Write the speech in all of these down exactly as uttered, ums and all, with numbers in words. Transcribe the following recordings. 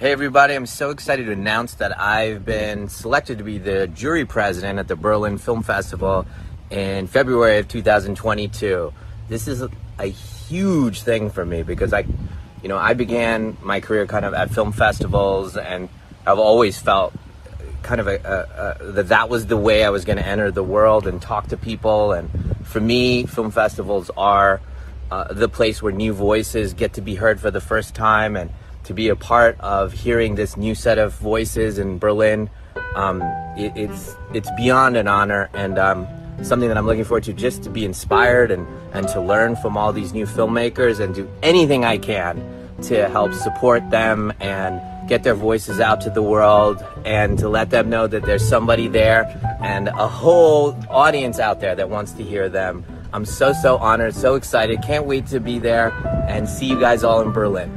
Hey everybody, I'm so excited to announce that I've been selected to be the jury president at the Berlin Film Festival in February of two thousand twenty-two. This is a, a huge thing for me because I, you know, I began my career kind of at film festivals, and I've always felt kind of a, a, a, that that was the way I was going to enter the world and talk to people. And for me, film festivals are uh, the place where new voices get to be heard for the first time, and to be a part of hearing this new set of voices in Berlin, um, it, it's it's beyond an honor, and um, something that I'm looking forward to, just to be inspired and, and to learn from all these new filmmakers and do anything I can to help support them and get their voices out to the world, and to let them know that there's somebody there and a whole audience out there that wants to hear them. I'm so, so honored, so excited. Can't wait to be there and see you guys all in Berlin.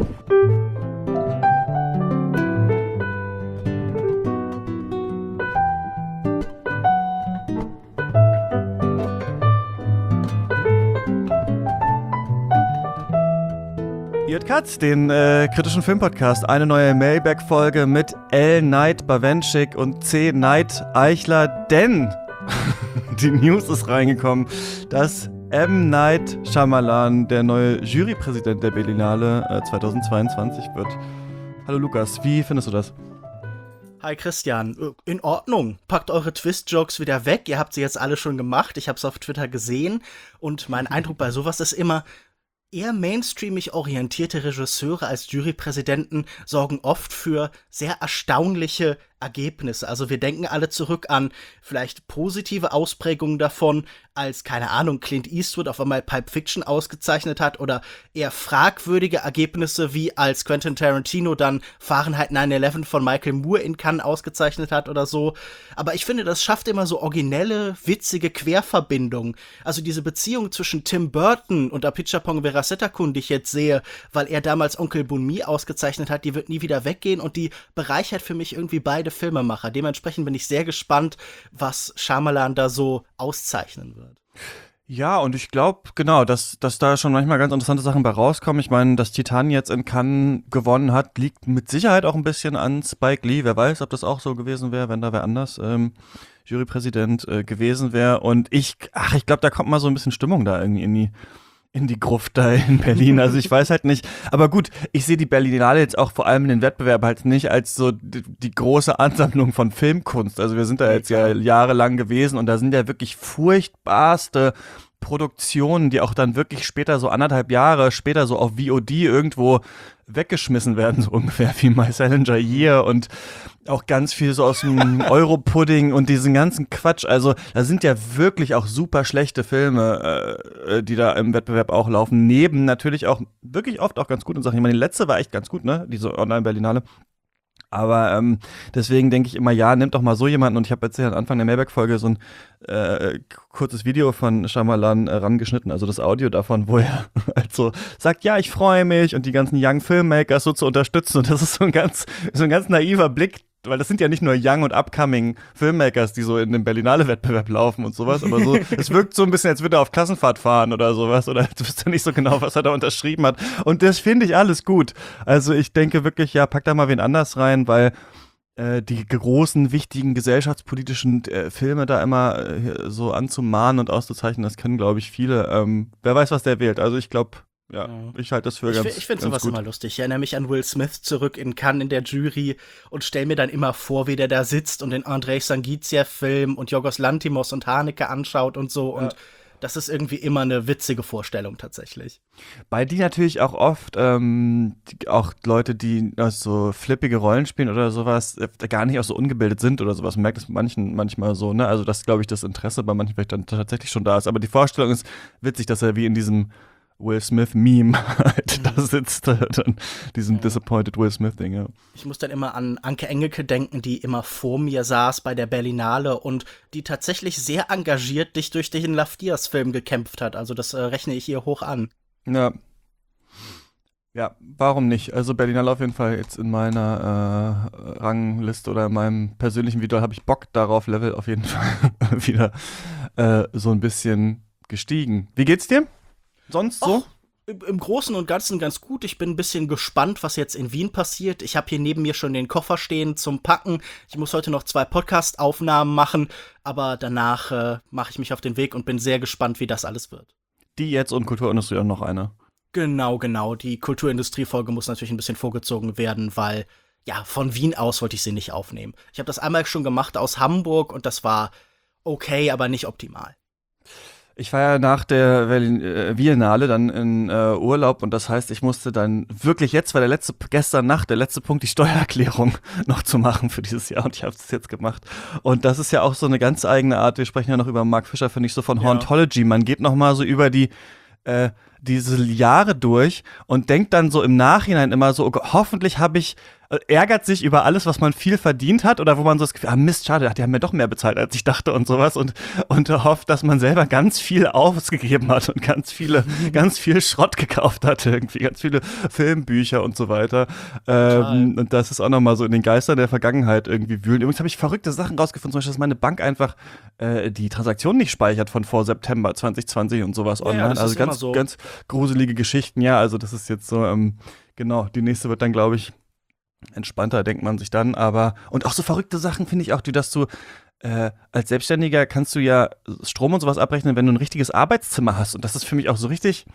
Ihr hört Katz, den äh, kritischen Filmpodcast. Eine neue Mailback-Folge mit L. Night Bawenschik und C. Night Eichler, denn die News ist reingekommen, dass M. Night Shyamalan der neue Jurypräsident der Berlinale äh, zweitausendzweiundzwanzig wird. Hallo Lukas, wie findest du das? Hi Christian, in Ordnung. Packt eure Twist-Jokes wieder weg. Ihr habt sie jetzt alle schon gemacht. Ich habe es auf Twitter gesehen. Und mein Eindruck bei sowas ist immer, eher mainstreamig orientierte Regisseure als Jurypräsidenten sorgen oft für sehr erstaunliche Ergebnisse. Also wir denken alle zurück an vielleicht positive Ausprägungen davon, als, keine Ahnung, Clint Eastwood auf einmal Pulp Fiction ausgezeichnet hat, oder eher fragwürdige Ergebnisse, wie als Quentin Tarantino dann Fahrenheit neun elf von Michael Moore in Cannes ausgezeichnet hat oder so. Aber ich finde, das schafft immer so originelle, witzige Querverbindungen. Also diese Beziehung zwischen Tim Burton und Apichatpong Weerasethakul, die ich jetzt sehe, weil er damals Onkel Bunmi ausgezeichnet hat, die wird nie wieder weggehen, und die bereichert für mich irgendwie beide Filmemacher. Dementsprechend bin ich sehr gespannt, was Shyamalan da so auszeichnen wird. Ja, und ich glaube, genau, dass, dass da schon manchmal ganz interessante Sachen bei rauskommen. Ich meine, dass Titan jetzt in Cannes gewonnen hat, liegt mit Sicherheit auch ein bisschen an Spike Lee. Wer weiß, ob das auch so gewesen wäre, wenn da wer anders ähm, Jurypräsident äh, gewesen wäre. Und ich, ach, ich glaube, da kommt mal so ein bisschen Stimmung da irgendwie in die in die Gruft da in Berlin. Also ich weiß halt nicht. Aber gut, ich sehe die Berlinale jetzt auch vor allem in den Wettbewerb halt nicht als so die, die große Ansammlung von Filmkunst. Also wir sind da jetzt ja jahrelang gewesen, und da sind ja wirklich furchtbarste Produktionen, die auch dann wirklich später, so anderthalb Jahre später, so auf V O D irgendwo weggeschmissen werden, so ungefähr, wie My Salinger Year, und auch ganz viel so aus dem Europudding und diesen ganzen Quatsch. Also da sind ja wirklich auch super schlechte Filme, äh, die da im Wettbewerb auch laufen. Neben natürlich auch wirklich oft auch ganz guten Sachen. Ich meine, die letzte war echt ganz gut, ne? Diese Online-Berlinale. Aber ähm, deswegen denke ich immer, ja, nimmt doch mal so jemanden. Und ich habe jetzt hier am Anfang der Mailback-Folge so ein äh, kurzes Video von Shyamalan äh, rangeschnitten, also das Audio davon, wo er halt so sagt, ja, ich freue mich, und die ganzen Young Filmmakers so zu unterstützen. Und das ist so ein ganz, so ein ganz naiver Blick, weil das sind ja nicht nur Young und Upcoming Filmmakers, die so in dem Berlinale-Wettbewerb laufen und sowas, aber so, es wirkt so ein bisschen, als würde er auf Klassenfahrt fahren oder sowas, oder du wisst ja nicht so genau, was er da unterschrieben hat. Und das finde ich alles gut. Also ich denke wirklich, ja, pack da mal wen anders rein, weil äh, die großen, wichtigen gesellschaftspolitischen äh, Filme da immer äh, so anzumahnen und auszuzeichnen, das können, glaube ich, viele. Ähm, wer weiß, was der wählt. Also ich glaube, Ja, ja, ich halte das für ich, ganz Ich finde ganz sowas gut. immer lustig. Ich erinnere mich an Will Smith zurück in Cannes in der Jury und stelle mir dann immer vor, wie der da sitzt und den Andrei Sangiziev-Film und Yorgos Lanthimos und Haneke anschaut und so. Und Ja. das ist irgendwie immer eine witzige Vorstellung tatsächlich. Bei die natürlich auch oft ähm, die, auch Leute, die äh, so flippige Rollen spielen oder sowas, äh, gar nicht auch so ungebildet sind oder sowas. Man merkt es manchen manchmal so, ne? Also dass, glaube ich, das Interesse bei manchen vielleicht dann tatsächlich schon da ist. Aber die Vorstellung ist witzig, dass er wie in diesem Will Smith-Meme halt da sitzt, äh, dann diesem Ja. Disappointed Will Smith-Ding, ja. Ich muss dann immer an Anke Engelke denken, die immer vor mir saß bei der Berlinale und die tatsächlich sehr engagiert dich durch den Lafdias-Film gekämpft hat. Also das äh, rechne ich ihr hoch an. Ja. Ja, warum nicht? Also Berlinale auf jeden Fall jetzt in meiner äh, Rangliste oder in meinem persönlichen Video habe ich Bock darauf, Level auf jeden Fall wieder äh, so ein bisschen gestiegen. Wie geht's dir? Sonst so? Och, Im, Im Großen und Ganzen ganz gut. Ich bin ein bisschen gespannt, was jetzt in Wien passiert. Ich habe hier neben mir schon den Koffer stehen zum Packen. Ich muss heute noch zwei Podcast-Aufnahmen machen, aber danach äh, mache ich mich auf den Weg und bin sehr gespannt, wie das alles wird. Die jetzt und Kulturindustrie und noch eine. Genau, genau. Die Kulturindustrie-Folge muss natürlich ein bisschen vorgezogen werden, weil, ja, von Wien aus wollte ich sie nicht aufnehmen. Ich habe das einmal schon gemacht aus Hamburg und das war okay, aber nicht optimal. Ich war ja nach der Berlin- äh, Biennale dann in äh, Urlaub und das heißt, ich musste dann wirklich jetzt, war der letzte, gestern Nacht, der letzte Punkt, die Steuererklärung noch zu machen für dieses Jahr und ich habe es jetzt gemacht. Und das ist ja auch so eine ganz eigene Art, wir sprechen ja noch über Mark Fisher, finde ich, so von Ja. Hauntology. Man geht noch mal so über die äh, diese Jahre durch und denkt dann so im Nachhinein immer so, oh Gott, hoffentlich habe ich, äh, ärgert sich über alles, was man viel verdient hat oder wo man so das Gefühl, ah Mist, schade, die haben mir doch mehr bezahlt, als ich dachte und sowas und, und hofft, dass man selber ganz viel ausgegeben hat und ganz viele, ganz viel Schrott gekauft hat irgendwie, ganz viele Filmbücher und so weiter. Ähm, und das ist auch nochmal so in den Geistern der Vergangenheit irgendwie wühlen. Übrigens habe ich verrückte Sachen rausgefunden, zum Beispiel, dass meine Bank einfach äh, die Transaktion nicht speichert von vor September zwanzig zwanzig und sowas Ja, online. das Also ist immer ganz, so. ganz gruselige Geschichten, ja, also das ist jetzt so, ähm, genau, die nächste wird dann, glaube ich, entspannter, denkt man sich dann, aber, und auch so verrückte Sachen finde ich auch, die, dass du, äh, als Selbstständiger kannst du ja Strom und sowas abrechnen, wenn du ein richtiges Arbeitszimmer hast und das ist für mich auch so richtig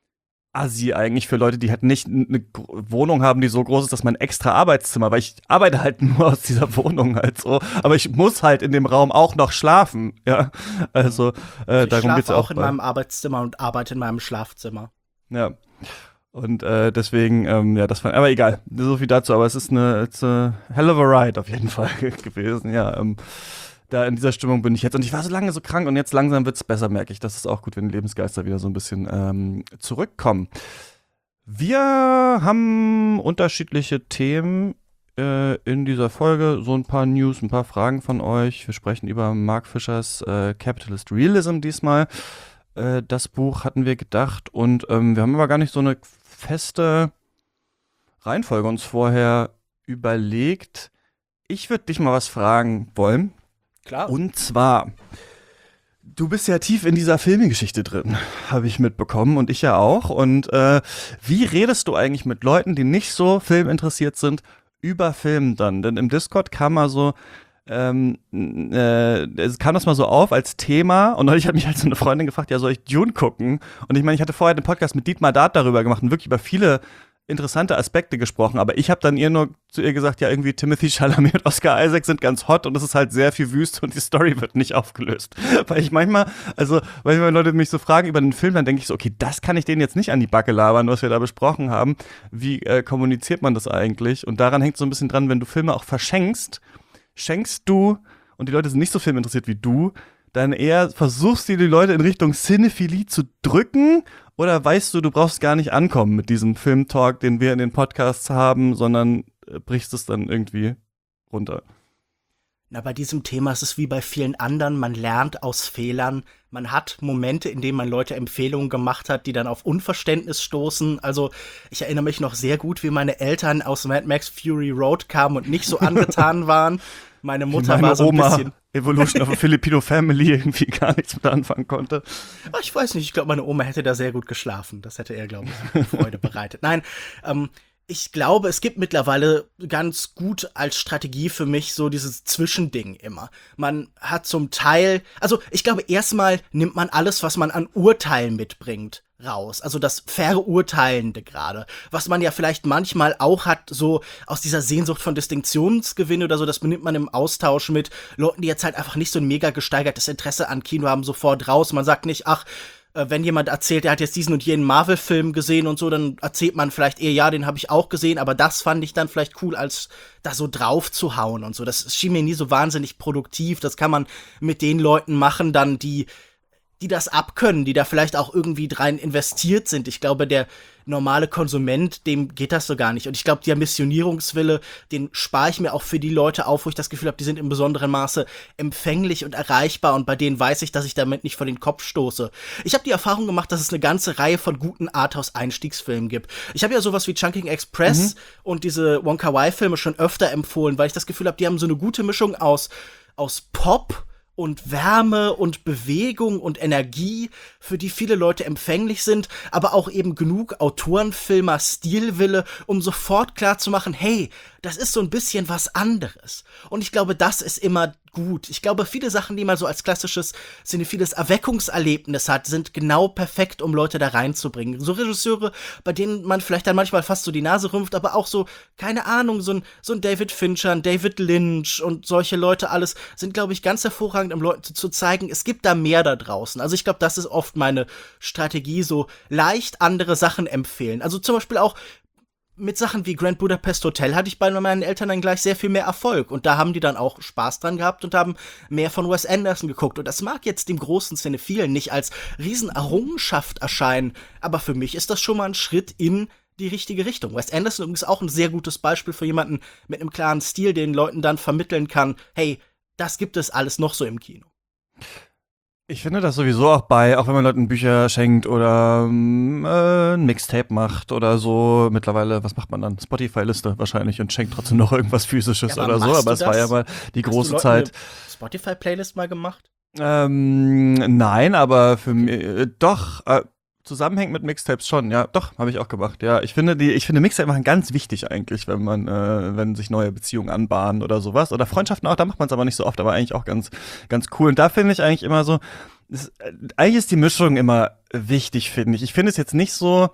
assi eigentlich für Leute, die halt nicht eine Gro- Wohnung haben, die so groß ist, dass man extra Arbeitszimmer, weil ich arbeite halt nur aus dieser Wohnung halt so, aber ich muss halt in dem Raum auch noch schlafen, ja, also, äh, Ich darum geht's schlafe auch in bei- meinem Arbeitszimmer und arbeite in meinem Schlafzimmer. Ja. Und äh, deswegen, ähm, ja, das war, aber egal, so viel dazu, aber es ist eine, it's a hell of a ride auf jeden Fall gewesen, ja, ähm, da in dieser Stimmung bin ich jetzt und ich war so lange so krank und jetzt langsam wird's besser, merke ich, das ist auch gut, wenn die Lebensgeister wieder so ein bisschen ähm, zurückkommen. Wir haben unterschiedliche Themen äh, in dieser Folge, so ein paar News, ein paar Fragen von euch, wir sprechen über Mark Fischers äh, Capitalist Realism diesmal. Äh, das Buch hatten wir gedacht und ähm, wir haben aber gar nicht so eine feste Reihenfolge uns vorher überlegt. Ich würde dich mal was fragen wollen. Klar. Und zwar, du bist ja tief in dieser Filmgeschichte drin, habe ich mitbekommen und ich ja auch. Und äh, wie redest du eigentlich mit Leuten, die nicht so filminteressiert sind, über Film dann? Denn im Discord kam mal so, ähm, äh, es kam das mal so auf als Thema und neulich hat mich halt so eine Freundin gefragt, ja, soll ich Dune gucken? Und ich meine, ich hatte vorher den Podcast mit Dietmar Dart darüber gemacht und wirklich über viele interessante Aspekte gesprochen, aber ich habe dann ihr nur zu ihr gesagt, ja, irgendwie Timothy Chalamet und Oscar Isaac sind ganz hot und es ist halt sehr viel Wüste und die Story wird nicht aufgelöst. Weil ich manchmal, also, weil wenn Leute mich so fragen über den Film, dann denke ich so, okay, das kann ich denen jetzt nicht an die Backe labern, was wir da besprochen haben. Wie äh, kommuniziert man das eigentlich? Und daran hängt so ein bisschen dran, wenn du Filme auch verschenkst, schenkst du, und die Leute sind nicht so filminteressiert wie du, dann eher versuchst du die Leute in Richtung Cinephilie zu drücken oder weißt du, du brauchst gar nicht ankommen mit diesem Filmtalk, den wir in den Podcasts haben, sondern äh, brichst es dann irgendwie runter? Na, bei diesem Thema ist es wie bei vielen anderen, man lernt aus Fehlern. Man hat Momente, in denen man Leute Empfehlungen gemacht hat, die dann auf Unverständnis stoßen. Also ich erinnere mich noch sehr gut, wie meine Eltern aus Mad Max Fury Road kamen und nicht so angetan waren. Meine Mutter Meine war so ein Oma, bisschen... Evolution of a Filipino Family, irgendwie gar nichts mit anfangen konnte. Ah, ich weiß nicht, ich glaube, meine Oma hätte da sehr gut geschlafen. Das hätte er, glaube ich, Freude bereitet. Nein, ähm, ich glaube, es gibt mittlerweile ganz gut als Strategie für mich so dieses Zwischending immer. Man hat zum Teil, also ich glaube, erstmal nimmt man alles, was man an Urteilen mitbringt, raus. Also das Verurteilende gerade. Was man ja vielleicht manchmal auch hat, so aus dieser Sehnsucht von Distinktionsgewinn oder so, das nimmt man im Austausch mit Leuten, die jetzt halt einfach nicht so ein mega gesteigertes Interesse an Kino haben, sofort raus. Man sagt nicht, ach, äh, wenn jemand erzählt, er hat jetzt diesen und jenen Marvel-Film gesehen und so, dann erzählt man vielleicht eher, ja, den habe ich auch gesehen, aber das fand ich dann vielleicht cool, als da so drauf zu hauen und so. Das schien mir nie so wahnsinnig produktiv. Das kann man mit den Leuten machen, dann die die das abkönnen, die da vielleicht auch irgendwie rein investiert sind. Ich glaube, der normale Konsument, dem geht das so gar nicht. Und ich glaube, der Missionierungswille, den spare ich mir auch für die Leute auf, wo ich das Gefühl habe, die sind im besonderen Maße empfänglich und erreichbar und bei denen weiß ich, dass ich damit nicht vor den Kopf stoße. Ich habe die Erfahrung gemacht, dass es eine ganze Reihe von guten Arthouse-Einstiegsfilmen gibt. Ich habe ja sowas wie Chungking Express mhm. und diese Wong Kar-wai-Filme schon öfter empfohlen, weil ich das Gefühl habe, die haben so eine gute Mischung aus, aus Pop und Wärme und Bewegung und Energie, für die viele Leute empfänglich sind, aber auch eben genug Autorenfilmer Stilwille, um sofort klarzumachen, hey, das ist so ein bisschen was anderes. Und ich glaube, das ist immer gut. Ich glaube, viele Sachen, die man so als klassisches cinephiles Erweckungserlebnis hat, sind genau perfekt, um Leute da reinzubringen. So Regisseure, bei denen man vielleicht dann manchmal fast so die Nase rümpft, aber auch so, keine Ahnung, so ein, so ein David Fincher, ein David Lynch und solche Leute alles sind, glaube ich, ganz hervorragend, um Leuten zu, zu zeigen, es gibt da mehr da draußen. Also ich glaube, das ist oft meine Strategie, so leicht andere Sachen empfehlen. Also zum Beispiel auch mit Sachen wie Grand Budapest Hotel hatte ich bei meinen Eltern dann gleich sehr viel mehr Erfolg. Und da haben die dann auch Spaß dran gehabt und haben mehr von Wes Anderson geguckt. Und das mag jetzt dem großen Cinephilen nicht als Riesenerrungenschaft erscheinen, aber für mich ist das schon mal ein Schritt in die richtige Richtung. Wes Anderson ist auch ein sehr gutes Beispiel für jemanden mit einem klaren Stil, den Leuten dann vermitteln kann, hey, das gibt es alles noch so im Kino. Ich finde das sowieso auch bei, auch wenn man Leuten Bücher schenkt oder ähm, äh, ein Mixtape macht oder so. Mittlerweile, was macht man dann? Spotify-Liste wahrscheinlich und schenkt trotzdem noch irgendwas Physisches Ja, oder so. Aber es war ja mal die Hast große du Leuten Zeit. eine Spotify-Playlist mal gemacht? Ähm, nein, aber für mich, äh, doch, äh, zusammenhängt mit Mixtapes schon, ja, doch, habe ich auch gemacht, ja. Ich finde, die, ich finde Mixtape machen ganz wichtig eigentlich, wenn man, äh, wenn sich neue Beziehungen anbahnen oder sowas. Oder Freundschaften auch, da macht man es aber nicht so oft, aber eigentlich auch ganz, ganz cool. Und da finde ich eigentlich immer so, ist, äh, eigentlich ist die Mischung immer wichtig, finde ich. Ich finde es jetzt nicht so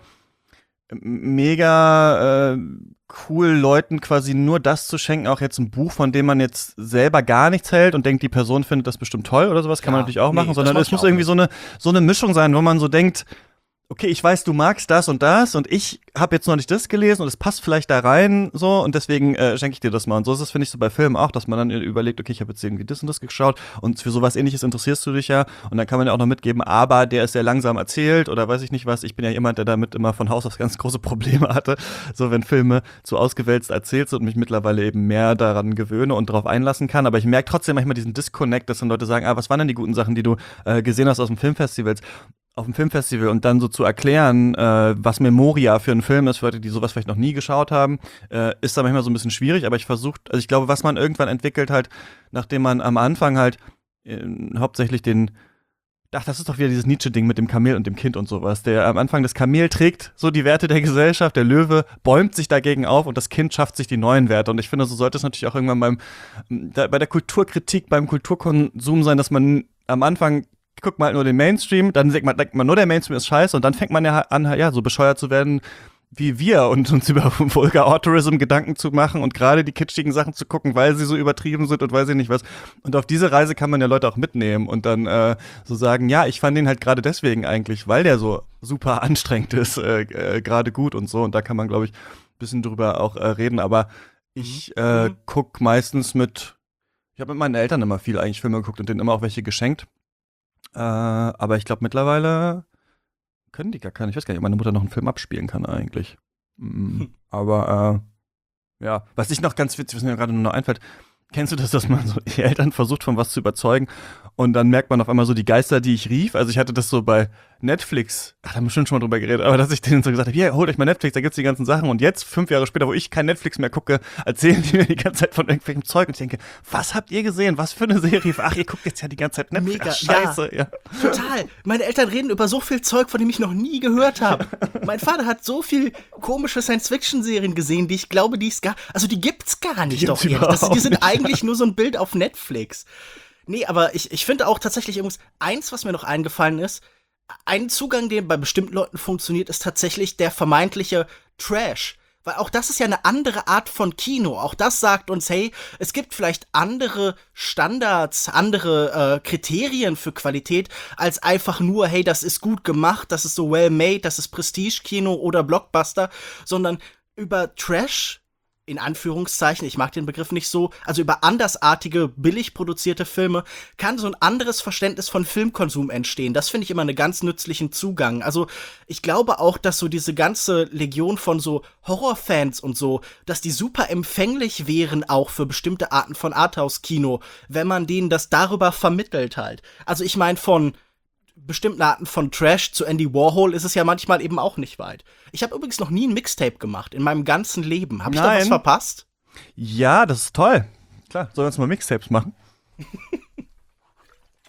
mega äh, cool, Leuten quasi nur das zu schenken, auch jetzt ein Buch, von dem man jetzt selber gar nichts hält und denkt, die Person findet das bestimmt toll oder sowas, kann Ja, man natürlich auch nee, machen, das sondern mach es ich muss auch irgendwie nicht. so eine, so eine Mischung sein, wo man so denkt, okay, ich weiß, du magst das und das und ich habe jetzt noch nicht das gelesen und es passt vielleicht da rein so und deswegen äh, schenke ich dir das mal. Und so ist es, finde ich, so bei Filmen auch, dass man dann überlegt, okay, ich habe jetzt irgendwie das und das geschaut und für sowas Ähnliches interessierst du dich ja und dann kann man ja auch noch mitgeben, aber der ist sehr langsam erzählt oder weiß ich nicht was. Ich bin ja jemand, der damit immer von Haus aus ganz große Probleme hatte, so wenn Filme zu ausgewälzt erzählt sind und mich mittlerweile eben mehr daran gewöhne und darauf einlassen kann. Aber ich merke trotzdem manchmal diesen Disconnect, dass dann Leute sagen, ah, was waren denn die guten Sachen, die du äh, gesehen hast aus dem Filmfestivals? auf dem Filmfestival und dann so zu erklären, äh, was Memoria für ein Film ist, für Leute, die sowas vielleicht noch nie geschaut haben, äh, ist da manchmal so ein bisschen schwierig, aber ich versuche, also ich glaube, was man irgendwann entwickelt halt, nachdem man am Anfang halt äh, hauptsächlich den, ach, das ist doch wieder dieses Nietzsche-Ding mit dem Kamel und dem Kind und sowas, der am Anfang das Kamel trägt so die Werte der Gesellschaft, der Löwe bäumt sich dagegen auf und das Kind schafft sich die neuen Werte und ich finde, so sollte es natürlich auch irgendwann beim, da, bei der Kulturkritik, beim Kulturkonsum sein, dass man am Anfang guckt man halt nur den Mainstream, dann denkt man, denkt man nur, der Mainstream ist scheiße und dann fängt man ja an, ja, so bescheuert zu werden wie wir und uns über Vulgar Autorism Gedanken zu machen und gerade die kitschigen Sachen zu gucken, weil sie so übertrieben sind und weiß ich nicht was. Und auf diese Reise kann man ja Leute auch mitnehmen und dann äh, so sagen, ja, ich fand den halt gerade deswegen eigentlich, weil der so super anstrengend ist, äh, äh, gerade gut und so. Und da kann man, glaube ich, ein bisschen drüber auch äh, reden. Aber ich äh, guck meistens mit, ich habe mit meinen Eltern immer viel eigentlich Filme geguckt und denen immer auch welche geschenkt. Äh, aber ich glaube, mittlerweile können die gar keine. Ich weiß gar nicht, ob meine Mutter noch einen Film abspielen kann eigentlich. Mm, hm. Aber äh, ja, was ich noch ganz witzig, was mir gerade nur noch einfällt, kennst du das, dass man so die Eltern versucht, von was zu überzeugen und dann merkt man auf einmal so die Geister, die ich rief. Also ich hatte das so bei Netflix, ach, da haben wir schon schon mal drüber geredet, aber dass ich denen so gesagt habe, hier, holt euch mal Netflix, da gibt's die ganzen Sachen und jetzt, fünf Jahre später, wo ich kein Netflix mehr gucke, erzählen die mir die ganze Zeit von irgendwelchem Zeug und ich denke, was habt ihr gesehen? Was für eine Serie? Ach, ihr guckt jetzt ja die ganze Zeit Netflix. Mega, ach, scheiße, ja. ja. Total. Meine Eltern reden über so viel Zeug, von dem ich noch nie gehört habe. Mein Vater hat so viel komische Science-Fiction-Serien gesehen, die ich glaube, die es gar, also die gibt's gar nicht, doch ehrlich. Das, die sind nicht. Eigentlich nur so ein Bild auf Netflix. Nee, aber ich, ich finde auch tatsächlich übrigens, eins, was mir noch eingefallen ist, ein Zugang, der bei bestimmten Leuten funktioniert, ist tatsächlich der vermeintliche Trash. Weil auch das ist ja eine andere Art von Kino. Auch das sagt uns, hey, es gibt vielleicht andere Standards, andere äh, Kriterien für Qualität, als einfach nur, hey, das ist gut gemacht, das ist so well made, das ist Prestige-Kino oder Blockbuster, sondern über Trash, in Anführungszeichen, ich mag den Begriff nicht so, also über andersartige, billig produzierte Filme, kann so ein anderes Verständnis von Filmkonsum entstehen. Das finde ich immer einen ganz nützlichen Zugang. Also ich glaube auch, dass so diese ganze Legion von so Horrorfans und so, dass die super empfänglich wären auch für bestimmte Arten von Arthouse-Kino, wenn man denen das darüber vermittelt halt. Also ich meine, von bestimmten Arten von Trash zu Andy Warhol ist es ja manchmal eben auch nicht weit. Ich habe übrigens noch nie ein Mixtape gemacht in meinem ganzen Leben. Habe ich da was verpasst? Ja, das ist toll. Klar, sollen wir uns mal Mixtapes machen?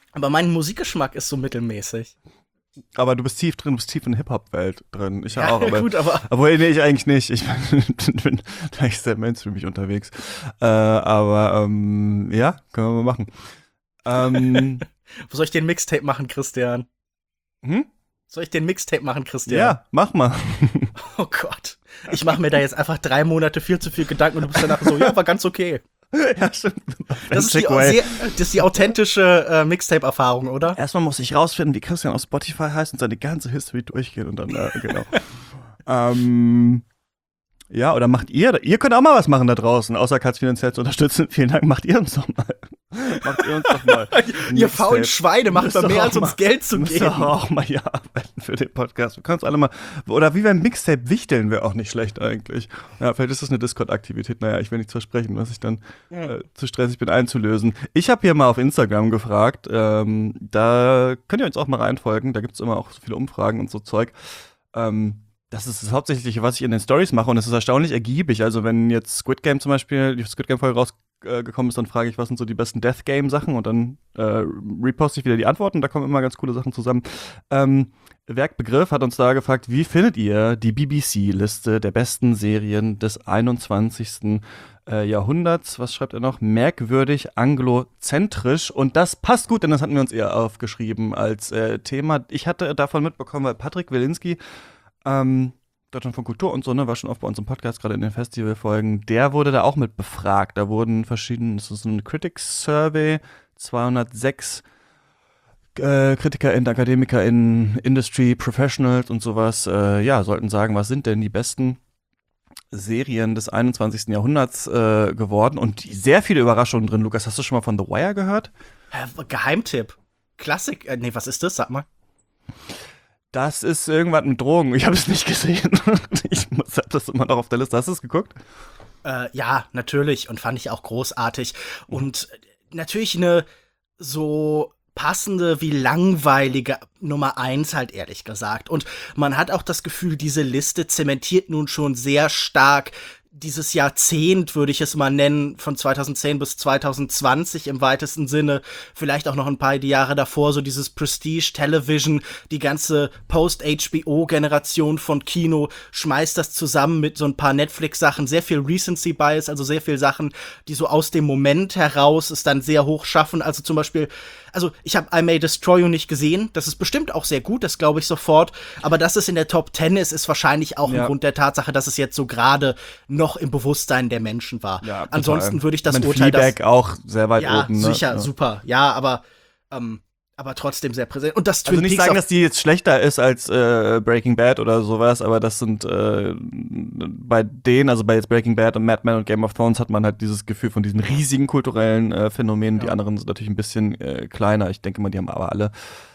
Aber mein Musikgeschmack ist so mittelmäßig. Aber du bist tief drin, du bist tief in der Hip-Hop-Welt drin. Ich ja, ja auch. Aber, gut, aber obwohl, nee, ich eigentlich nicht. Ich bin, bin da echt sehr mainstreamig unterwegs. Äh, aber, ähm, ja, können wir mal machen. Ähm, Wo soll ich den Mixtape machen, Christian? Hm? Soll ich den Mixtape machen, Christian? Ja, mach mal. Oh Gott. Ich mache mir da jetzt einfach drei Monate viel zu viel Gedanken und du bist danach so, ja, war ganz okay. Ja, stimmt. Das ist, die, sehr, das ist die authentische äh, Mixtape-Erfahrung, oder? Erstmal muss ich rausfinden, wie Christian auf Spotify heißt und seine ganze History durchgehen und dann, äh, genau. ähm, ja, oder macht ihr, ihr könnt auch mal was machen da draußen, außer Katz finanziell zu unterstützen. Vielen Dank, macht ihr uns doch mal. Macht ihr uns doch mal. Ihr faulen Schweine, macht mal mehr, als uns Geld zu geben. geben. Müsst doch auch mal hier arbeiten für den Podcast. Wir können uns alle mal, oder wie beim Mixtape wichteln wäre auch nicht schlecht eigentlich. Ja, vielleicht ist das eine Discord-Aktivität. Naja, ich will nichts versprechen, was ich dann äh, zu stressig bin einzulösen. Ich habe hier mal auf Instagram gefragt, ähm, da könnt ihr uns auch mal reinfolgen, da gibt es immer auch so viele Umfragen und so Zeug. Ähm, Das ist das Hauptsächliche, was ich in den Stories mache und es ist erstaunlich ergiebig. Also wenn jetzt Squid Game zum Beispiel, die Squid Game-Folge rausgekommen ist, dann frage ich, was sind so die besten Death Game-Sachen und dann äh, reposte ich wieder die Antworten. Da kommen immer ganz coole Sachen zusammen. Ähm, Werkbegriff hat uns da gefragt, wie findet ihr die B B C-Liste der besten Serien des einundzwanzigsten Äh, Jahrhunderts? Was schreibt er noch? Merkwürdig, anglozentrisch. Und das passt gut, denn das hatten wir uns eher aufgeschrieben als äh, Thema. Ich hatte davon mitbekommen, weil Patrick Wilinski Ähm, Deutschland von Kultur und so, ne, war schon oft bei uns im Podcast, gerade in den Festivalfolgen, der wurde da auch mit befragt. Da wurden verschiedene, das ist so ein Critics Survey, zweihundertsechs äh, KritikerInnen, AkademikerInnen, Industry, Professionals und sowas, äh, ja, sollten sagen, was sind denn die besten Serien des einundzwanzigsten Jahrhunderts äh, geworden und sehr viele Überraschungen drin. Lukas, hast du schon mal von The Wire gehört? Äh, Geheimtipp. Klassik, äh, nee, was ist das? Sag mal. Das ist irgendwas mit Drogen. Ich habe es nicht gesehen. Ich muss hab das immer noch auf der Liste. Hast du es geguckt? Äh, ja, natürlich. Und fand ich auch großartig. Und natürlich eine so passende wie langweilige Nummer eins halt, ehrlich gesagt. Und man hat auch das Gefühl, diese Liste zementiert nun schon sehr stark dieses Jahrzehnt, würde ich es mal nennen, von zweitausendzehn bis zweitausendzwanzig im weitesten Sinne, vielleicht auch noch ein paar Jahre davor, so dieses Prestige Television, die ganze Post-H B O-Generation von Kino schmeißt das zusammen mit so ein paar Netflix-Sachen, sehr viel Recency Bias, also sehr viel Sachen, die so aus dem Moment heraus es dann sehr hoch schaffen, also zum Beispiel, also ich habe I May Destroy You nicht gesehen, das ist bestimmt auch sehr gut, das glaube ich sofort, aber dass es in der Top Ten ist, ist wahrscheinlich auch ja. ein Grund der Tatsache, dass es jetzt so gerade noch im Bewusstsein der Menschen war. Ja, ansonsten würde ich das Mit Urteil, Fleabag dass, auch sehr weit ja, oben. Ne? sicher, ja. super, ja, aber ähm, aber trotzdem sehr präsent. Und das Twin Also nicht Peaks sagen, auf- dass die jetzt schlechter ist als äh, Breaking Bad oder sowas, aber das sind äh, bei denen, also bei jetzt Breaking Bad und Mad Men und Game of Thrones hat man halt dieses Gefühl von diesen riesigen kulturellen äh, Phänomenen. Ja. Die anderen sind natürlich ein bisschen äh, kleiner. Ich denke mal, die haben aber alle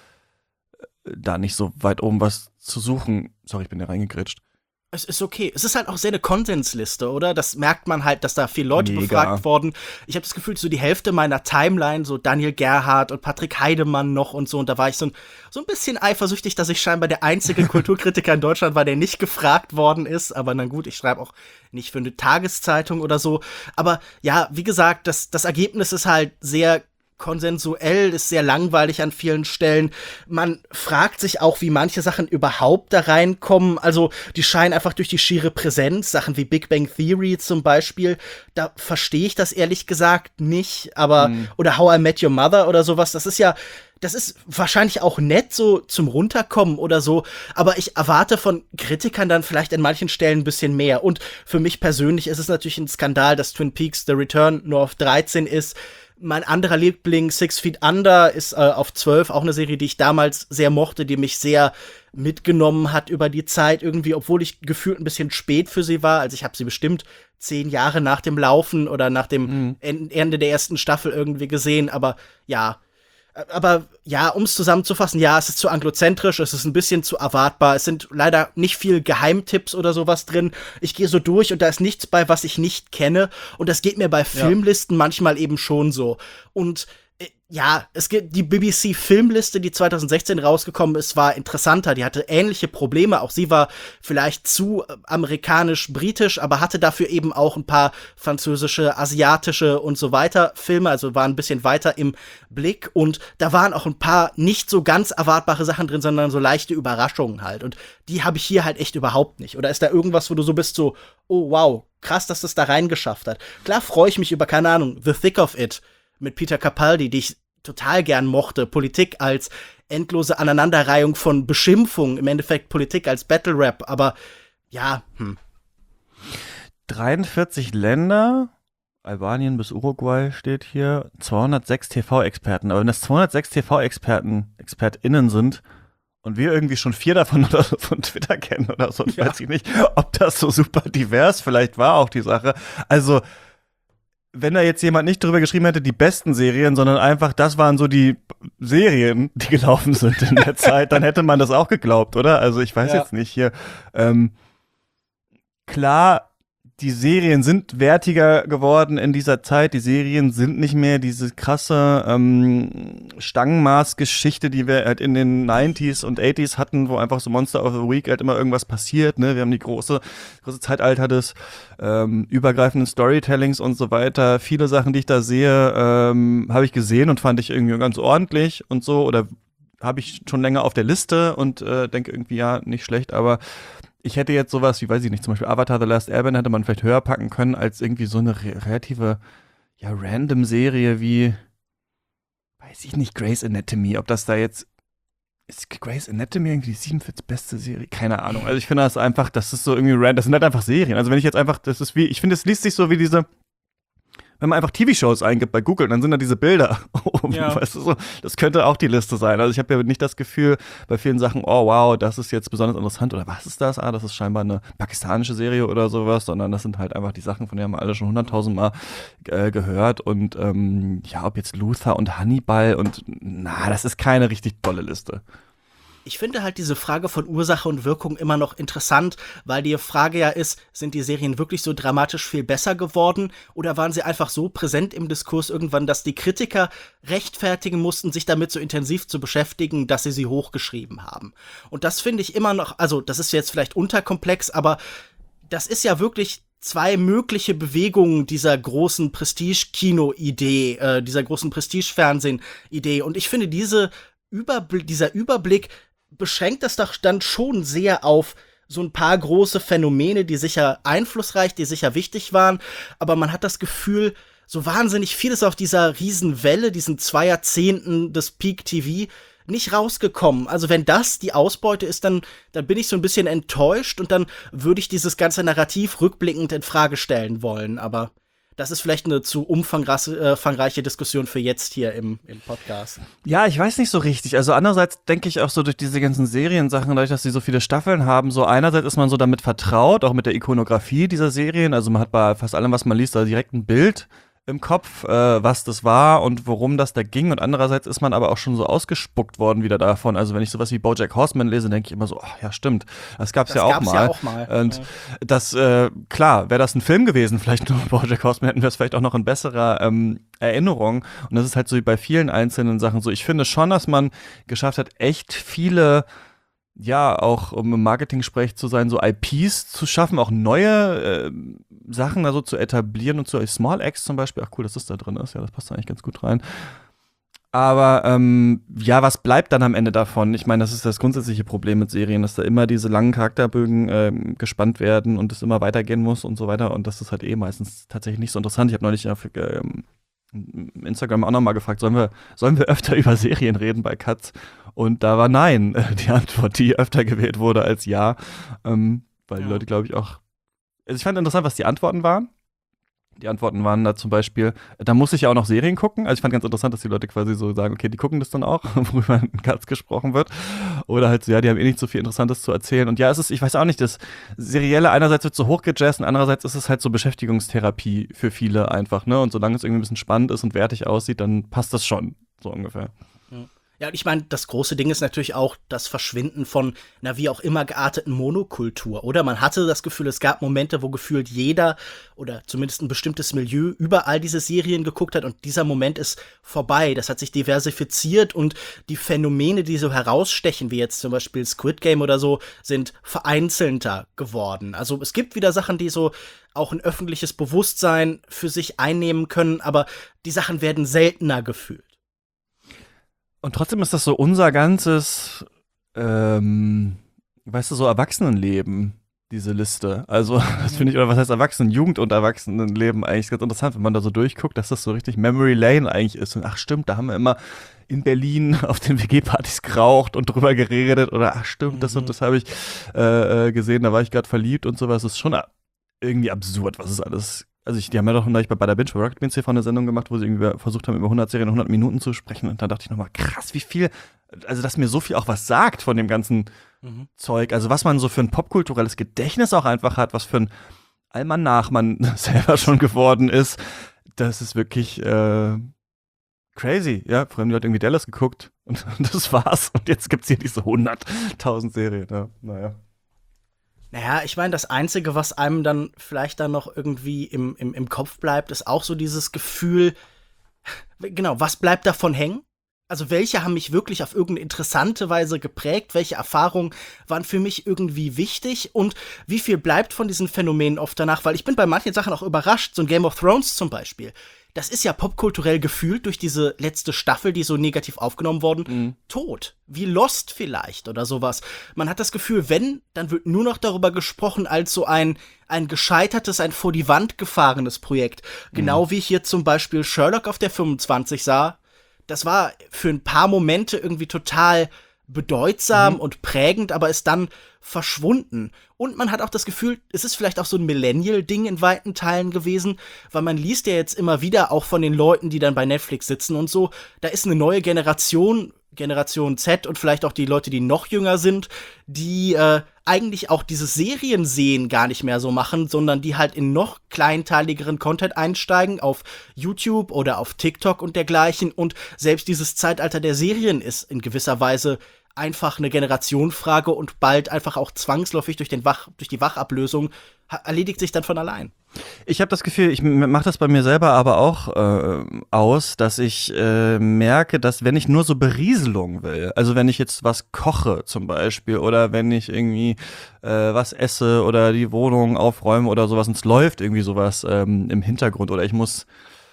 äh, da nicht so weit oben was zu suchen. Sorry, ich bin da reingegritscht. Es ist okay. Es ist halt auch sehr eine Konsensliste, oder? Das merkt man halt, dass da viele Leute Mega. befragt wurden. Ich habe das Gefühl, so die Hälfte meiner Timeline, so Daniel Gerhardt und Patrick Heidemann noch und so. Und da war ich so ein, so ein bisschen eifersüchtig, dass ich scheinbar der einzige Kulturkritiker in Deutschland war, der nicht gefragt worden ist. Aber na gut, ich schreibe auch nicht für eine Tageszeitung oder so. Aber ja, wie gesagt, das, das Ergebnis ist halt sehr konsensuell, ist sehr langweilig an vielen Stellen. Man fragt sich auch, wie manche Sachen überhaupt da reinkommen. Also, die scheinen einfach durch die schiere Präsenz, Sachen wie Big Bang Theory zum Beispiel, da verstehe ich das ehrlich gesagt nicht. Aber, mhm. oder How I Met Your Mother oder sowas, das ist ja, das ist wahrscheinlich auch nett so zum Runterkommen oder so, aber ich erwarte von Kritikern dann vielleicht an manchen Stellen ein bisschen mehr. Und für mich persönlich ist es natürlich ein Skandal, dass Twin Peaks The Return nur auf dreizehn ist. Mein anderer Liebling, Six Feet Under, ist äh, auf zwölf, auch eine Serie, die ich damals sehr mochte, die mich sehr mitgenommen hat über die Zeit irgendwie, obwohl ich gefühlt ein bisschen spät für sie war. Also ich habe sie bestimmt zehn Jahre nach dem Laufen oder nach dem mhm. Ende der ersten Staffel irgendwie gesehen, aber ja, Aber ja, um es zusammenzufassen, ja, es ist zu anglozentrisch, es ist ein bisschen zu erwartbar, es sind leider nicht viel Geheimtipps oder sowas drin. Ich gehe so durch und da ist nichts bei, was ich nicht kenne. Und das geht mir bei Filmlisten ja. manchmal eben schon so. Und Ja, es gibt die B B C-Filmliste, die zwanzig sechzehn rausgekommen ist, war interessanter. Die hatte ähnliche Probleme. Auch sie war vielleicht zu amerikanisch-britisch, aber hatte dafür eben auch ein paar französische, asiatische und so weiter Filme, also war ein bisschen weiter im Blick. Und da waren auch ein paar nicht so ganz erwartbare Sachen drin, sondern so leichte Überraschungen halt. Und die habe ich hier halt echt überhaupt nicht. Oder ist da irgendwas, wo du so bist, so, oh wow, krass, dass das da reingeschafft hat. Klar freue ich mich über, keine Ahnung, The Thick of It mit Peter Capaldi, die ich total gern mochte. Politik als endlose Aneinanderreihung von Beschimpfungen, im Endeffekt Politik als Battle Rap, aber ja, hm. dreiundvierzig Länder, Albanien bis Uruguay steht hier, zweihundertsechs T V-Experten. Aber wenn das zweihundertsechs T V-Experten, ExpertInnen sind und wir irgendwie schon vier davon oder so von Twitter kennen oder so, ja. weiß ich nicht, ob das so super divers vielleicht war auch die Sache. Also wenn da jetzt jemand nicht drüber geschrieben hätte, die besten Serien, sondern einfach, das waren so die Serien, die gelaufen sind in der Zeit, dann hätte man das auch geglaubt, oder? Also ich weiß ja. jetzt nicht hier. Ähm, klar, die Serien sind wertiger geworden in dieser Zeit. Die Serien sind nicht mehr diese krasse ähm, Stangenmaß-Geschichte, die wir halt in den neunziger und achtziger hatten, wo einfach so Monster of the Week halt immer irgendwas passiert. Ne? Wir haben die große, große Zeitalter des ähm, übergreifenden Storytellings und so weiter. Viele Sachen, die ich da sehe, ähm, habe ich gesehen und fand ich irgendwie ganz ordentlich und so. Oder habe ich schon länger auf der Liste und äh, denke irgendwie, ja, nicht schlecht, aber ich hätte jetzt sowas wie, weiß ich nicht, zum Beispiel Avatar The Last Airbender hätte man vielleicht höher packen können als irgendwie so eine re- relative, ja, random Serie wie, weiß ich nicht, Grey's Anatomy. Ob das da jetzt, ist Grey's Anatomy irgendwie die siebenundvierzig beste Serie? Keine Ahnung. Also ich finde das einfach, das ist so irgendwie random, das sind halt einfach Serien. Also wenn ich jetzt einfach, das ist wie, ich finde, es liest sich so wie diese, wenn man einfach T V-Shows eingibt bei Google, dann sind da diese Bilder oben, ja. weißt du so. Das könnte auch die Liste sein. Also ich habe ja nicht das Gefühl bei vielen Sachen, oh wow, das ist jetzt besonders interessant oder was ist das? Ah, das ist scheinbar eine pakistanische Serie oder sowas, sondern das sind halt einfach die Sachen, von denen haben wir alle schon hunderttausend Mal äh, gehört und ähm, ja, ob jetzt Luther und Hannibal und na, das ist keine richtig tolle Liste. Ich finde halt diese Frage von Ursache und Wirkung immer noch interessant, weil die Frage ja ist, sind die Serien wirklich so dramatisch viel besser geworden oder waren sie einfach so präsent im Diskurs irgendwann, dass die Kritiker rechtfertigen mussten, sich damit so intensiv zu beschäftigen, dass sie sie hochgeschrieben haben. Und das finde ich immer noch, also das ist jetzt vielleicht unterkomplex, aber das ist ja wirklich zwei mögliche Bewegungen dieser großen Prestige-Kino-Idee, äh, dieser großen Prestige-Fernsehen-Idee. Und ich finde, diese Überblick, dieser Überblick beschränkt das doch dann schon sehr auf so ein paar große Phänomene, die sicher einflussreich, die sicher wichtig waren, aber man hat das Gefühl, so wahnsinnig vieles auf dieser Riesenwelle, diesen zwei Jahrzehnten des Peak-T V nicht rausgekommen. Also wenn das die Ausbeute ist, dann, dann bin ich so ein bisschen enttäuscht und dann würde ich dieses ganze Narrativ rückblickend in Frage stellen wollen, aber das ist vielleicht eine zu umfangreiche Diskussion für jetzt hier im, im Podcast. Ja, ich weiß nicht so richtig. Also andererseits denke ich auch so durch diese ganzen Seriensachen, dadurch, dass sie so viele Staffeln haben, so einerseits ist man so damit vertraut, auch mit der Ikonografie dieser Serien. Also man hat bei fast allem, was man liest, da direkt ein Bild im Kopf, äh, was das war und worum das da ging. Und andererseits ist man aber auch schon so ausgespuckt worden wieder davon. Also wenn ich sowas wie BoJack Horseman lese, denke ich immer so, ach ja, stimmt, das gab's das ja, auch mal. ja auch mal. Und ja. das, äh, klar, wäre das ein Film gewesen, vielleicht nur BoJack Horseman, hätten wir es vielleicht auch noch in besserer ähm, Erinnerung. Und das ist halt so wie bei vielen einzelnen Sachen so. Ich finde schon, dass man geschafft hat, echt viele, ja, auch um im Marketing-Sprech zu sein, so I Ps zu schaffen, auch neue äh, Sachen also zu etablieren und so Small Axe zum Beispiel, ach cool, dass das da drin ist, ja, das passt eigentlich ganz gut rein. Aber ähm, ja, was bleibt dann am Ende davon? Ich meine, das ist das grundsätzliche Problem mit Serien, dass da immer diese langen Charakterbögen äh, gespannt werden und es immer weitergehen muss und so weiter und das ist halt eh meistens tatsächlich nicht so interessant. Ich habe neulich auf äh, Instagram auch nochmal gefragt, sollen wir, sollen wir öfter über Serien reden bei Katz? Und da war nein, die Antwort, die öfter gewählt wurde als ja, ähm, weil ja. die Leute, glaube ich, auch. Also ich fand interessant, was die Antworten waren. Die Antworten waren da zum Beispiel, da muss ich ja auch noch Serien gucken. Also ich fand ganz interessant, dass die Leute quasi so sagen, okay, die gucken das dann auch, worüber in Katz gesprochen wird. Oder halt so, ja, die haben eh nicht so viel Interessantes zu erzählen. Und ja, es ist, ich weiß auch nicht, das Serielle einerseits wird so hochgejazzt und andererseits ist es halt so Beschäftigungstherapie für viele einfach, ne? Und solange es irgendwie ein bisschen spannend ist und wertig aussieht, dann passt das schon, so ungefähr. Ja, und ich meine, das große Ding ist natürlich auch das Verschwinden von einer wie auch immer gearteten Monokultur, oder? Man hatte das Gefühl, es gab Momente, wo gefühlt jeder oder zumindest ein bestimmtes Milieu überall diese Serien geguckt hat und dieser Moment ist vorbei. Das hat sich diversifiziert und die Phänomene, die so herausstechen, wie jetzt zum Beispiel Squid Game oder so, sind vereinzelter geworden. Also es gibt wieder Sachen, die so auch ein öffentliches Bewusstsein für sich einnehmen können, aber die Sachen werden seltener gefühlt. Und trotzdem ist das so unser ganzes, ähm, weißt du, so Erwachsenenleben, diese Liste. Also, das finde ich, oder was heißt Erwachsenen, Jugend- und Erwachsenenleben eigentlich ganz interessant, wenn man da so durchguckt, dass das so richtig Memory Lane eigentlich ist. Und ach stimmt, da haben wir immer in Berlin auf den W G-Partys geraucht und drüber geredet. Oder ach stimmt, das und das habe ich äh, gesehen, da war ich gerade verliebt und sowas. Das ist schon irgendwie absurd, was es alles. Also ich, die haben ja doch neulich bei Bada Binge bei Rocket Beans T V eine Sendung gemacht, wo sie irgendwie versucht haben, über hundert Serien in hundert Minuten zu sprechen. Und da dachte ich nochmal, krass, wie viel, also dass mir so viel auch was sagt von dem ganzen mhm. Zeug. Also was man so für ein popkulturelles Gedächtnis auch einfach hat, was für ein Almanach man selber schon geworden ist. Das ist wirklich äh, crazy. Ja, vor allem die Leute irgendwie Dallas geguckt und das war's. Und jetzt gibt's hier diese hunderttausend Serien. Ja, naja. Naja, ich meine, das Einzige, was einem dann vielleicht dann noch irgendwie im, im, im Kopf bleibt, ist auch so dieses Gefühl, genau, was bleibt davon hängen? Also welche haben mich wirklich auf irgendeine interessante Weise geprägt? Welche Erfahrungen waren für mich irgendwie wichtig? Und wie viel bleibt von diesen Phänomenen oft danach? Weil ich bin bei manchen Sachen auch überrascht, so ein Game of Thrones zum Beispiel. Das ist ja popkulturell gefühlt durch diese letzte Staffel, die so negativ aufgenommen worden, mhm. tot. Wie Lost vielleicht oder sowas. Man hat das Gefühl, wenn, dann wird nur noch darüber gesprochen als so ein, ein gescheitertes, ein vor die Wand gefahrenes Projekt. Mhm. Genau wie ich hier zum Beispiel Sherlock auf der fünfundzwanzig sah. Das war für ein paar Momente irgendwie total bedeutsam mhm. und prägend, aber ist dann verschwunden. Und man hat auch das Gefühl, es ist vielleicht auch so ein Millennial-Ding in weiten Teilen gewesen, weil man liest ja jetzt immer wieder auch von den Leuten, die dann bei Netflix sitzen und so, da ist eine neue Generation, Generation Z und vielleicht auch die Leute, die noch jünger sind, die äh, eigentlich auch dieses Seriensehen gar nicht mehr so machen, sondern die halt in noch kleinteiligeren Content einsteigen auf YouTube oder auf TikTok und dergleichen. Und selbst dieses Zeitalter der Serien ist in gewisser Weise einfach eine Generationenfrage und bald einfach auch zwangsläufig durch, den Wach, durch die Wachablösung erledigt sich dann von allein. Ich habe das Gefühl, ich mache das bei mir selber aber auch äh, aus, dass ich äh, merke, dass wenn ich nur so Berieselung will, also wenn ich jetzt was koche zum Beispiel oder wenn ich irgendwie äh, was esse oder die Wohnung aufräume oder sowas und es läuft irgendwie sowas ähm, im Hintergrund oder ich muss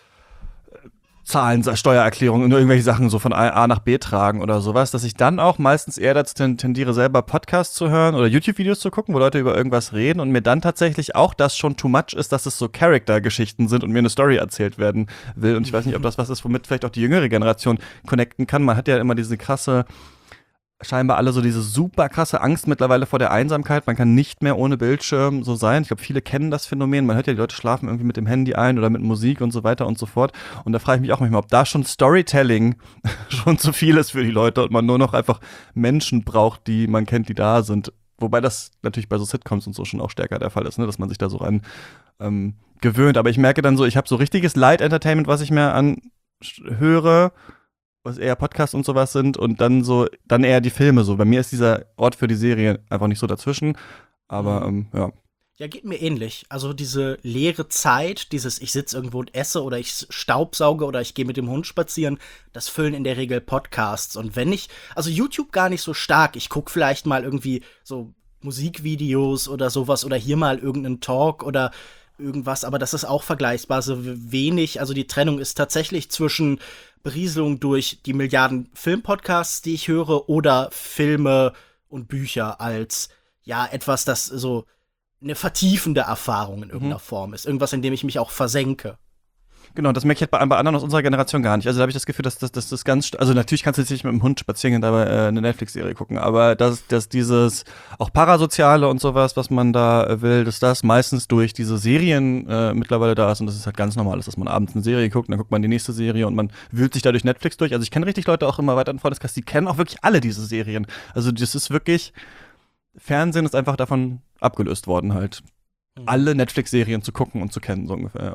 Zahlen, Steuererklärungen und irgendwelche Sachen so von A nach B tragen oder sowas, dass ich dann auch meistens eher dazu tendiere, selber Podcasts zu hören oder YouTube-Videos zu gucken, wo Leute über irgendwas reden und mir dann tatsächlich auch das schon too much ist, dass es so Charakter-Geschichten sind und mir eine Story erzählt werden will. Und ich weiß nicht, ob das was ist, womit vielleicht auch die jüngere Generation connecten kann. Man hat ja immer diese krasse scheinbar alle so diese super krasse Angst mittlerweile vor der Einsamkeit. Man kann nicht mehr ohne Bildschirm so sein. Ich glaube, viele kennen das Phänomen. Man hört ja, die Leute schlafen irgendwie mit dem Handy ein oder mit Musik und so weiter und so fort. Und da frage ich mich auch manchmal, ob da schon Storytelling schon zu viel ist für die Leute und man nur noch einfach Menschen braucht, die man kennt, die da sind. Wobei das natürlich bei so Sitcoms und so schon auch stärker der Fall ist, ne? Dass man sich da so rein ähm, gewöhnt. Aber ich merke dann so, ich habe so richtiges Light-Entertainment, was ich mir anhöre, was eher Podcasts und sowas sind und dann so, dann eher die Filme so. Bei mir ist dieser Ort für die Serie einfach nicht so dazwischen, aber ähm, ja. Ja, geht mir ähnlich. Also diese leere Zeit, dieses ich sitze irgendwo und esse oder ich staubsauge oder ich gehe mit dem Hund spazieren, das füllen in der Regel Podcasts. Und wenn ich, also YouTube gar nicht so stark, ich gucke vielleicht mal irgendwie so Musikvideos oder sowas oder hier mal irgendeinen Talk oder irgendwas, aber das ist auch vergleichbar, so wenig. Also die Trennung ist tatsächlich zwischen Berieselung durch die Milliarden Filmpodcasts, die ich höre, oder Filme und Bücher als, ja, etwas, das so eine vertiefende Erfahrung in irgendeiner mhm. Form ist. Irgendwas, in dem ich mich auch versenke. Genau, das merke ich halt bei, bei anderen aus unserer Generation gar nicht. Also da habe ich das Gefühl, dass das dass, dass ganz, also natürlich kannst du jetzt nicht mit dem Hund spazieren und dabei äh, eine Netflix-Serie gucken, aber dass, dass dieses auch Parasoziale und sowas, was man da will, dass das meistens durch diese Serien äh, mittlerweile da ist und das ist halt ganz normal ist, dass man abends eine Serie guckt, dann guckt man die nächste Serie und man wühlt sich da durch Netflix durch. Also ich kenne richtig Leute auch immer weiter in Freundeskreis, die kennen auch wirklich alle diese Serien. Also das ist wirklich, Fernsehen ist einfach davon abgelöst worden halt, mhm. alle Netflix-Serien zu gucken und zu kennen, so ungefähr, ja.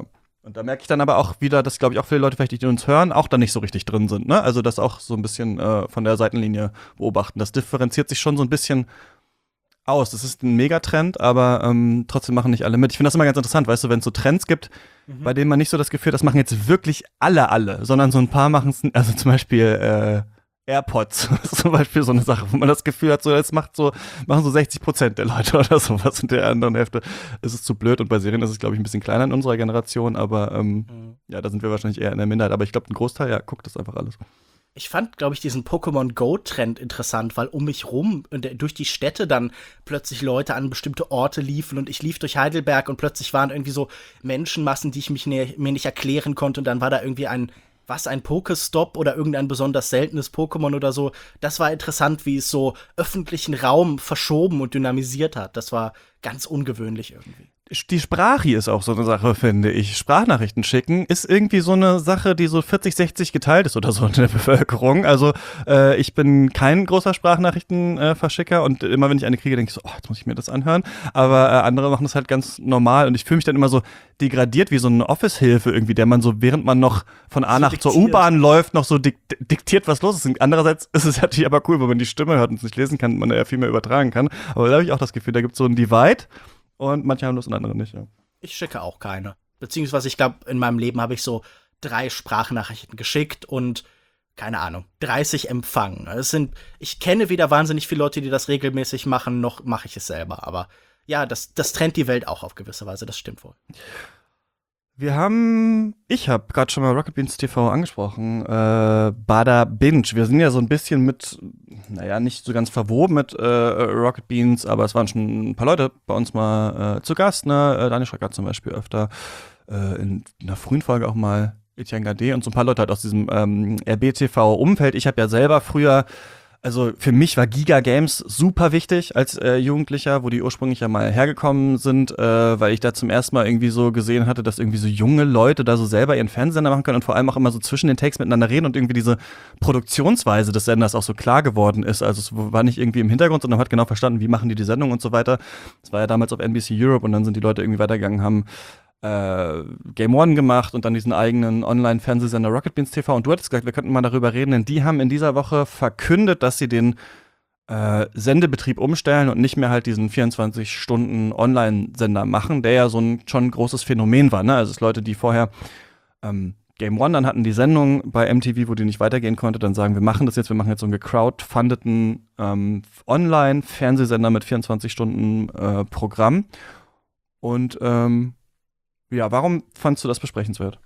Und da merke ich dann aber auch wieder, dass, glaube ich, auch viele Leute vielleicht, die uns hören, auch da nicht so richtig drin sind, ne? Also das auch so ein bisschen äh, von der Seitenlinie beobachten. Das differenziert sich schon so ein bisschen aus. Das ist ein Megatrend, aber ähm, trotzdem machen nicht alle mit. Ich finde das immer ganz interessant, weißt du, wenn es so Trends gibt, mhm. bei denen man nicht so das Gefühl hat, das machen jetzt wirklich alle, alle, sondern so ein paar machen es, also zum Beispiel äh, AirPods, das ist zum Beispiel so eine Sache, wo man das Gefühl hat, so das macht so, machen so sechzig Prozent der Leute oder sowas und der anderen Hälfte ist es zu blöd und bei Serien ist es, glaube ich, ein bisschen kleiner in unserer Generation, aber ähm, mhm. ja, da sind wir wahrscheinlich eher in der Minderheit, aber ich glaube, ein Großteil, ja, guckt das einfach alles. Ich fand, glaube ich, diesen Pokémon-Go-Trend interessant, weil um mich rum durch die Städte dann plötzlich Leute an bestimmte Orte liefen und ich lief durch Heidelberg und plötzlich waren irgendwie so Menschenmassen, die ich mich ne- mir nicht erklären konnte und dann war da irgendwie ein was, ein Pokestop oder irgendein besonders seltenes Pokémon oder so. Das war interessant, wie es so öffentlichen Raum verschoben und dynamisiert hat. Das war ganz ungewöhnlich irgendwie. Die Sprache ist auch so eine Sache, finde ich. Sprachnachrichten schicken ist irgendwie so eine Sache, die so vierzig sechzig geteilt ist oder so in der Bevölkerung. Also äh, ich bin kein großer Sprachnachrichtenverschicker äh, und immer wenn ich eine kriege, denke ich so, oh, jetzt muss ich mir das anhören. Aber äh, andere machen das halt ganz normal und ich fühle mich dann immer so degradiert wie so eine Office-Hilfe irgendwie, der man so, während man noch von A nach zur U-Bahn läuft, noch so dik- diktiert, was los ist. Und andererseits ist es natürlich aber cool, wenn man die Stimme hört und es nicht lesen kann, man ja viel mehr übertragen kann. Aber da habe ich auch das Gefühl, da gibt es so einen Divide. Und manche haben das und andere nicht, ja. Ich schicke auch keine. Beziehungsweise, ich glaube, in meinem Leben habe ich so drei Sprachnachrichten geschickt und, keine Ahnung, dreißig empfangen. Es sind, ich kenne weder wahnsinnig viele Leute, die das regelmäßig machen, noch mache ich es selber. Aber ja, das, das trennt die Welt auch auf gewisse Weise, das stimmt wohl. Wir haben, ich habe gerade schon mal Rocket Beans T V angesprochen, äh, Bada Binge. Wir sind ja so ein bisschen mit, naja, nicht so ganz verwoben mit äh, Rocket Beans, aber es waren schon ein paar Leute bei uns mal äh, zu Gast, ne? Äh, Daniel Schröcker zum Beispiel öfter, äh, in einer frühen Folge auch mal Etienne Gade und so ein paar Leute halt aus diesem ähm, R B T V-Umfeld. Ich habe ja selber früher, also für mich war Giga Games super wichtig als äh, Jugendlicher, wo die ursprünglich ja mal hergekommen sind, äh, weil ich da zum ersten Mal irgendwie so gesehen hatte, dass irgendwie so junge Leute da so selber ihren Fernsehsender machen können und vor allem auch immer so zwischen den Takes miteinander reden und irgendwie diese Produktionsweise des Senders auch so klar geworden ist. Also es war nicht irgendwie im Hintergrund, sondern man hat genau verstanden, wie machen die die Sendung und so weiter. Das war ja damals auf N B C Europe und dann sind die Leute irgendwie weitergegangen, haben Äh, Game One gemacht und dann diesen eigenen Online-Fernsehsender Rocket Beans T V. Und du hattest gesagt, wir könnten mal darüber reden, denn die haben in dieser Woche verkündet, dass sie den äh, Sendebetrieb umstellen und nicht mehr halt diesen vierundzwanzig Stunden Online-Sender machen, der ja so ein schon ein großes Phänomen war. Ne? Also es Leute, die vorher ähm, Game One dann hatten, die Sendung bei M T V, wo die nicht weitergehen konnte, dann sagen, wir machen das jetzt, wir machen jetzt so einen gecrowdfundeten ähm, Online-Fernsehsender mit vierundzwanzig Stunden äh, Programm. Und ähm, ja, warum fandst du das besprechenswert?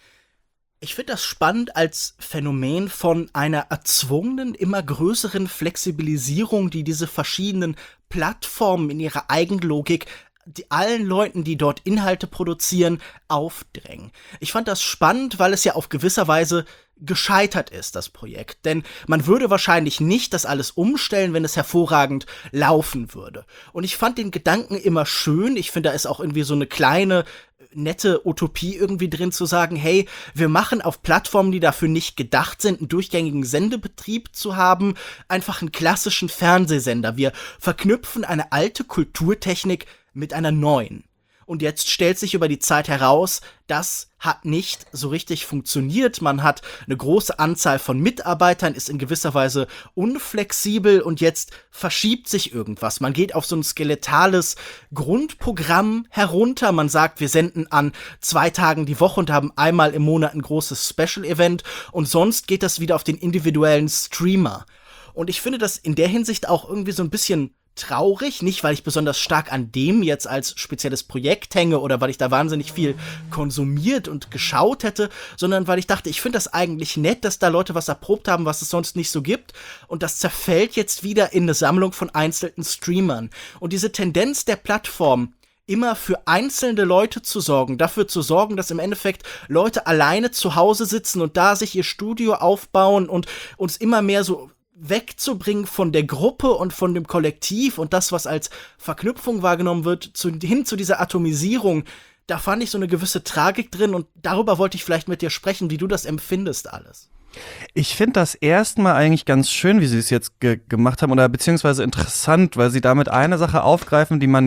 Ich finde das spannend als Phänomen von einer erzwungenen, immer größeren Flexibilisierung, die diese verschiedenen Plattformen in ihrer Eigenlogik die allen Leuten, die dort Inhalte produzieren, aufdrängen. Ich fand das spannend, weil es ja auf gewisser Weise gescheitert ist, das Projekt. Denn man würde wahrscheinlich nicht das alles umstellen, wenn es hervorragend laufen würde. Und ich fand den Gedanken immer schön. Ich finde, da ist auch irgendwie so eine kleine, nette Utopie irgendwie drin zu sagen, hey, wir machen auf Plattformen, die dafür nicht gedacht sind, einen durchgängigen Sendebetrieb zu haben, einfach einen klassischen Fernsehsender. Wir verknüpfen eine alte Kulturtechnik mit einer neuen. Und jetzt stellt sich über die Zeit heraus, das hat nicht so richtig funktioniert. Man hat eine große Anzahl von Mitarbeitern, ist in gewisser Weise unflexibel und jetzt verschiebt sich irgendwas. Man geht auf so ein skeletales Grundprogramm herunter. Man sagt, wir senden an zwei Tagen die Woche und haben einmal im Monat ein großes Special-Event und sonst geht das wieder auf den individuellen Streamer. Und ich finde das in der Hinsicht auch irgendwie so ein bisschen traurig, nicht weil ich besonders stark an dem jetzt als spezielles Projekt hänge oder weil ich da wahnsinnig viel konsumiert und geschaut hätte, sondern weil ich dachte, ich finde das eigentlich nett, dass da Leute was erprobt haben, was es sonst nicht so gibt und das zerfällt jetzt wieder in eine Sammlung von einzelnen Streamern. Und diese Tendenz der Plattform, immer für einzelne Leute zu sorgen, dafür zu sorgen, dass im Endeffekt Leute alleine zu Hause sitzen und da sich ihr Studio aufbauen und uns immer mehr so wegzubringen von der Gruppe und von dem Kollektiv und das, was als Verknüpfung wahrgenommen wird, zu, hin zu dieser Atomisierung, da fand ich so eine gewisse Tragik drin und darüber wollte ich vielleicht mit dir sprechen, wie du das empfindest alles. Ich finde das erstmal eigentlich ganz schön, wie sie es jetzt ge- gemacht haben oder beziehungsweise interessant, weil sie damit eine Sache aufgreifen, die man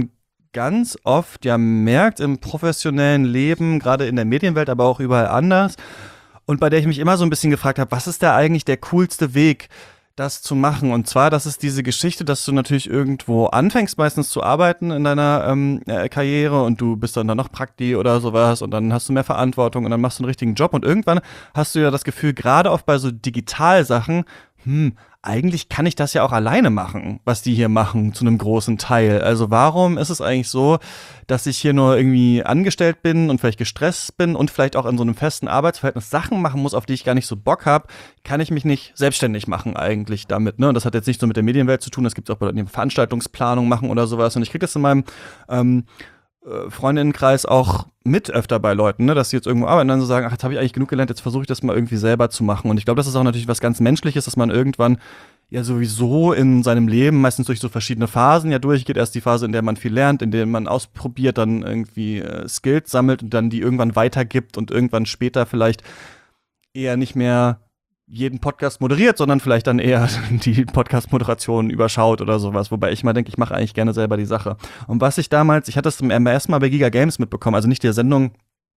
ganz oft ja merkt im professionellen Leben, gerade in der Medienwelt, aber auch überall anders. Und bei der ich mich immer so ein bisschen gefragt habe, was ist da eigentlich der coolste Weg, das zu machen? Und zwar, das ist diese Geschichte, dass du natürlich irgendwo anfängst, meistens zu arbeiten in deiner ähm, äh, Karriere und du bist dann da noch Prakti oder sowas und dann hast du mehr Verantwortung und dann machst du einen richtigen Job und irgendwann hast du ja das Gefühl, gerade oft bei so Digitalsachen, hm, eigentlich kann ich das ja auch alleine machen, was die hier machen, zu einem großen Teil. Also warum ist es eigentlich so, dass ich hier nur irgendwie angestellt bin und vielleicht gestresst bin und vielleicht auch in so einem festen Arbeitsverhältnis Sachen machen muss, auf die ich gar nicht so Bock habe, kann ich mich nicht selbstständig machen eigentlich damit. Ne? Und das hat jetzt nicht so mit der Medienwelt zu tun, das gibt es auch bei Leuten, die Veranstaltungsplanung machen oder sowas. Und ich kriege das in meinem ähm, Freundinnenkreis auch mit öfter bei Leuten, ne, dass sie jetzt irgendwo arbeiten und dann so sagen, ach, jetzt habe ich eigentlich genug gelernt, jetzt versuche ich das mal irgendwie selber zu machen. Und ich glaube, das ist auch natürlich was ganz Menschliches, dass man irgendwann ja sowieso in seinem Leben meistens durch so verschiedene Phasen ja durchgeht. Erst die Phase, in der man viel lernt, in der man ausprobiert, dann irgendwie äh, Skills sammelt und dann die irgendwann weitergibt und irgendwann später vielleicht eher nicht mehr jeden Podcast moderiert, sondern vielleicht dann eher die Podcast-Moderation überschaut oder sowas. Wobei ich mal denke, ich mache eigentlich gerne selber die Sache. Und was ich damals, ich hatte es zum ersten Mal bei Giga Games mitbekommen, also nicht der Sendung,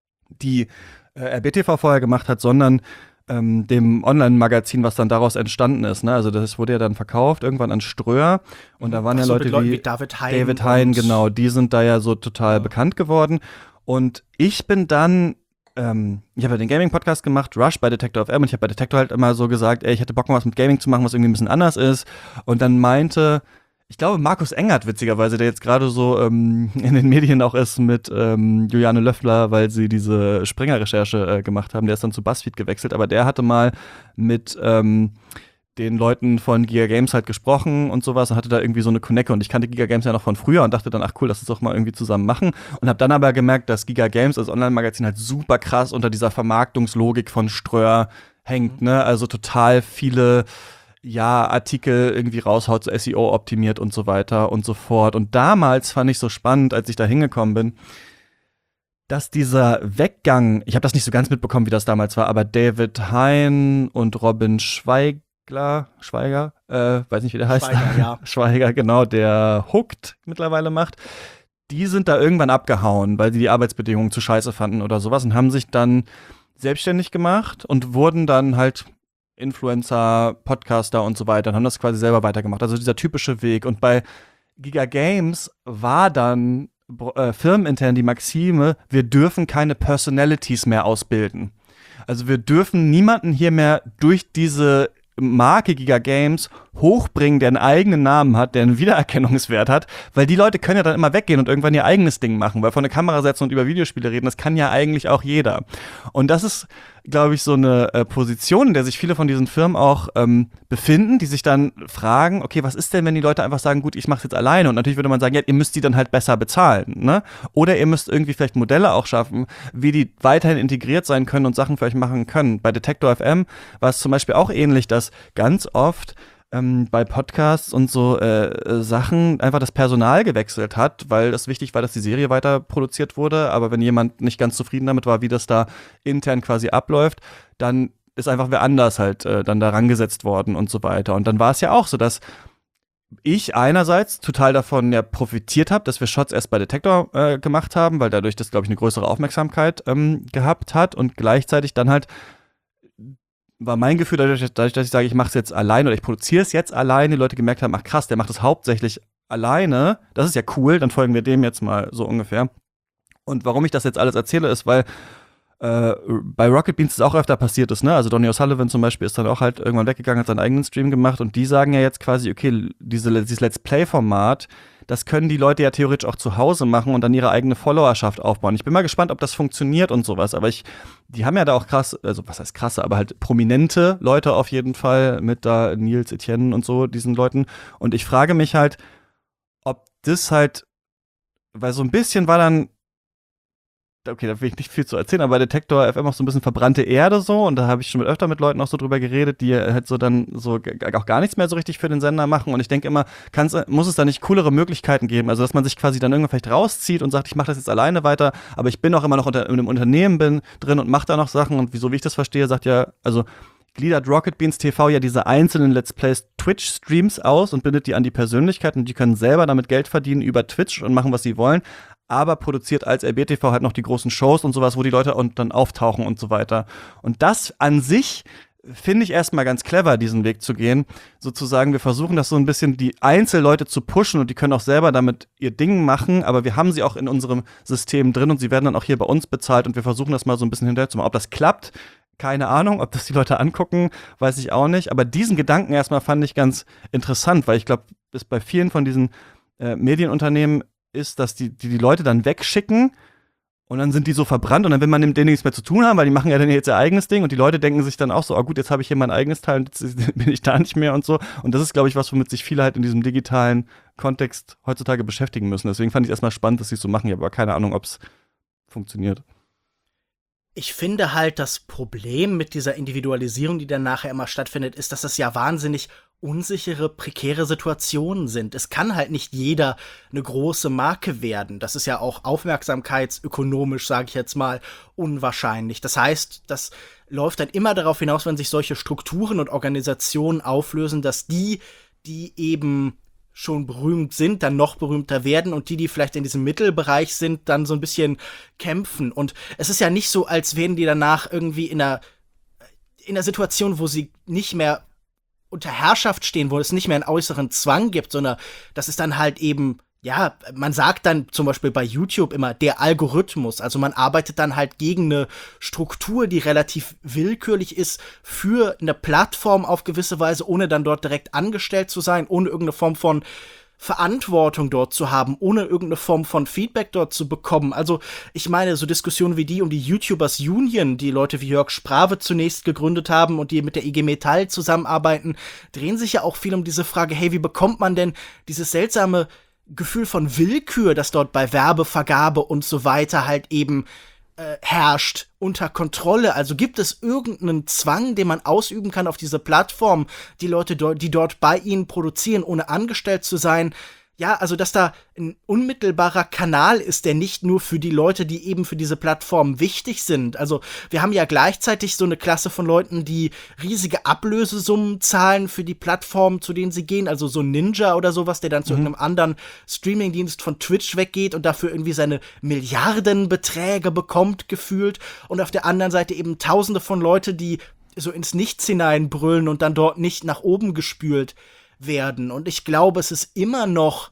die äh, R B T V vorher gemacht hat, sondern ähm, dem Online-Magazin, was dann daraus entstanden ist. Ne? Also das wurde ja dann verkauft, irgendwann an Ströer. Und da waren Ach ja so, Leute mit Leuten wie, wie David Hein. David Hein, genau, die sind da ja so total Ja. bekannt geworden. Und ich bin dann Ähm, ich habe ja den Gaming-Podcast gemacht, Rush bei Detektor F M, und ich habe bei Detektor halt immer so gesagt, ey, ich hätte Bock mal was mit Gaming zu machen, was irgendwie ein bisschen anders ist. Und dann meinte, ich glaube, Markus Engert, witzigerweise, der jetzt gerade so ähm, in den Medien auch ist mit ähm, Juliane Löffler, weil sie diese Springer-Recherche äh, gemacht haben, der ist dann zu BuzzFeed gewechselt, aber der hatte mal mit ähm, den Leuten von Giga Games halt gesprochen und sowas und hatte da irgendwie so eine Connecte und ich kannte Giga Games ja noch von früher und dachte dann, ach cool, lass uns doch mal irgendwie zusammen machen und habe dann aber gemerkt, dass Giga Games als Online-Magazin halt super krass unter dieser Vermarktungslogik von Ströer hängt, ne, also total viele ja, Artikel irgendwie raushaut, so S E O optimiert und so weiter und so fort. Und damals fand ich so spannend, als ich da hingekommen bin, dass dieser Weggang, ich habe das nicht so ganz mitbekommen, wie das damals war, aber David Hein und Robin Schweig Schweiger, Schweiger, äh, weiß nicht, wie der heißt. Schweiger, ja. Schweiger, genau, der Hooked mittlerweile macht. Die sind da irgendwann abgehauen, weil sie die Arbeitsbedingungen zu scheiße fanden oder sowas und haben sich dann selbstständig gemacht und wurden dann halt Influencer, Podcaster und so weiter und haben das quasi selber weitergemacht. Also dieser typische Weg. Und bei Giga Games war dann äh, firmenintern die Maxime, wir dürfen keine Personalities mehr ausbilden. Also wir dürfen niemanden hier mehr durch diese Marke Giga Games hochbringen, der einen eigenen Namen hat, der einen Wiedererkennungswert hat, weil die Leute können ja dann immer weggehen und irgendwann ihr eigenes Ding machen, weil vor eine Kamera setzen und über Videospiele reden, das kann ja eigentlich auch jeder. Und das ist, glaube ich, so eine äh, Position, in der sich viele von diesen Firmen auch ähm, befinden, die sich dann fragen, okay, was ist denn, wenn die Leute einfach sagen, gut, ich mach's jetzt alleine? Und natürlich würde man sagen, ja, ihr müsst die dann halt besser bezahlen, ne? Oder ihr müsst irgendwie vielleicht Modelle auch schaffen, wie die weiterhin integriert sein können und Sachen für euch machen können. Bei Detektor F M war es zum Beispiel auch ähnlich, dass ganz oft ähm, bei Podcasts und so äh, Sachen einfach das Personal gewechselt hat, weil es wichtig war, dass die Serie weiter produziert wurde. Aber wenn jemand nicht ganz zufrieden damit war, wie das da intern quasi abläuft, dann ist einfach wer anders halt äh, dann da rangesetzt worden und so weiter. Und dann war es ja auch so, dass ich einerseits total davon ja profitiert habe, dass wir Shots erst bei Detektor äh, gemacht haben, weil dadurch das, glaube ich, eine größere Aufmerksamkeit ähm, gehabt hat und gleichzeitig dann halt war mein Gefühl, dadurch, dadurch dass ich sage, ich mache es jetzt allein oder ich produziere es jetzt allein, die Leute gemerkt haben, ach krass, der macht es hauptsächlich alleine, das ist ja cool, dann folgen wir dem jetzt mal so ungefähr. Und warum ich das jetzt alles erzähle, ist, weil äh, bei Rocket Beans es auch öfter passiert ist, ne? Also Donny O'Sullivan zum Beispiel ist dann auch halt irgendwann weggegangen, hat seinen eigenen Stream gemacht und die sagen ja jetzt quasi, okay, diese, dieses Let's Play-Format, das können die Leute ja theoretisch auch zu Hause machen und dann ihre eigene Followerschaft aufbauen. Ich bin mal gespannt, ob das funktioniert und sowas, aber ich, die haben ja da auch krass, also was heißt krasse, aber halt prominente Leute auf jeden Fall mit da Nils Etienne und so, diesen Leuten. Und ich frage mich halt, ob das halt, weil so ein bisschen war dann, okay, da will ich nicht viel zu erzählen, aber bei Detektor F M auch so ein bisschen verbrannte Erde so und da habe ich schon mit öfter mit Leuten auch so drüber geredet, die halt so dann so g- auch gar nichts mehr so richtig für den Sender machen und ich denke immer, kann's, muss es da nicht coolere Möglichkeiten geben, also dass man sich quasi dann irgendwann vielleicht rauszieht und sagt, ich mache das jetzt alleine weiter, aber ich bin auch immer noch unter, in einem Unternehmen bin, drin und mache da noch Sachen und wieso wie ich das verstehe, sagt ja, also gliedert Rocket Beans T V ja diese einzelnen Let's Plays Twitch-Streams aus und bindet die an die Persönlichkeiten und die können selber damit Geld verdienen über Twitch und machen, was sie wollen, aber produziert als R B T V halt noch die großen Shows und sowas, wo die Leute und dann auftauchen und so weiter. Und das an sich finde ich erstmal ganz clever, diesen Weg zu gehen. Sozusagen, wir versuchen das so ein bisschen, die Einzelleute zu pushen und die können auch selber damit ihr Ding machen, aber wir haben sie auch in unserem System drin und sie werden dann auch hier bei uns bezahlt und wir versuchen das mal so ein bisschen hinterher zu machen. Ob das klappt, keine Ahnung. Ob das die Leute angucken, weiß ich auch nicht. Aber diesen Gedanken erstmal fand ich ganz interessant, weil ich glaube, es bei vielen von diesen äh, Medienunternehmen ist, dass die, die die Leute dann wegschicken und dann sind die so verbrannt und dann will man mit denen nichts mehr zu tun haben, weil die machen ja dann jetzt ihr eigenes Ding und die Leute denken sich dann auch so, oh gut, jetzt habe ich hier mein eigenes Teil und jetzt bin ich da nicht mehr und so. Und das ist, glaube ich, was, womit sich viele halt in diesem digitalen Kontext heutzutage beschäftigen müssen. Deswegen fand ich es erstmal spannend, dass sie es so machen. Ich habe aber keine Ahnung, ob es funktioniert. Ich finde halt, das Problem mit dieser Individualisierung, die dann nachher immer stattfindet, ist, dass das ja wahnsinnig unsichere, prekäre Situationen sind. Es kann halt nicht jeder eine große Marke werden. Das ist ja auch aufmerksamkeitsökonomisch, sage ich jetzt mal, unwahrscheinlich. Das heißt, das läuft dann immer darauf hinaus, wenn sich solche Strukturen und Organisationen auflösen, dass die, die eben schon berühmt sind, dann noch berühmter werden und die, die vielleicht in diesem Mittelbereich sind, dann so ein bisschen kämpfen. Und es ist ja nicht so, als wären die danach irgendwie in einer, in einer Situation, wo sie nicht mehr unter Herrschaft stehen, wo es nicht mehr einen äußeren Zwang gibt, sondern das ist dann halt eben, ja, man sagt dann zum Beispiel bei YouTube immer der Algorithmus, also man arbeitet dann halt gegen eine Struktur, die relativ willkürlich ist für eine Plattform auf gewisse Weise, ohne dann dort direkt angestellt zu sein, ohne irgendeine Form von Verantwortung dort zu haben, ohne irgendeine Form von Feedback dort zu bekommen. Also ich meine, so Diskussionen wie die um die YouTubers Union, die Leute wie Jörg Sprave zunächst gegründet haben und die mit der I G Metall zusammenarbeiten, drehen sich ja auch viel um diese Frage, hey, wie bekommt man denn dieses seltsame Gefühl von Willkür, das dort bei Werbevergabe und so weiter halt eben äh, herrscht, unter Kontrolle. Also gibt es irgendeinen Zwang, den man ausüben kann auf diese Plattform, die Leute, do- die dort bei ihnen produzieren, ohne angestellt zu sein. Ja, also dass da ein unmittelbarer Kanal ist, der nicht nur für die Leute, die eben für diese Plattform wichtig sind. Also wir haben ja gleichzeitig so eine Klasse von Leuten, die riesige Ablösesummen zahlen für die Plattformen, zu denen sie gehen. Also so ein Ninja oder sowas, der dann mhm. zu irgendeinem anderen Streamingdienst von Twitch weggeht und dafür irgendwie seine Milliardenbeträge bekommt, gefühlt. Und auf der anderen Seite eben Tausende von Leute, die so ins Nichts hineinbrüllen und dann dort nicht nach oben gespült werden. Und ich glaube, es ist immer noch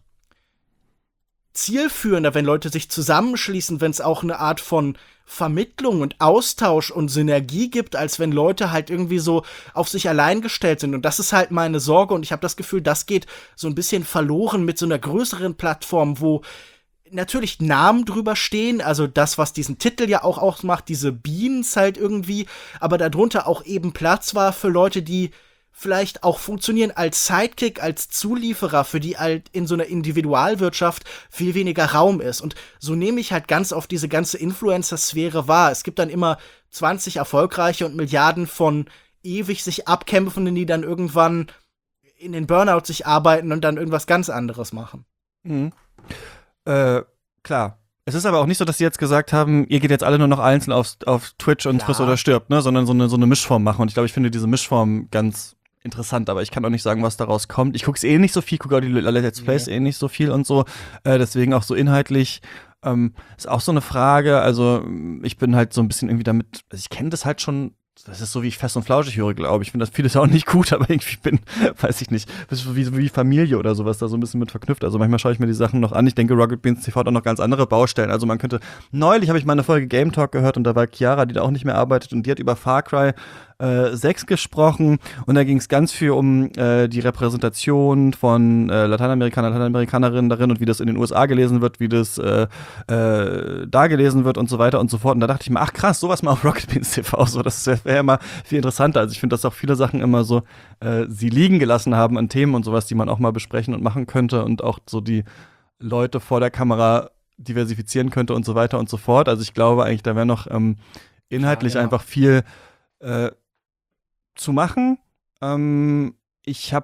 zielführender, wenn Leute sich zusammenschließen, wenn es auch eine Art von Vermittlung und Austausch und Synergie gibt, als wenn Leute halt irgendwie so auf sich allein gestellt sind. Und das ist halt meine Sorge und ich habe das Gefühl, das geht so ein bisschen verloren mit so einer größeren Plattform, wo natürlich Namen drüber stehen, also das, was diesen Titel ja auch ausmacht, diese Beans halt irgendwie, aber darunter auch eben Platz war für Leute, die vielleicht auch funktionieren als Sidekick, als Zulieferer, für die halt in so einer Individualwirtschaft viel weniger Raum ist. Und so nehme ich halt ganz oft diese ganze Influencer-Sphäre wahr. Es gibt dann immer zwanzig erfolgreiche und Milliarden von ewig sich Abkämpfenden, die dann irgendwann in den Burnout sich arbeiten und dann irgendwas ganz anderes machen. Mhm. Äh, klar. Es ist aber auch nicht so, dass sie jetzt gesagt haben, ihr geht jetzt alle nur noch einzeln auf, auf Twitch und frisst oder stirbt, ne? Sondern so eine, so eine Mischform machen. Und ich glaube, ich finde diese Mischform ganz interessant, aber ich kann auch nicht sagen, was daraus kommt. Ich gucke es eh nicht so viel, gucke auch die Let's Plays nee. eh nicht so viel und so. Äh, deswegen auch so inhaltlich ähm, ist auch so eine Frage. Also ich bin halt so ein bisschen irgendwie damit, also ich kenne das halt schon. Das ist so, wie ich Fest und Flauschig höre, glaube ich. Ich finde das vieles auch nicht gut, aber irgendwie bin, weiß ich nicht, wie, wie Familie oder sowas da so ein bisschen mit verknüpft. Also manchmal schaue ich mir die Sachen noch an. Ich denke, Rocket Beans T V hat auch noch ganz andere Baustellen. Also man könnte, neulich habe ich mal eine Folge Game Talk gehört und da war Chiara, die da auch nicht mehr arbeitet und die hat über Far Cry äh, sechs gesprochen und da ging es ganz viel um äh, die Repräsentation von äh, Lateinamerikanern, Lateinamerikanerinnen darin und wie das in den U S A gelesen wird, wie das äh, äh, da gelesen wird und so weiter und so fort. Und da dachte ich mir, ach krass, sowas mal auf Rocket Beans T V, so, das wäre wär immer viel interessanter. Also ich finde, dass auch viele Sachen immer so äh, sie liegen gelassen haben an Themen und sowas, die man auch mal besprechen und machen könnte und auch so die Leute vor der Kamera diversifizieren könnte und so weiter und so fort. Also ich glaube eigentlich, da wäre noch ähm, inhaltlich ja, ja. einfach viel äh, zu machen. Ähm, ich habe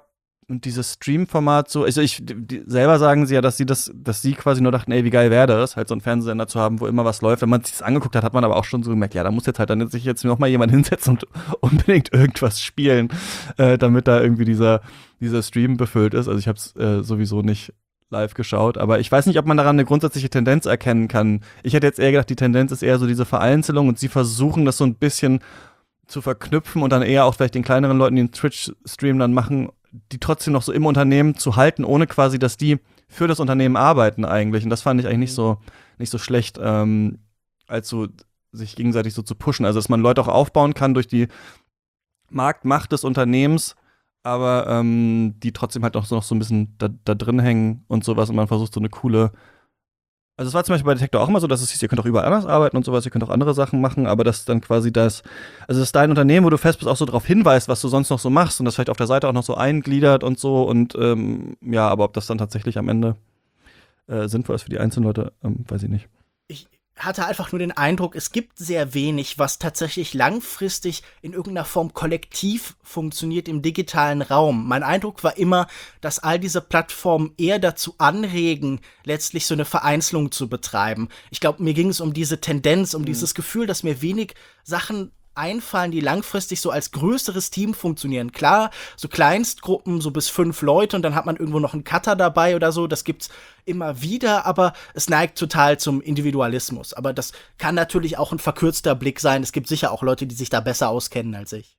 und dieses Stream-Format so, also ich, die, selber sagen sie ja, dass sie das, dass sie quasi nur dachten, ey, wie geil wäre das, halt so einen Fernsehsender zu haben, wo immer was läuft. Wenn man sich das angeguckt hat, hat man aber auch schon so gemerkt, ja, da muss jetzt halt dann sich jetzt noch mal jemand hinsetzen und unbedingt irgendwas spielen, äh, damit da irgendwie dieser, dieser Stream befüllt ist. Also ich habe es äh, sowieso nicht live geschaut, aber ich weiß nicht, ob man daran eine grundsätzliche Tendenz erkennen kann. Ich hätte jetzt eher gedacht, die Tendenz ist eher so diese Vereinzelung und sie versuchen das so ein bisschen zu verknüpfen und dann eher auch vielleicht den kleineren Leuten, die einen Twitch-Stream dann machen, die trotzdem noch so im Unternehmen zu halten, ohne quasi, dass die für das Unternehmen arbeiten eigentlich. Und das fand ich eigentlich nicht so, nicht so schlecht, ähm, als so sich gegenseitig so zu pushen. Also, dass man Leute auch aufbauen kann durch die Marktmacht des Unternehmens, aber ähm, die trotzdem halt auch so noch so ein bisschen da, da drin hängen und sowas und man versucht so eine coole. Also es war zum Beispiel bei Detektor auch immer so, dass es hieß, ihr könnt auch überall anders arbeiten und sowas, ihr könnt auch andere Sachen machen, aber dass dann quasi das, also das ist dein Unternehmen, wo du fest bist, auch so darauf hinweist, was du sonst noch so machst und das vielleicht auf der Seite auch noch so eingliedert und so und ähm, ja, aber ob das dann tatsächlich am Ende äh, sinnvoll ist für die einzelnen Leute, ähm, weiß ich nicht. Ich hatte einfach nur den Eindruck, es gibt sehr wenig, was tatsächlich langfristig in irgendeiner Form kollektiv funktioniert im digitalen Raum. Mein Eindruck war immer, dass all diese Plattformen eher dazu anregen, letztlich so eine Vereinzelung zu betreiben. Ich glaube, mir ging es um diese Tendenz, um mhm. dieses Gefühl, dass mir wenig Sachen einfallen, die langfristig so als größeres Team funktionieren. Klar, so Kleinstgruppen, so bis fünf Leute und dann hat man irgendwo noch einen Cutter dabei oder so, das gibt's immer wieder, aber es neigt total zum Individualismus. Aber das kann natürlich auch ein verkürzter Blick sein. Es gibt sicher auch Leute, die sich da besser auskennen als ich.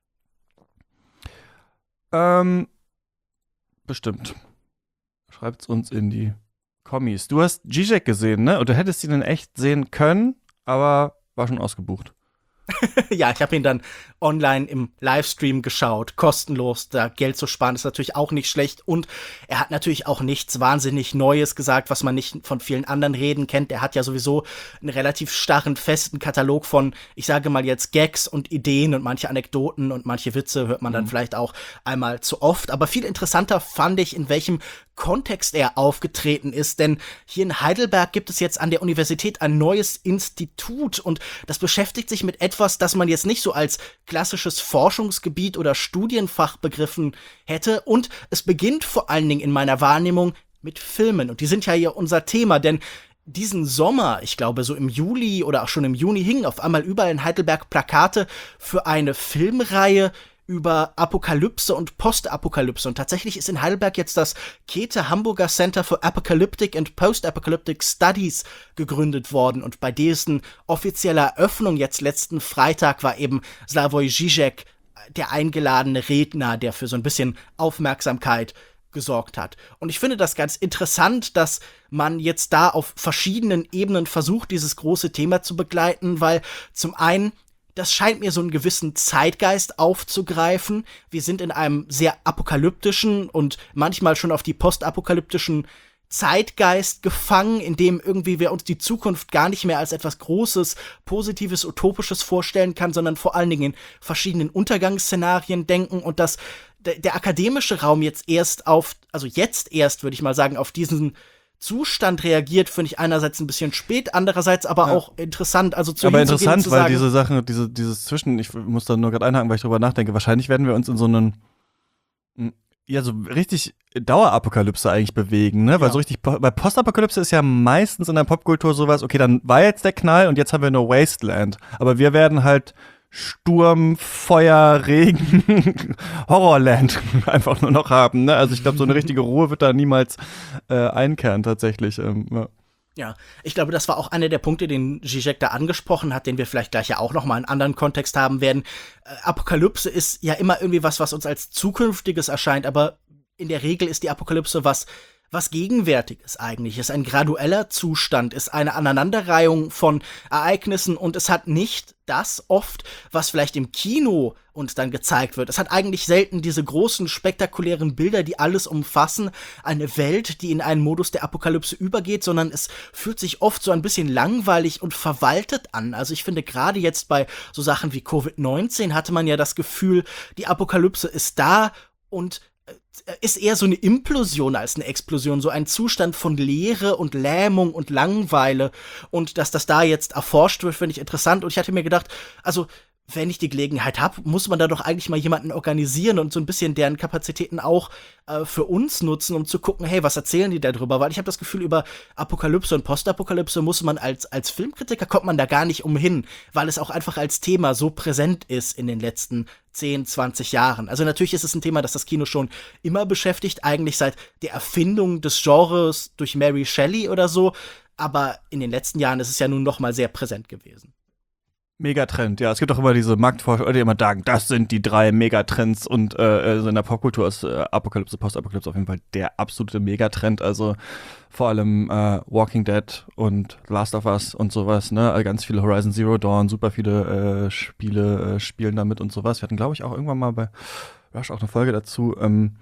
Ähm, bestimmt. Schreibt's uns in die Kommis. Du hast Zizek gesehen, ne? Und du hättest ihn in echt sehen können, aber war schon ausgebucht. Ja, ich habe ihn dann online im Livestream geschaut, kostenlos, da Geld zu sparen ist natürlich auch nicht schlecht und er hat natürlich auch nichts wahnsinnig Neues gesagt, was man nicht von vielen anderen Reden kennt. Er hat ja sowieso einen relativ starren, festen Katalog von, ich sage mal jetzt Gags und Ideen und manche Anekdoten und manche Witze hört man dann mhm. vielleicht auch einmal zu oft, aber viel interessanter fand ich, in welchem Kontext er aufgetreten ist, denn hier in Heidelberg gibt es jetzt an der Universität ein neues Institut und das beschäftigt sich mit etwas, das man jetzt nicht so als klassisches Forschungsgebiet oder Studienfach begriffen hätte und es beginnt vor allen Dingen in meiner Wahrnehmung mit Filmen und die sind ja hier unser Thema, denn diesen Sommer, ich glaube so im Juli oder auch schon im Juni, hingen auf einmal überall in Heidelberg Plakate für eine Filmreihe über Apokalypse und Postapokalypse. Und tatsächlich ist in Heidelberg jetzt das Käthe Hamburger Center for Apocalyptic and Post-Apocalyptic Studies gegründet worden. Und bei dessen offizieller Eröffnung jetzt letzten Freitag war eben Slavoj Žižek der eingeladene Redner, der für so ein bisschen Aufmerksamkeit gesorgt hat. Und ich finde das ganz interessant, dass man jetzt da auf verschiedenen Ebenen versucht, dieses große Thema zu begleiten, weil zum einen das scheint mir so einen gewissen Zeitgeist aufzugreifen. Wir sind in einem sehr apokalyptischen und manchmal schon auf die postapokalyptischen Zeitgeist gefangen, in dem irgendwie wir uns die Zukunft gar nicht mehr als etwas Großes, Positives, Utopisches vorstellen kann, sondern vor allen Dingen in verschiedenen Untergangsszenarien denken und dass der, der akademische Raum jetzt erst auf, also jetzt erst, würde ich mal sagen, auf diesen Zustand reagiert, finde ich einerseits ein bisschen spät, andererseits aber ja. auch interessant. Also zu aber interessant, zu weil sagen, diese Sache, diese, dieses Zwischen, ich muss da nur gerade einhaken, weil ich drüber nachdenke, wahrscheinlich werden wir uns in so einen, ja, so richtig Dauerapokalypse eigentlich bewegen, ne? Ja. Weil so richtig, bei Postapokalypse ist ja meistens in der Popkultur sowas, okay, dann war jetzt der Knall und jetzt haben wir nur Wasteland. Aber wir werden halt Sturm, Feuer, Regen, Horrorland einfach nur noch haben, ne? Also ich glaube, so eine richtige Ruhe wird da niemals äh, einkehren tatsächlich. Ähm, ja. Ja, ich glaube, das war auch einer der Punkte, den Žižek da angesprochen hat, den wir vielleicht gleich ja auch noch mal in anderen Kontext haben werden. Äh, Apokalypse ist ja immer irgendwie was, was uns als Zukünftiges erscheint, aber in der Regel ist die Apokalypse was was Gegenwärtiges eigentlich ist, ein gradueller Zustand, ist eine Aneinanderreihung von Ereignissen und es hat nicht das oft, was vielleicht im Kino uns dann gezeigt wird. Es hat eigentlich selten diese großen, spektakulären Bilder, die alles umfassen, eine Welt, die in einen Modus der Apokalypse übergeht, sondern es fühlt sich oft so ein bisschen langweilig und verwaltet an. Also ich finde, gerade jetzt bei so Sachen wie Covid neunzehn hatte man ja das Gefühl, die Apokalypse ist da und ist eher so eine Implosion als eine Explosion, so ein Zustand von Leere und Lähmung und Langeweile und dass das da jetzt erforscht wird, finde ich interessant und ich hatte mir gedacht, also wenn ich die Gelegenheit habe, muss man da doch eigentlich mal jemanden organisieren und so ein bisschen deren Kapazitäten auch äh, für uns nutzen, um zu gucken, hey, was erzählen die da drüber? Weil ich habe das Gefühl, über Apokalypse und Postapokalypse muss man als, als Filmkritiker, kommt man da gar nicht umhin, weil es auch einfach als Thema so präsent ist in den letzten zehn, zwanzig Jahren. Also natürlich ist es ein Thema, das das Kino schon immer beschäftigt, eigentlich seit der Erfindung des Genres durch Mary Shelley oder so, aber in den letzten Jahren ist es ja nun noch mal sehr präsent gewesen. Megatrend, ja. Es gibt auch immer diese Marktforscher, die immer sagen, das sind die drei Megatrends und äh, also in der Popkultur ist äh, Apokalypse, Postapokalypse auf jeden Fall der absolute Megatrend. Also vor allem äh, Walking Dead und Last of Us und sowas, ne? Also ganz viele Horizon Zero Dawn, super viele äh, Spiele äh, spielen damit und sowas. Wir hatten, glaube ich, auch irgendwann mal bei Rush auch eine Folge dazu ähm,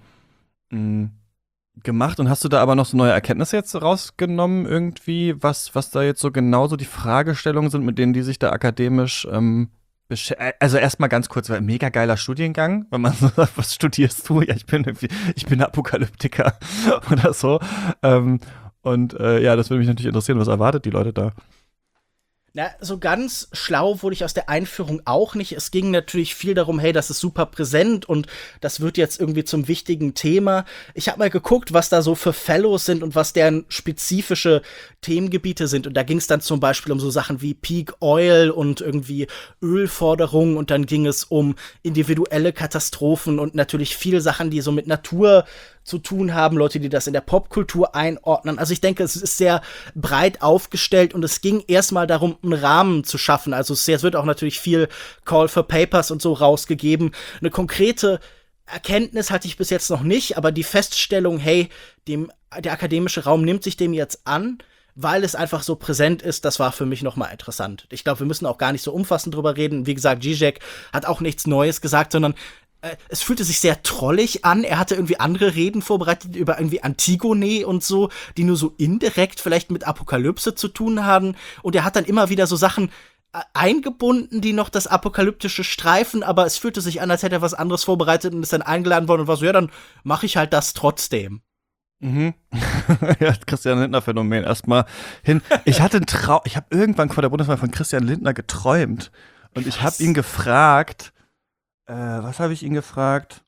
mh, gemacht. Und hast du da aber noch so neue Erkenntnisse jetzt rausgenommen irgendwie, was, was da jetzt so genauso die Fragestellungen sind, mit denen die sich da akademisch ähm, besch- also erstmal ganz kurz, weil mega geiler Studiengang, wenn man so sagt, was studierst du? Ja, ich bin irgendwie, ich bin Apokalyptiker oder so. Ähm, und äh, ja, das würde mich natürlich interessieren, was erwartet die Leute da? Na, so ganz schlau wurde ich aus der Einführung auch nicht. Es ging natürlich viel darum, hey, das ist super präsent und das wird jetzt irgendwie zum wichtigen Thema. Ich habe mal geguckt, was da so für Fellows sind und was deren spezifische Themengebiete sind. Und da ging es dann zum Beispiel um so Sachen wie Peak Oil und irgendwie Ölforderungen. Und dann ging es um individuelle Katastrophen und natürlich viele Sachen, die so mit Natur zu tun haben, Leute, die das in der Popkultur einordnen. Also ich denke, es ist sehr breit aufgestellt und es ging erstmal darum, einen Rahmen zu schaffen. Also es wird auch natürlich viel Call for Papers und so rausgegeben. Eine konkrete Erkenntnis hatte ich bis jetzt noch nicht, aber die Feststellung, hey, dem, der akademische Raum nimmt sich dem jetzt an, weil es einfach so präsent ist, das war für mich nochmal interessant. Ich glaube, wir müssen auch gar nicht so umfassend drüber reden. Wie gesagt, Zizek hat auch nichts Neues gesagt, sondern es fühlte sich sehr trollig an. Er hatte irgendwie andere Reden vorbereitet über irgendwie Antigone und so, die nur so indirekt vielleicht mit Apokalypse zu tun haben. Und er hat dann immer wieder so Sachen eingebunden, die noch das Apokalyptische streifen, aber es fühlte sich an, als hätte er was anderes vorbereitet und ist dann eingeladen worden und war so, ja, dann mache ich halt das trotzdem. Mhm. Ja, Christian Lindner-Phänomen erstmal hin. Ich hatte einen Traum, ich habe irgendwann vor der Bundeswahl von Christian Lindner geträumt und ich habe ihn gefragt, Äh, was habe ich ihn gefragt?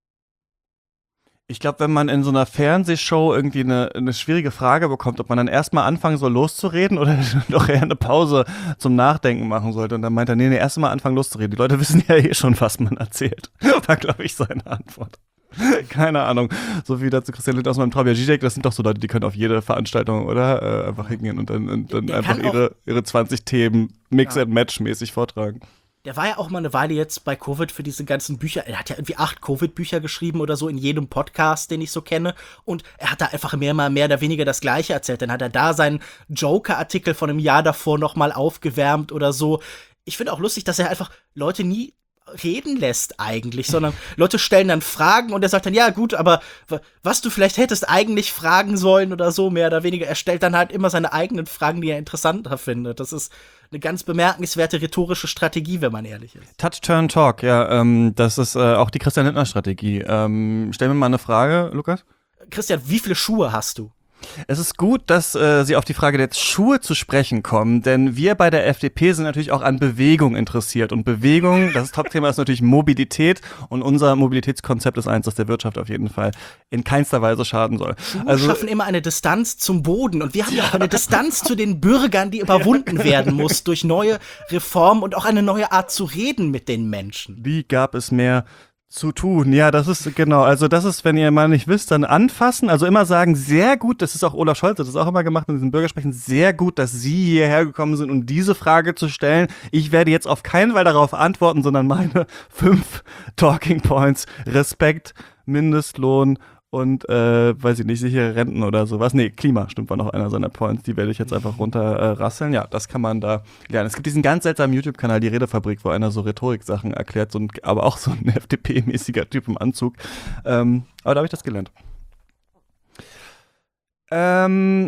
Ich glaube, wenn man in so einer Fernsehshow irgendwie eine, eine schwierige Frage bekommt, ob man dann erstmal anfangen soll loszureden oder doch eher eine Pause zum Nachdenken machen sollte. Und dann meint er, nee, nee, erst mal anfangen loszureden. Die Leute wissen ja eh schon, was man erzählt. War, glaube ich, seine Antwort. Keine Ahnung. So wie dazu Christian Lindner aus meinem Traum. Ja, Zizek, das sind doch so Leute, die können auf jede Veranstaltung, oder? Äh, einfach hingehen und dann, und dann einfach ihre, ihre zwanzig Themen Mix-and-Match-mäßig vortragen. Der war ja auch mal eine Weile jetzt bei Covid für diese ganzen Bücher. Er hat ja irgendwie acht Covid-Bücher geschrieben oder so in jedem Podcast, den ich so kenne. Und er hat da einfach mehr mal mehr oder weniger das Gleiche erzählt. Dann hat er da seinen Joker-Artikel von einem Jahr davor noch mal aufgewärmt oder so. Ich finde auch lustig, dass er einfach Leute nie reden lässt eigentlich, sondern Leute stellen dann Fragen und er sagt dann, ja gut, aber was du vielleicht hättest eigentlich fragen sollen oder so, mehr oder weniger. Er stellt dann halt immer seine eigenen Fragen, die er interessanter findet. Das ist eine ganz bemerkenswerte rhetorische Strategie, wenn man ehrlich ist. Touch, Turn, Talk, ja, ähm, das ist äh, auch die Christian Lindner-Strategie. Ähm, stell mir mal eine Frage, Lukas. Christian, wie viele Schuhe hast du? Es ist gut, dass äh, Sie auf die Frage der Schuhe zu sprechen kommen, denn wir bei der F D P sind natürlich auch an Bewegung interessiert. Und Bewegung, das Top-Thema ist natürlich Mobilität und unser Mobilitätskonzept ist eins, das der Wirtschaft auf jeden Fall in keinster Weise schaden soll. Schuhe also, schaffen immer eine Distanz zum Boden und wir haben ja auch eine Distanz zu den Bürgern, die überwunden werden muss durch neue Reformen und auch eine neue Art zu reden mit den Menschen. Wie gab es mehr zu tun, ja, das ist, genau, also das ist, wenn ihr mal nicht wisst, dann anfassen, also immer sagen, sehr gut, das ist auch Olaf Scholz, das ist auch immer gemacht in diesen Bürgersprechen, sehr gut, dass Sie hierher gekommen sind, um diese Frage zu stellen. Ich werde jetzt auf keinen Fall darauf antworten, sondern meine fünf Talking Points, Respekt, Mindestlohn und, äh, weiß ich nicht, sichere Renten oder sowas. Nee, Klima stimmt, war noch einer seiner Points. Die werde ich jetzt einfach runterrasseln. Äh, ja, das kann man da lernen. Es gibt diesen ganz seltsamen YouTube-Kanal, die Redefabrik, wo einer so Rhetorik-Sachen erklärt, so ein, aber auch so ein F D P-mäßiger Typ im Anzug. Ähm, aber da habe ich das gelernt. Ähm,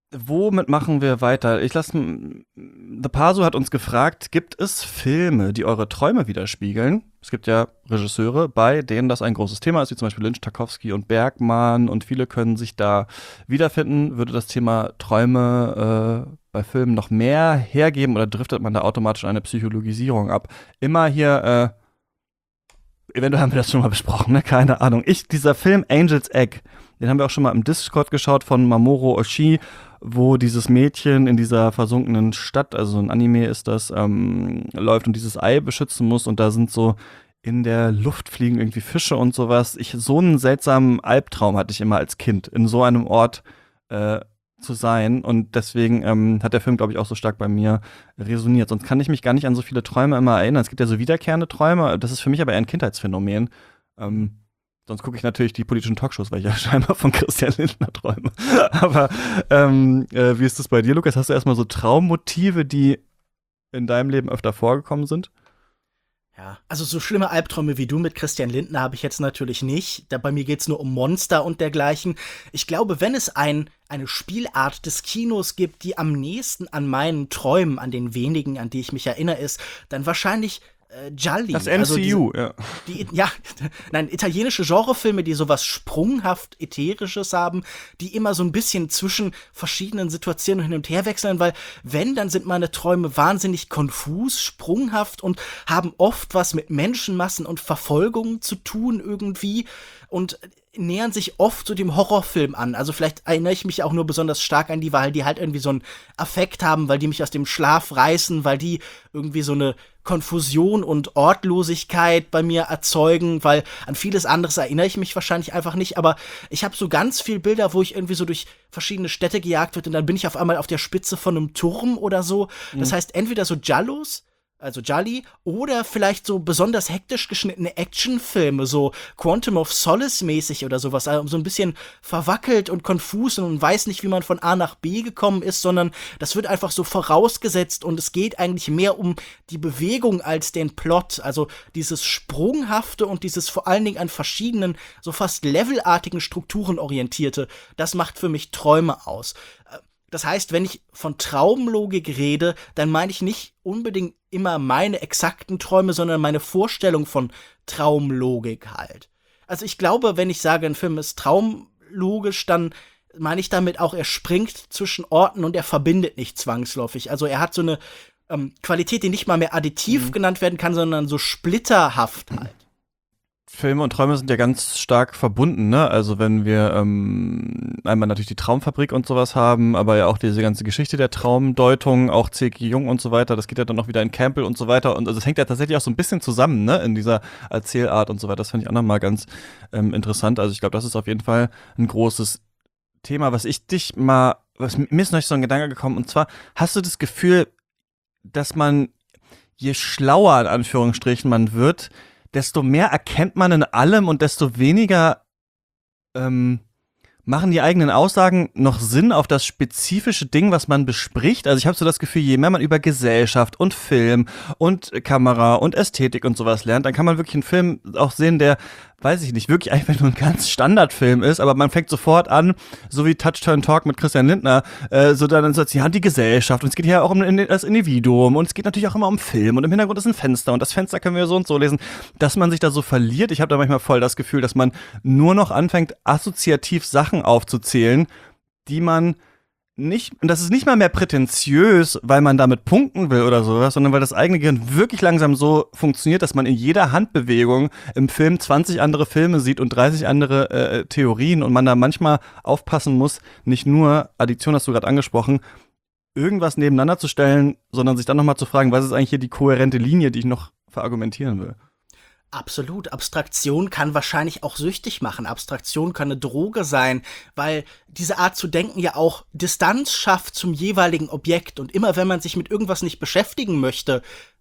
Womit machen wir weiter? Ich lasse. The Paso hat uns gefragt, gibt es Filme, die eure Träume widerspiegeln? Es gibt ja Regisseure, bei denen das ein großes Thema ist, wie zum Beispiel Lynch, Tarkovsky und Bergman, und viele können sich da wiederfinden. Würde das Thema Träume äh, bei Filmen noch mehr hergeben oder driftet man da automatisch eine Psychologisierung ab? Immer hier, äh, eventuell haben wir das schon mal besprochen, ne? Keine Ahnung. Ich, dieser Film Angel's Egg, den haben wir auch schon mal im Discord geschaut von Mamoru Oshii, wo dieses Mädchen in dieser versunkenen Stadt, also ein Anime ist das, ähm, läuft und dieses Ei beschützen muss, und da sind so in der Luft fliegen irgendwie Fische und sowas. Ich, so einen seltsamen Albtraum hatte ich immer als Kind, in so einem Ort äh, zu sein, und deswegen ähm, hat der Film, glaube ich, auch so stark bei mir resoniert. Sonst kann ich mich gar nicht an so viele Träume immer erinnern. Es gibt ja so wiederkehrende Träume, das ist für mich aber eher ein Kindheitsphänomen. Ähm, Sonst gucke ich natürlich die politischen Talkshows, weil ich ja scheinbar von Christian Lindner träume. Aber ähm, äh, wie ist das bei dir, Lukas? Hast du erstmal so Traummotive, die in deinem Leben öfter vorgekommen sind? Ja, also so schlimme Albträume wie du mit Christian Lindner habe ich jetzt natürlich nicht. Da bei mir geht's nur um Monster und dergleichen. Ich glaube, wenn es ein, eine Spielart des Kinos gibt, die am nächsten an meinen Träumen, an den wenigen, an die ich mich erinnere, ist, dann wahrscheinlich äh, Gialli. Das M C U, also ja. Die, ja, nein, italienische Genrefilme, die sowas sprunghaft Ätherisches haben, die immer so ein bisschen zwischen verschiedenen Situationen hin und her wechseln, weil wenn, dann sind meine Träume wahnsinnig konfus, sprunghaft und haben oft was mit Menschenmassen und Verfolgung zu tun irgendwie und nähern sich oft so dem Horrorfilm an. Also vielleicht erinnere ich mich auch nur besonders stark an die, weil die halt irgendwie so einen Affekt haben, weil die mich aus dem Schlaf reißen, weil die irgendwie so eine Konfusion und Ortlosigkeit bei mir erzeugen, weil an vieles anderes erinnere ich mich wahrscheinlich einfach nicht, aber ich habe so ganz viel Bilder, wo ich irgendwie so durch verschiedene Städte gejagt wird und dann bin ich auf einmal auf der Spitze von einem Turm oder so. Mhm. Das heißt, entweder so Giallos, also Gialli, oder vielleicht so besonders hektisch geschnittene Actionfilme, so Quantum of Solace mäßig oder sowas, also so ein bisschen verwackelt und konfus und man weiß nicht, wie man von A nach B gekommen ist, sondern das wird einfach so vorausgesetzt und es geht eigentlich mehr um die Bewegung als den Plot, also dieses Sprunghafte und dieses vor allen Dingen an verschiedenen, so fast levelartigen Strukturen orientierte, das macht für mich Träume aus. Das heißt, wenn ich von Traumlogik rede, dann meine ich nicht unbedingt immer meine exakten Träume, sondern meine Vorstellung von Traumlogik halt. Also ich glaube, wenn ich sage, ein Film ist traumlogisch, dann meine ich damit auch, er springt zwischen Orten und er verbindet nicht zwangsläufig. Also er hat so eine ähm, Qualität, die nicht mal mehr additiv mhm. genannt werden kann, sondern so splitterhaft halt. Filme und Träume sind ja ganz stark verbunden, ne? Also wenn wir ähm, einmal natürlich die Traumfabrik und sowas haben, aber ja auch diese ganze Geschichte der Traumdeutung, auch C G. Jung und so weiter, das geht ja dann noch wieder in Campbell und so weiter. Und also es hängt ja tatsächlich auch so ein bisschen zusammen, ne? In dieser Erzählart und so weiter. Das fand ich auch nochmal ganz ähm, interessant. Also ich glaube, das ist auf jeden Fall ein großes Thema, was ich dich mal, was mir ist noch so ein Gedanke gekommen, und zwar, hast du das Gefühl, dass man, je schlauer in Anführungsstrichen man wird, desto mehr erkennt man in allem und desto weniger ähm, machen die eigenen Aussagen noch Sinn auf das spezifische Ding, was man bespricht. Also ich habe so das Gefühl, je mehr man über Gesellschaft und Film und Kamera und Ästhetik und sowas lernt, dann kann man wirklich einen Film auch sehen, der, weiß ich nicht, wirklich einfach nur ein ganz Standardfilm ist, aber man fängt sofort an, so wie Touch, Turn, Talk mit Christian Lindner, äh, so dann so, ja, die Gesellschaft, und es geht ja auch um das Individuum und es geht natürlich auch immer um Film und im Hintergrund ist ein Fenster und das Fenster können wir so und so lesen, dass man sich da so verliert. Ich habe da manchmal voll das Gefühl, dass man nur noch anfängt, assoziativ Sachen aufzuzählen, die man nicht, und das ist nicht mal mehr prätentiös, weil man damit punkten will oder sowas, sondern weil das eigene Gehirn wirklich langsam so funktioniert, dass man in jeder Handbewegung im Film zwanzig andere Filme sieht und dreißig andere äh, Theorien und man da manchmal aufpassen muss, nicht nur, Addition hast du gerade angesprochen, irgendwas nebeneinander zu stellen, sondern sich dann nochmal zu fragen, was ist eigentlich hier die kohärente Linie, die ich noch verargumentieren will. Absolut. Abstraktion kann wahrscheinlich auch süchtig machen. Abstraktion kann eine Droge sein, weil diese Art zu denken ja auch Distanz schafft zum jeweiligen Objekt. Und immer wenn man sich mit irgendwas nicht beschäftigen möchte,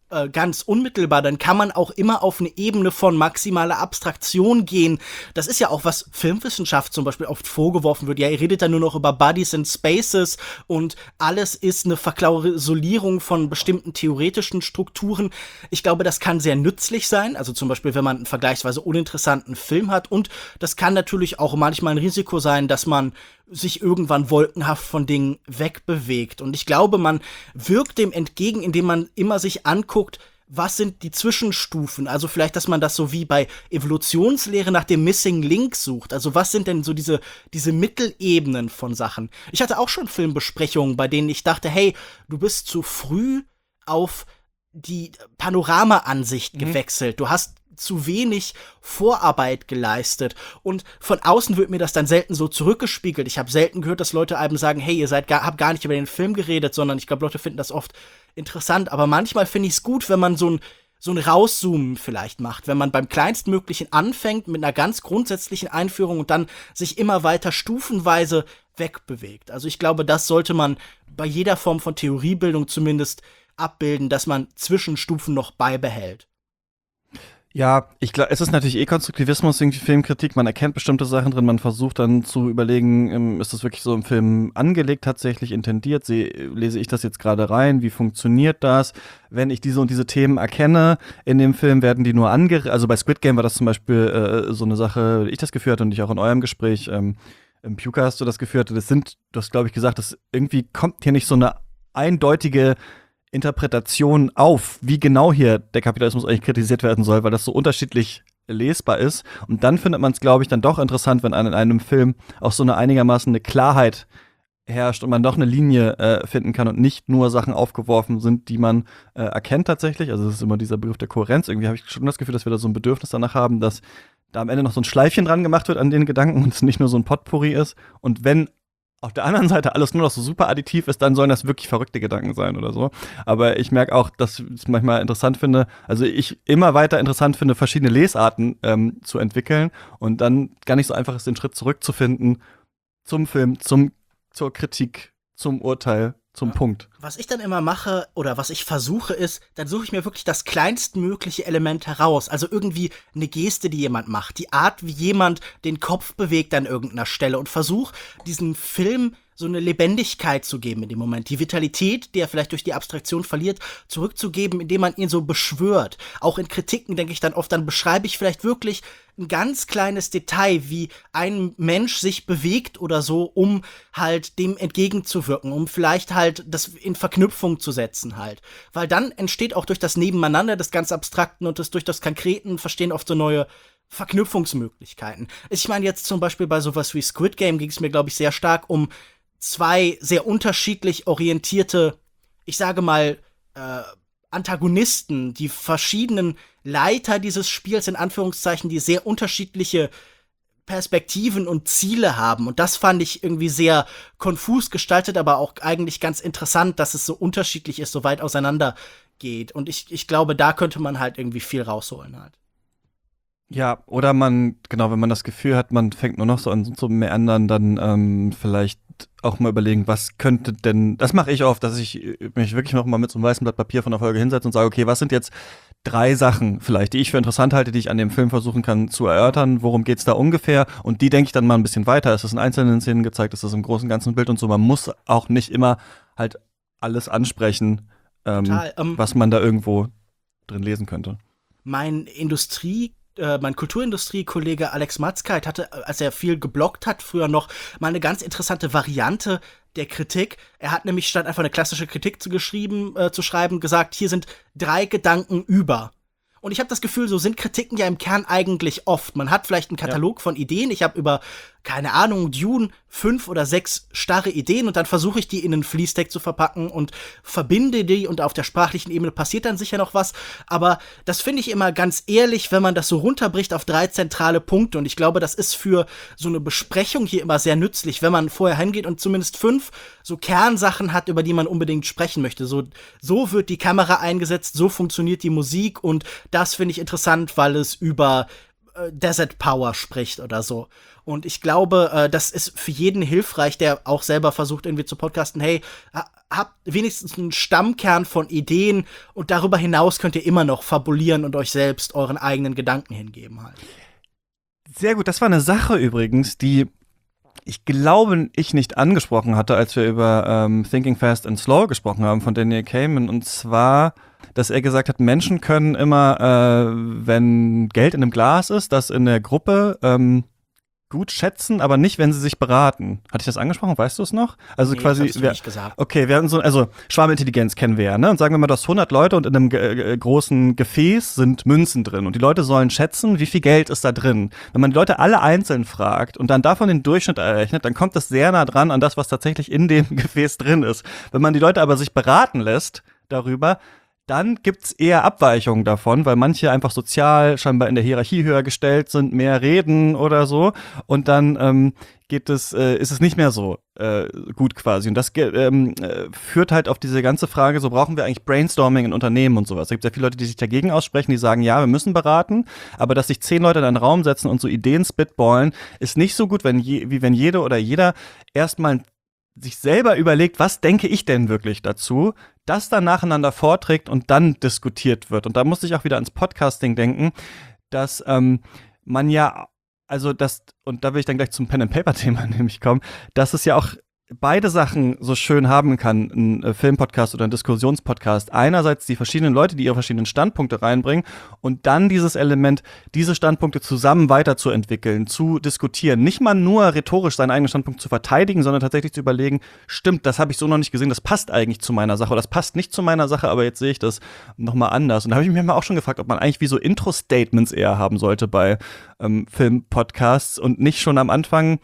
äh, ganz unmittelbar, dann kann man auch immer auf eine Ebene von maximaler Abstraktion gehen. Das ist ja auch, was Filmwissenschaft zum Beispiel oft vorgeworfen wird. Ja, ihr redet dann nur noch über Bodies and Spaces und alles ist eine Verklausulierung von bestimmten theoretischen Strukturen. Ich glaube, das kann sehr nützlich sein, also zum Beispiel, wenn man einen vergleichsweise uninteressanten Film hat, und das kann natürlich auch manchmal ein Risiko sein, dass man sich irgendwann wolkenhaft von Dingen wegbewegt. Und ich glaube, man wirkt dem entgegen, indem man immer sich anguckt, was sind die Zwischenstufen? Also vielleicht, dass man das so wie bei Evolutionslehre nach dem Missing Link sucht. Also was sind denn so diese, diese Mittelebenen von Sachen? Ich hatte auch schon Filmbesprechungen, bei denen ich dachte, hey, du bist zu früh auf die Panoramaansicht Mhm. gewechselt. Du hast zu wenig Vorarbeit geleistet. Und von außen wird mir das dann selten so zurückgespiegelt. Ich habe selten gehört, dass Leute einem sagen, hey, ihr seid gar, habt gar nicht über den Film geredet, sondern ich glaube, Leute finden das oft interessant. Aber manchmal finde ich es gut, wenn man so ein so ein Rauszoomen vielleicht macht, wenn man beim Kleinstmöglichen anfängt mit einer ganz grundsätzlichen Einführung und dann sich immer weiter stufenweise wegbewegt. Also ich glaube, das sollte man bei jeder Form von Theoriebildung zumindest abbilden, dass man Zwischenstufen noch beibehält. Ja, ich glaube, es ist natürlich eh Konstruktivismus, irgendwie Filmkritik. Man erkennt bestimmte Sachen drin, man versucht dann zu überlegen, ähm, ist das wirklich so im Film angelegt, tatsächlich intendiert? Se lese ich das jetzt gerade rein? Wie funktioniert das? Wenn ich diese und diese Themen erkenne in dem Film, werden die nur ange... Also bei Squid Game war das zum Beispiel äh, so eine Sache, die ich das geführt und ich auch in eurem Gespräch, ähm, im Puka hast du das geführt. Das sind, du hast, glaube ich, gesagt, dass irgendwie kommt hier nicht so eine eindeutige Interpretation auf, wie genau hier der Kapitalismus eigentlich kritisiert werden soll, weil das so unterschiedlich lesbar ist. Und dann findet man es, glaube ich, dann doch interessant, wenn in einem Film auch so eine einigermaßen eine Klarheit herrscht und man doch eine Linie äh, finden kann und nicht nur Sachen aufgeworfen sind, die man äh, erkennt tatsächlich. Also es ist immer dieser Begriff der Kohärenz. Irgendwie habe ich schon das Gefühl, dass wir da so ein Bedürfnis danach haben, dass da am Ende noch so ein Schleifchen dran gemacht wird an den Gedanken und es nicht nur so ein Potpourri ist. Und wenn auf der anderen Seite alles nur noch so super additiv ist, dann sollen das wirklich verrückte Gedanken sein oder so. Aber ich merke auch, dass ich es manchmal interessant finde, also ich immer weiter interessant finde, verschiedene Lesarten ähm, zu entwickeln und dann gar nicht so einfach ist, den Schritt zurückzufinden zum Film, zum, zur Kritik, zum Urteil, zum Ja. Punkt. Was ich dann immer mache oder was ich versuche ist, dann suche ich mir wirklich das kleinstmögliche Element heraus. Also irgendwie eine Geste, die jemand macht, die Art, wie jemand den Kopf bewegt an irgendeiner Stelle und versuche, diesen Film so eine Lebendigkeit zu geben in dem Moment. Die Vitalität, die er vielleicht durch die Abstraktion verliert, zurückzugeben, indem man ihn so beschwört. Auch in Kritiken denke ich dann oft, dann beschreibe ich vielleicht wirklich ein ganz kleines Detail, wie ein Mensch sich bewegt oder so, um halt dem entgegenzuwirken, um vielleicht halt das in Verknüpfung zu setzen halt. Weil dann entsteht auch durch das Nebeneinander des ganz Abstrakten und das durch das Konkreten verstehen oft so neue Verknüpfungsmöglichkeiten. Ich meine jetzt zum Beispiel bei sowas wie Squid Game ging es mir, glaube ich, sehr stark um zwei sehr unterschiedlich orientierte, ich sage mal, äh, Antagonisten, die verschiedenen Leiter dieses Spiels, in Anführungszeichen, die sehr unterschiedliche Perspektiven und Ziele haben. Und das fand ich irgendwie sehr konfus gestaltet, aber auch eigentlich ganz interessant, dass es so unterschiedlich ist, so weit auseinander geht. Und ich, ich glaube, da könnte man halt irgendwie viel rausholen halt. Ja, oder man, genau, wenn man das Gefühl hat, man fängt nur noch so an zu meandern, dann ähm, vielleicht auch mal überlegen, was könnte denn, das mache ich oft, dass ich mich wirklich noch mal mit so einem weißen Blatt Papier von der Folge hinsetze und sage, okay, was sind jetzt drei Sachen vielleicht, die ich für interessant halte, die ich an dem Film versuchen kann zu erörtern, worum geht's da ungefähr, und die denke ich dann mal ein bisschen weiter. Ist das in einzelnen Szenen gezeigt, ist das im großen ganzen Bild und so. Man muss auch nicht immer halt alles ansprechen, ähm, Total, ähm, was man da irgendwo drin lesen könnte. Mein Industrie, äh, mein Kulturindustrie-Kollege Alex Matzkeit hatte, äh, als er viel gebloggt hat, früher noch mal eine ganz interessante Variante der Kritik. Er hat nämlich statt einfach eine klassische Kritik zu geschrieben, äh, zu schreiben, gesagt, hier sind drei Gedanken über. Und ich habe das Gefühl, so sind Kritiken ja im Kern eigentlich oft. Man hat vielleicht einen Katalog von Ideen. Ich habe über, keine Ahnung, Dune fünf oder sechs starre Ideen und dann versuche ich die in einen Fließtext zu verpacken und verbinde die und auf der sprachlichen Ebene passiert dann sicher noch was. Aber das finde ich immer ganz ehrlich, wenn man das so runterbricht auf drei zentrale Punkte. Und ich glaube, das ist für so eine Besprechung hier immer sehr nützlich, wenn man vorher hingeht und zumindest fünf so Kernsachen hat, über die man unbedingt sprechen möchte. So, so wird die Kamera eingesetzt, so funktioniert die Musik und das finde ich interessant, weil es über äh, Desert Power spricht oder so. Und ich glaube, äh, das ist für jeden hilfreich, der auch selber versucht, irgendwie zu podcasten, hey, habt wenigstens einen Stammkern von Ideen und darüber hinaus könnt ihr immer noch fabulieren und euch selbst euren eigenen Gedanken hingeben halt. Sehr gut, das war eine Sache übrigens, die ich glaube, ich nicht angesprochen hatte, als wir über ähm, Thinking Fast and Slow gesprochen haben von Daniel Kahneman. Und zwar, dass er gesagt hat, Menschen können immer, äh, wenn Geld in einem Glas ist, das in der Gruppe ähm, gut schätzen, aber nicht, wenn sie sich beraten. Hatte ich das angesprochen? Weißt du es noch? Also Nee, quasi, das hast du wir, nicht gesagt. Okay, wir hatten so, also Schwarmintelligenz kennen wir ja, ne? Und sagen wir mal, du hast hundert Leute und in einem ge- großen Gefäß sind Münzen drin und die Leute sollen schätzen, wie viel Geld ist da drin. Wenn man die Leute alle einzeln fragt und dann davon den Durchschnitt errechnet, dann kommt das sehr nah dran an das, was tatsächlich in dem Gefäß drin ist. Wenn man die Leute aber sich beraten lässt darüber, dann gibt's eher Abweichungen davon, weil manche einfach sozial scheinbar in der Hierarchie höher gestellt sind, mehr reden oder so. Und dann ähm, geht es, äh, ist es nicht mehr so äh, gut quasi. Und das ähm, äh, führt halt auf diese ganze Frage, so brauchen wir eigentlich Brainstorming in Unternehmen und sowas. Da gibt es ja viele Leute, die sich dagegen aussprechen, die sagen, ja, wir müssen beraten, aber dass sich zehn Leute in einen Raum setzen und so Ideen spitballen, ist nicht so gut, wenn je, wie wenn jede oder jeder erstmal sich selber überlegt, was denke ich denn wirklich dazu, das dann nacheinander vorträgt und dann diskutiert wird. Und da musste ich auch wieder ans Podcasting denken, dass ähm, man ja, also das, und da will ich dann gleich zum Pen-and-Paper-Thema nämlich kommen, dass es ja auch beide Sachen so schön haben kann, ein äh, Filmpodcast oder ein Diskussionspodcast. Einerseits die verschiedenen Leute, die ihre verschiedenen Standpunkte reinbringen und dann dieses Element, diese Standpunkte zusammen weiterzuentwickeln, zu diskutieren. Nicht mal nur rhetorisch seinen eigenen Standpunkt zu verteidigen, sondern tatsächlich zu überlegen, stimmt, das habe ich so noch nicht gesehen, das passt eigentlich zu meiner Sache oder das passt nicht zu meiner Sache, aber jetzt sehe ich das nochmal anders. Und da habe ich mich mal auch schon gefragt, ob man eigentlich wie so Intro-Statements eher haben sollte bei ähm, Filmpodcasts und nicht schon am Anfang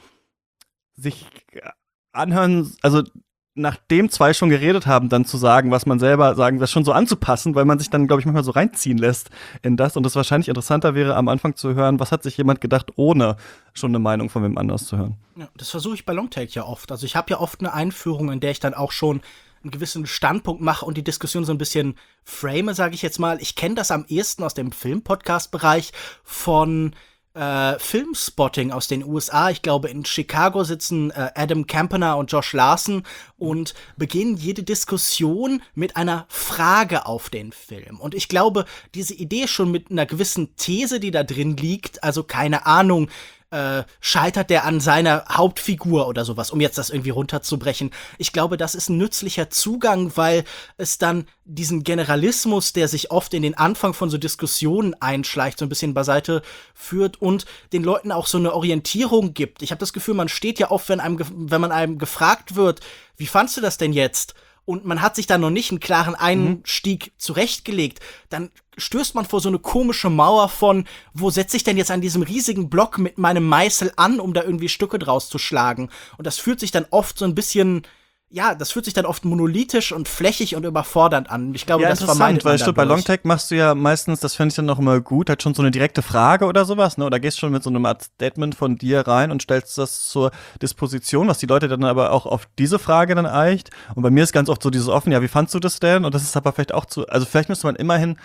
sich anhören, also nachdem zwei schon geredet haben, dann zu sagen, was man selber sagen, das schon so anzupassen, weil man sich dann, glaube ich, manchmal so reinziehen lässt in das und es wahrscheinlich interessanter wäre, am Anfang zu hören, was hat sich jemand gedacht, ohne schon eine Meinung von wem anders zu hören. Ja, das versuche ich bei Longtake ja oft. Also ich habe ja oft eine Einführung, in der ich dann auch schon einen gewissen Standpunkt mache und die Diskussion so ein bisschen frame, sage ich jetzt mal. Ich kenne das am ehesten aus dem Film-Podcast-Bereich von Äh, Filmspotting aus den U S A. Ich glaube, in Chicago sitzen äh, Adam Campaner und Josh Larsen und beginnen jede Diskussion mit einer Frage auf den Film. Und ich glaube, diese Idee schon mit einer gewissen These, die da drin liegt, also keine Ahnung, äh, scheitert der an seiner Hauptfigur oder sowas, um jetzt das irgendwie runterzubrechen. Ich glaube, das ist ein nützlicher Zugang, weil es dann diesen Generalismus, der sich oft in den Anfang von so Diskussionen einschleicht, so ein bisschen beiseite führt und den Leuten auch so eine Orientierung gibt. Ich habe das Gefühl, man steht ja oft, wenn einem, wenn man einem gefragt wird, wie fandst du das denn jetzt? Und man hat sich da noch nicht einen klaren Einstieg mhm. zurechtgelegt, dann stößt man vor so eine komische Mauer von, wo setze ich denn jetzt an diesem riesigen Block mit meinem Meißel an, um da irgendwie Stücke draus zu schlagen? Und das fühlt sich dann oft so ein bisschen, ja, das fühlt sich dann oft monolithisch und flächig und überfordernd an. Ich glaube, ja, das vermeidet man weil stimmt, bei Longtake machst du ja meistens, das finde ich dann noch immer gut, halt schon so eine direkte Frage oder sowas, ne? Oder gehst schon mit so einem Art Statement von dir rein und stellst das zur Disposition, was die Leute dann aber auch auf diese Frage dann eicht. Und bei mir ist ganz oft so dieses offen, ja, wie fandst du das denn? Und das ist aber vielleicht auch zu, also vielleicht müsste man immerhin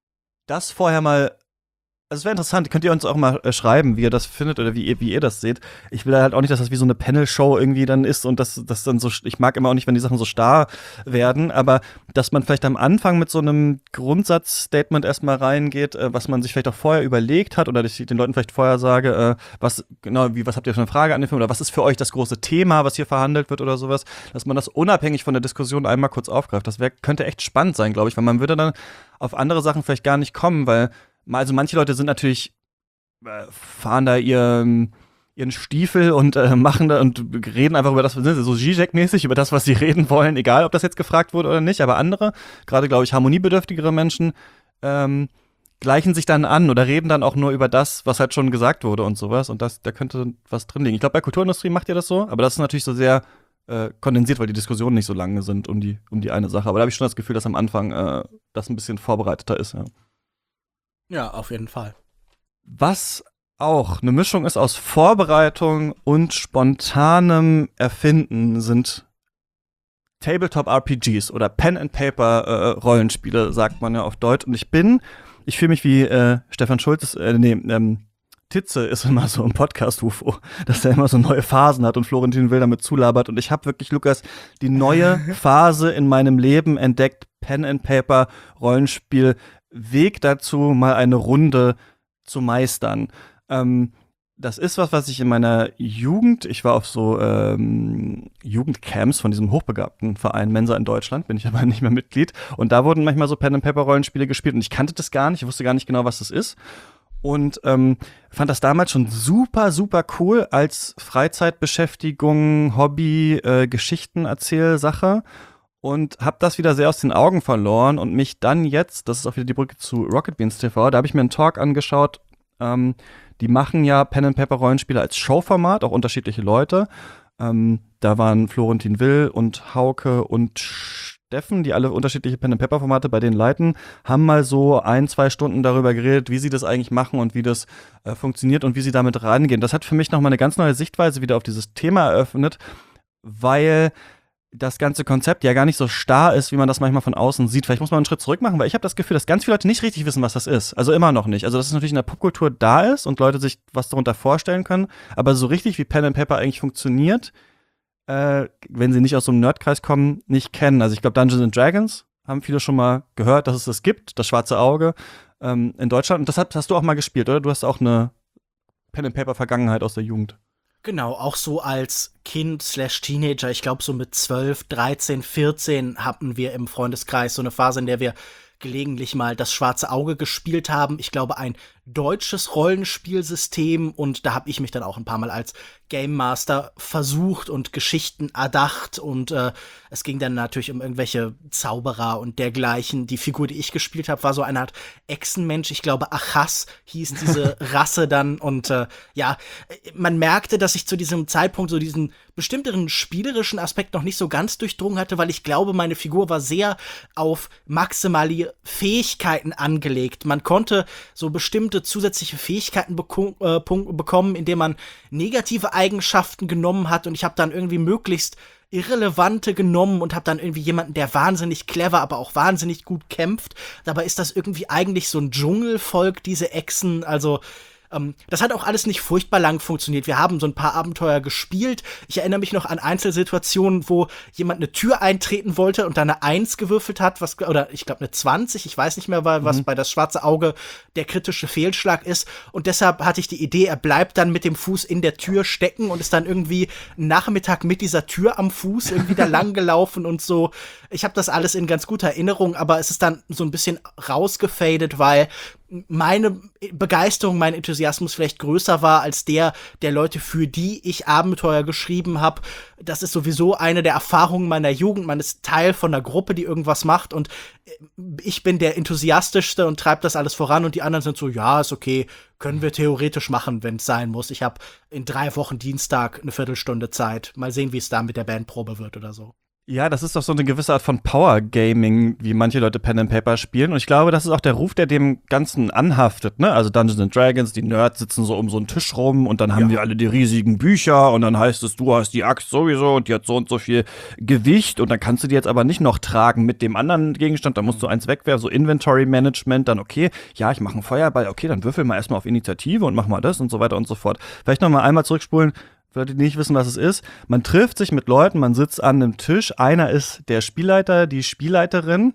das vorher mal, also es wäre interessant, könnt ihr uns auch mal äh, schreiben, wie ihr das findet oder wie ihr, wie ihr das seht. Ich will halt auch nicht, dass das wie so eine Panel-Show irgendwie dann ist und das, das dann so, ich mag immer auch nicht, wenn die Sachen so starr werden, aber dass man vielleicht am Anfang mit so einem Grundsatzstatement erstmal reingeht, äh, was man sich vielleicht auch vorher überlegt hat oder dass ich den Leuten vielleicht vorher sage, äh, was, genau, wie, was habt ihr für eine Frage an den Film oder was ist für euch das große Thema, was hier verhandelt wird oder sowas, dass man das unabhängig von der Diskussion einmal kurz aufgreift. Das wär, könnte echt spannend sein, glaube ich, weil man würde dann auf andere Sachen vielleicht gar nicht kommen, weil also manche Leute sind natürlich, äh, fahren da ihren, ihren Stiefel und äh, machen da und reden einfach über das, so Zizek-mäßig, über das, was sie reden wollen, egal ob das jetzt gefragt wurde oder nicht. Aber andere, gerade glaube ich harmoniebedürftigere Menschen, ähm, gleichen sich dann an oder reden dann auch nur über das, was halt schon gesagt wurde und sowas. Und das, da könnte was drin liegen. Ich glaube, bei Kulturindustrie macht ihr das so, aber das ist natürlich so sehr äh, kondensiert, weil die Diskussionen nicht so lange sind um die, um die eine Sache. Aber da habe ich schon das Gefühl, dass am Anfang äh, das ein bisschen vorbereiteter ist, ja. Ja, auf jeden Fall. Was auch eine Mischung ist aus Vorbereitung und spontanem Erfinden, sind Tabletop-R P Gs oder Pen-and-Paper-Rollenspiele, äh, sagt man ja auf Deutsch. Und ich bin, ich fühle mich wie äh, Stefan Schulz, äh, nee, ähm, Titze ist immer so im Podcast-U F O, dass er immer so neue Phasen hat und Florentin Will damit zulabert. Und ich habe wirklich, Lukas, die neue Phase in meinem Leben entdeckt. Pen and Paper, Rollenspiel, Weg dazu, mal eine Runde zu meistern. Ähm, das ist was, was ich in meiner Jugend, ich war auf so ähm, Jugendcamps von diesem hochbegabten Verein Mensa in Deutschland, bin ich aber nicht mehr Mitglied. Und da wurden manchmal so Pen and Paper Rollenspiele gespielt und ich kannte das gar nicht, ich wusste gar nicht genau, was das ist. Und ähm, fand das damals schon super, super cool als Freizeitbeschäftigung, Hobby, äh, Geschichtenerzählsache und habe das wieder sehr aus den Augen verloren und mich dann jetzt, das ist auch wieder die Brücke zu Rocket Beans T V, da habe ich mir einen Talk angeschaut, ähm, die machen ja Pen-and-Paper-Rollenspiele als Showformat, auch unterschiedliche Leute. Ähm, da waren Florentin Will und Hauke und Steffen, die alle unterschiedliche Pen-and-Paper-Formate bei denen leiten, haben mal so ein, zwei Stunden darüber geredet, wie sie das eigentlich machen und wie das äh, funktioniert und wie sie damit rangehen. Das hat für mich nochmal eine ganz neue Sichtweise wieder auf dieses Thema eröffnet, weil das ganze Konzept ja gar nicht so starr ist, wie man das manchmal von außen sieht. Vielleicht muss man einen Schritt zurück machen, weil ich habe das Gefühl, dass ganz viele Leute nicht richtig wissen, was das ist. Also immer noch nicht. Also dass es natürlich in der Popkultur da ist und Leute sich was darunter vorstellen können, aber so richtig, wie Pen and Paper eigentlich funktioniert, äh, wenn sie nicht aus so einem Nerdkreis kommen, nicht kennen. Also ich glaube, Dungeons and Dragons haben viele schon mal gehört, dass es das gibt, das schwarze Auge ähm, in Deutschland. Und das hast, hast du auch mal gespielt, oder? Du hast auch eine Pen and Paper Vergangenheit aus der Jugend. Genau, auch so als Kind slash Teenager, ich glaube so mit zwölf, dreizehn, vierzehn hatten wir im Freundeskreis so eine Phase, in der wir gelegentlich mal das schwarze Auge gespielt haben. Ich glaube, ein deutsches Rollenspielsystem und da habe ich mich dann auch ein paar Mal als Game Master versucht und Geschichten erdacht und äh, es ging dann natürlich um irgendwelche Zauberer und dergleichen. Die Figur, die ich gespielt habe, war so eine Art Echsenmensch. Ich glaube, Achas hieß diese Rasse dann und äh, ja, man merkte, dass ich zu diesem Zeitpunkt so diesen bestimmteren spielerischen Aspekt noch nicht so ganz durchdrungen hatte, weil ich glaube, meine Figur war sehr auf maximale Fähigkeiten angelegt. Man konnte so bestimmte zusätzliche Fähigkeiten beko- äh, bekommen, indem man negative Eigenschaften genommen hat und ich habe dann irgendwie möglichst irrelevante genommen und habe dann irgendwie jemanden, der wahnsinnig clever, aber auch wahnsinnig gut kämpft. Dabei ist das irgendwie eigentlich so ein Dschungelvolk, diese Echsen, also Ähm, das hat auch alles nicht furchtbar lang funktioniert. Wir haben so ein paar Abenteuer gespielt. Ich erinnere mich noch an Einzelsituationen, wo jemand eine Tür eintreten wollte und dann eine Eins gewürfelt hat, was, oder ich glaube eine zwanzig, ich weiß nicht mehr, was mhm. bei das schwarze Auge der kritische Fehlschlag ist. Und deshalb hatte ich die Idee, er bleibt dann mit dem Fuß in der Tür stecken und ist dann irgendwie einen Nachmittag mit dieser Tür am Fuß irgendwie da lang gelaufen und so. Ich habe das alles in ganz guter Erinnerung, aber es ist dann so ein bisschen rausgefadet, weil meine Begeisterung, mein Enthusiasmus vielleicht größer war als der der Leute, für die ich Abenteuer geschrieben habe. Das ist sowieso eine der Erfahrungen meiner Jugend. Man ist Teil von einer Gruppe, die irgendwas macht und ich bin der Enthusiastischste und treibe das alles voran und die anderen sind so, ja, ist okay, können wir theoretisch machen, wenn es sein muss. Ich habe in drei Wochen Dienstag eine Viertelstunde Zeit. Mal sehen, wie es da mit der Bandprobe wird oder so. Ja, das ist doch so eine gewisse Art von Power-Gaming, wie manche Leute Pen and Paper spielen. Und ich glaube, das ist auch der Ruf, der dem Ganzen anhaftet, ne? Also Dungeons and Dragons, die Nerds sitzen so um so einen Tisch rum und dann haben ja. wir alle die riesigen Bücher und dann heißt es, du hast die Axt sowieso und die hat so und so viel Gewicht und dann kannst du die jetzt aber nicht noch tragen mit dem anderen Gegenstand, da musst du eins wegwerfen, so Inventory-Management, dann okay, ja, ich mache einen Feuerball, okay, dann würfel mal erstmal auf Initiative und mach mal das und so weiter und so fort. Vielleicht noch mal einmal zurückspulen, für Leute, die nicht wissen, was es ist. Man trifft sich mit Leuten, man sitzt an einem Tisch. Einer ist der Spielleiter, die Spielleiterin,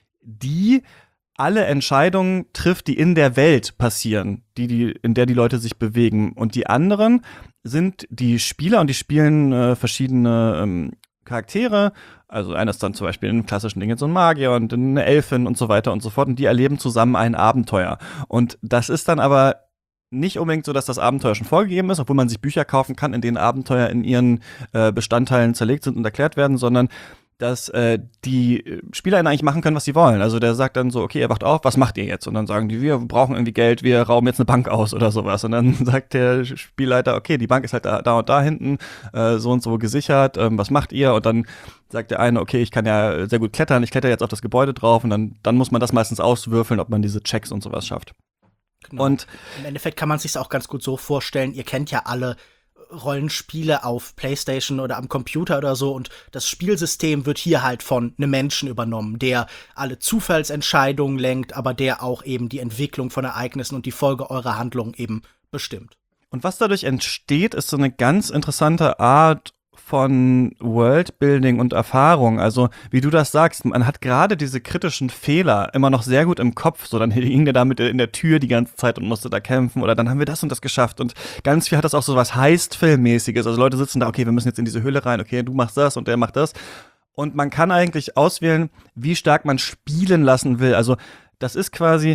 die alle Entscheidungen trifft, die in der Welt passieren, die, die, in der die Leute sich bewegen. Und die anderen sind die Spieler und die spielen äh, verschiedene ähm, Charaktere. Also einer ist dann zum Beispiel in einem klassischen Ding jetzt so ein Magier und eine Elfin und so weiter und so fort. Und die erleben zusammen ein Abenteuer. Und das ist dann aber nicht unbedingt so, dass das Abenteuer schon vorgegeben ist, obwohl man sich Bücher kaufen kann, in denen Abenteuer in ihren äh, Bestandteilen zerlegt sind und erklärt werden, sondern dass äh, die SpielerInnen eigentlich machen können, was sie wollen. Also der sagt dann so, okay, ihr wacht auf, was macht ihr jetzt? Und dann sagen die, wir brauchen irgendwie Geld, wir rauben jetzt eine Bank aus oder sowas. Und dann sagt der Spielleiter, okay, die Bank ist halt da, da und da hinten, äh, so und so gesichert, ähm, was macht ihr? Und dann sagt der eine, okay, ich kann ja sehr gut klettern, ich kletter jetzt auf das Gebäude drauf und dann, dann muss man das meistens auswürfeln, ob man diese Checks und sowas schafft. Genau. Und im Endeffekt kann man sich auch ganz gut so vorstellen, ihr kennt ja alle Rollenspiele auf PlayStation oder am Computer oder so und das Spielsystem wird hier halt von einem Menschen übernommen, der alle Zufallsentscheidungen lenkt, aber der auch eben die Entwicklung von Ereignissen und die Folge eurer Handlung eben bestimmt. Und was dadurch entsteht, ist so eine ganz interessante Art von Worldbuilding und Erfahrung. Also, wie du das sagst, man hat gerade diese kritischen Fehler immer noch sehr gut im Kopf. So, dann hing der da mit in der Tür die ganze Zeit und musste da kämpfen. Oder dann haben wir das und das geschafft. Und ganz viel hat das auch so was Heist-Filmmäßiges. Also Leute sitzen da, okay, wir müssen jetzt in diese Höhle rein. Okay, du machst das und der macht das. Und man kann eigentlich auswählen, wie stark man spielen lassen will. Also, das ist quasi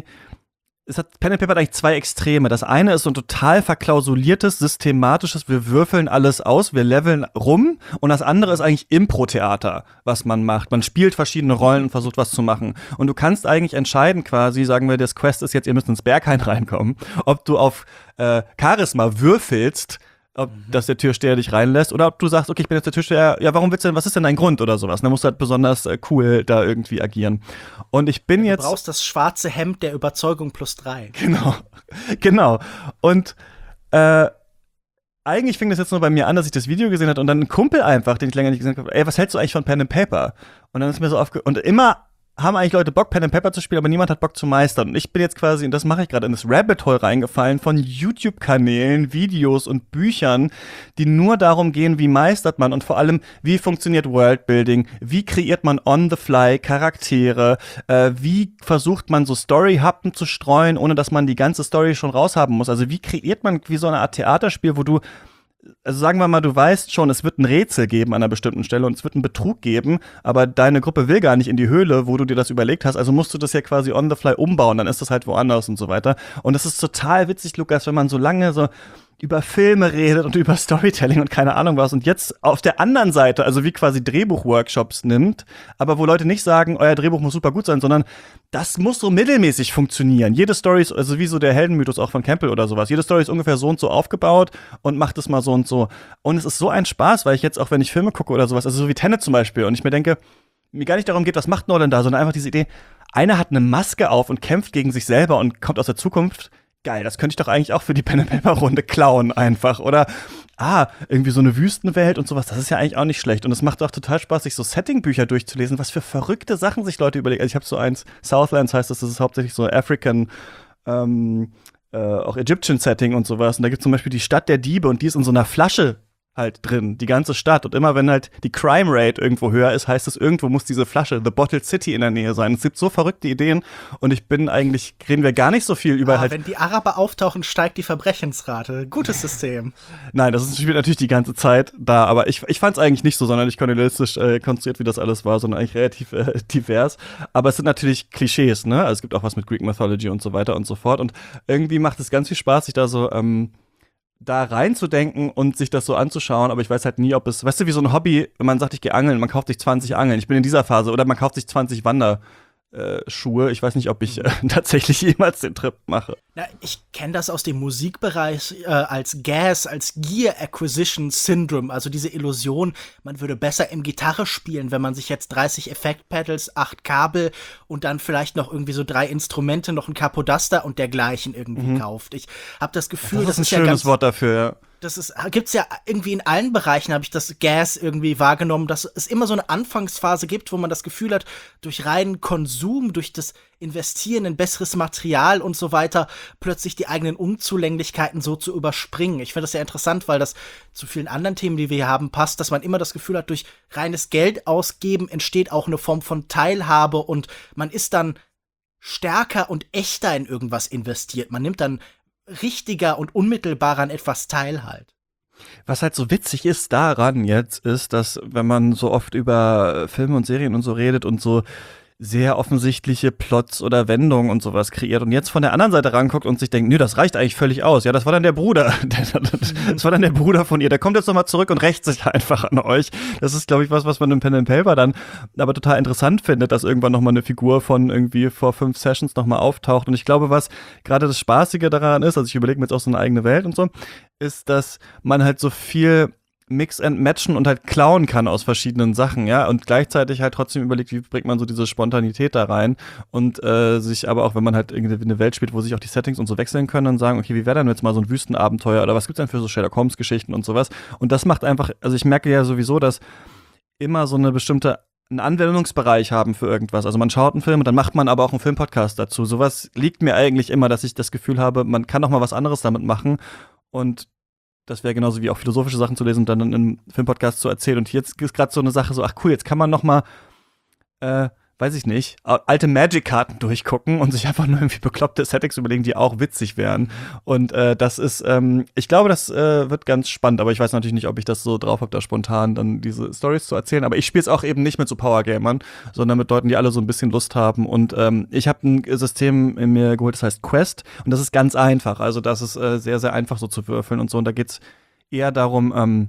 Es hat Pen and Paper hat eigentlich zwei Extreme. Das eine ist so ein total verklausuliertes, systematisches, wir würfeln alles aus, wir leveln rum. Und das andere ist eigentlich Impro-Theater, was man macht. Man spielt verschiedene Rollen und versucht, was zu machen. Und du kannst eigentlich entscheiden quasi, sagen wir, das Quest ist jetzt, ihr müsst ins Berghain reinkommen, ob du auf äh, Charisma würfelst, ob mhm. dass der Türsteher dich reinlässt, oder ob du sagst, okay, ich bin jetzt der Türsteher, ja, warum willst du denn, was ist denn dein Grund oder sowas? Dann musst du halt besonders äh, cool da irgendwie agieren. Und ich bin du jetzt... Du brauchst das schwarze Hemd der Überzeugung plus drei. Genau, genau. Und äh, eigentlich fing das jetzt nur bei mir an, dass ich das Video gesehen habe und dann ein Kumpel einfach, den ich länger nicht gesehen habe, ey, was hältst du eigentlich von Pen and Paper? Und dann ist mir so aufge... Und immer haben eigentlich Leute Bock, Pen and Paper zu spielen, aber niemand hat Bock zu meistern. Und ich bin jetzt quasi, und das mache ich gerade, in das Rabbit Hole reingefallen von YouTube-Kanälen, Videos und Büchern, die nur darum gehen, wie meistert man und vor allem, wie funktioniert Worldbuilding, wie kreiert man on the fly Charaktere, äh, wie versucht man so Story-Happen zu streuen, ohne dass man die ganze Story schon raushaben muss. Also wie kreiert man wie so eine Art Theaterspiel, wo du Also sagen wir mal, du weißt schon, es wird ein Rätsel geben an einer bestimmten Stelle und es wird einen Betrug geben, aber deine Gruppe will gar nicht in die Höhle, wo du dir das überlegt hast, also musst du das ja quasi on the fly umbauen, dann ist das halt woanders und so weiter. Und das ist total witzig, Lukas, wenn man so lange so über Filme redet und über Storytelling und keine Ahnung was und jetzt auf der anderen Seite, also wie quasi Drehbuchworkshops nimmt, aber wo Leute nicht sagen, euer Drehbuch muss super gut sein, sondern das muss so mittelmäßig funktionieren. Jede Story ist, also wie so der Heldenmythos auch von Campbell oder sowas, jede Story ist ungefähr so und so aufgebaut und macht es mal so und so. Und es ist so ein Spaß, weil ich jetzt auch, wenn ich Filme gucke oder sowas, also so wie Tenet zum Beispiel, und ich mir denke, mir gar nicht darum geht, was macht Nolan da, sondern einfach diese Idee, einer hat eine Maske auf und kämpft gegen sich selber und kommt aus der Zukunft. Geil, das könnte ich doch eigentlich auch für die Pen-and-Paper-Runde klauen einfach. Oder, ah, irgendwie so eine Wüstenwelt und sowas, das ist ja eigentlich auch nicht schlecht. Und es macht auch total Spaß, sich so Setting-Bücher durchzulesen, was für verrückte Sachen sich Leute überlegen. Also ich habe so eins, Southlands heißt das, das ist hauptsächlich so African, ähm, äh, auch Egyptian-Setting und sowas. Und da gibt es zum Beispiel die Stadt der Diebe und die ist in so einer Flasche halt drin, die ganze Stadt. Und immer wenn halt die Crime Rate irgendwo höher ist, heißt es, irgendwo muss diese Flasche, The Bottled City, in der Nähe sein. Es gibt so verrückte Ideen und ich bin eigentlich, reden wir gar nicht so viel über ah, halt. Wenn die Araber auftauchen, steigt die Verbrechensrate. Gutes System. Nein, das ist spielt natürlich die ganze Zeit da, aber ich, ich fand es eigentlich nicht so sonderlich kolonialistisch äh, konstruiert, wie das alles war, sondern eigentlich relativ äh, divers. Aber es sind natürlich Klischees, ne? Also es gibt auch was mit Greek Mythology und so weiter und so fort. Und irgendwie macht es ganz viel Spaß, sich da so ähm, da reinzudenken und sich das so anzuschauen, aber ich weiß halt nie, ob es, weißt du, wie so ein Hobby, wenn man sagt, ich gehe angeln, man kauft sich zwanzig Angeln, ich bin in dieser Phase, oder man kauft sich zwanzig Wanderschuhe, ich weiß nicht, ob ich äh, tatsächlich jemals den Trip mache. Na, ich kenne das aus dem Musikbereich äh, als Gas, als Gear Acquisition Syndrome, also diese Illusion, man würde besser im Gitarre spielen, wenn man sich jetzt dreißig Effekt-Pedals, acht Kabel und dann vielleicht noch irgendwie so drei Instrumente, noch ein Capodaster und dergleichen irgendwie mhm. kauft. Ich habe das Gefühl, das ist das ein ist ja schönes ganz Wort dafür, ja. Das ist, gibt's ja irgendwie in allen Bereichen, habe ich das Gas irgendwie wahrgenommen, dass es immer so eine Anfangsphase gibt, wo man das Gefühl hat, durch reinen Konsum, durch das Investieren in besseres Material und so weiter, plötzlich die eigenen Unzulänglichkeiten so zu überspringen. Ich finde das sehr interessant, weil das zu vielen anderen Themen, die wir hier haben, passt, dass man immer das Gefühl hat, durch reines Geld ausgeben entsteht auch eine Form von Teilhabe und man ist dann stärker und echter in irgendwas investiert. Man nimmt dann richtiger und unmittelbarer an etwas teil halt. Was halt so witzig ist daran jetzt, ist, dass wenn man so oft über Filme und Serien und so redet und so sehr offensichtliche Plots oder Wendungen und sowas kreiert und jetzt von der anderen Seite ranguckt und sich denkt, nö, das reicht eigentlich völlig aus. Ja, das war dann der Bruder. Das war dann der Bruder von ihr. Der kommt jetzt nochmal zurück und rächt sich einfach an euch. Das ist, glaube ich, was, was man im Pen and Paper dann aber total interessant findet, dass irgendwann nochmal eine Figur von irgendwie vor fünf Sessions nochmal auftaucht. Und ich glaube, was gerade das Spaßige daran ist, also ich überlege mir jetzt auch so eine eigene Welt und so, ist, dass man halt so viel mix and matchen und halt klauen kann aus verschiedenen Sachen, ja, und gleichzeitig halt trotzdem überlegt, wie bringt man so diese Spontanität da rein und äh, sich aber auch, wenn man halt irgendwie eine Welt spielt, wo sich auch die Settings und so wechseln können, dann sagen, okay, wie wäre denn jetzt mal so ein Wüstenabenteuer oder was gibt's denn für so Sherlock Holmes Geschichten und sowas, und das macht einfach, also ich merke ja sowieso, dass immer so eine bestimmte einen Anwendungsbereich haben für irgendwas. Also man schaut einen Film und dann macht man aber auch einen Filmpodcast dazu. Sowas liegt mir eigentlich immer, dass ich das Gefühl habe, man kann auch mal was anderes damit machen, und das wäre genauso wie auch philosophische Sachen zu lesen und dann in einem Filmpodcast zu erzählen. Und jetzt ist gerade so eine Sache so, ach cool, jetzt kann man noch mal, äh, weiß ich nicht, alte Magic-Karten durchgucken und sich einfach nur irgendwie bekloppte Settings überlegen, die auch witzig wären. Und äh, das ist, ähm, ich glaube, das äh, wird ganz spannend, aber ich weiß natürlich nicht, ob ich das so drauf habe, da spontan dann diese Storys zu erzählen. Aber ich spiele es auch eben nicht mit so Powergamern, sondern mit Leuten, die alle so ein bisschen Lust haben. Und ähm, ich habe ein System in mir geholt, das heißt Quest. Und das ist ganz einfach. Also das ist äh, sehr, sehr einfach so zu würfeln und so. Und da geht's eher darum, ähm,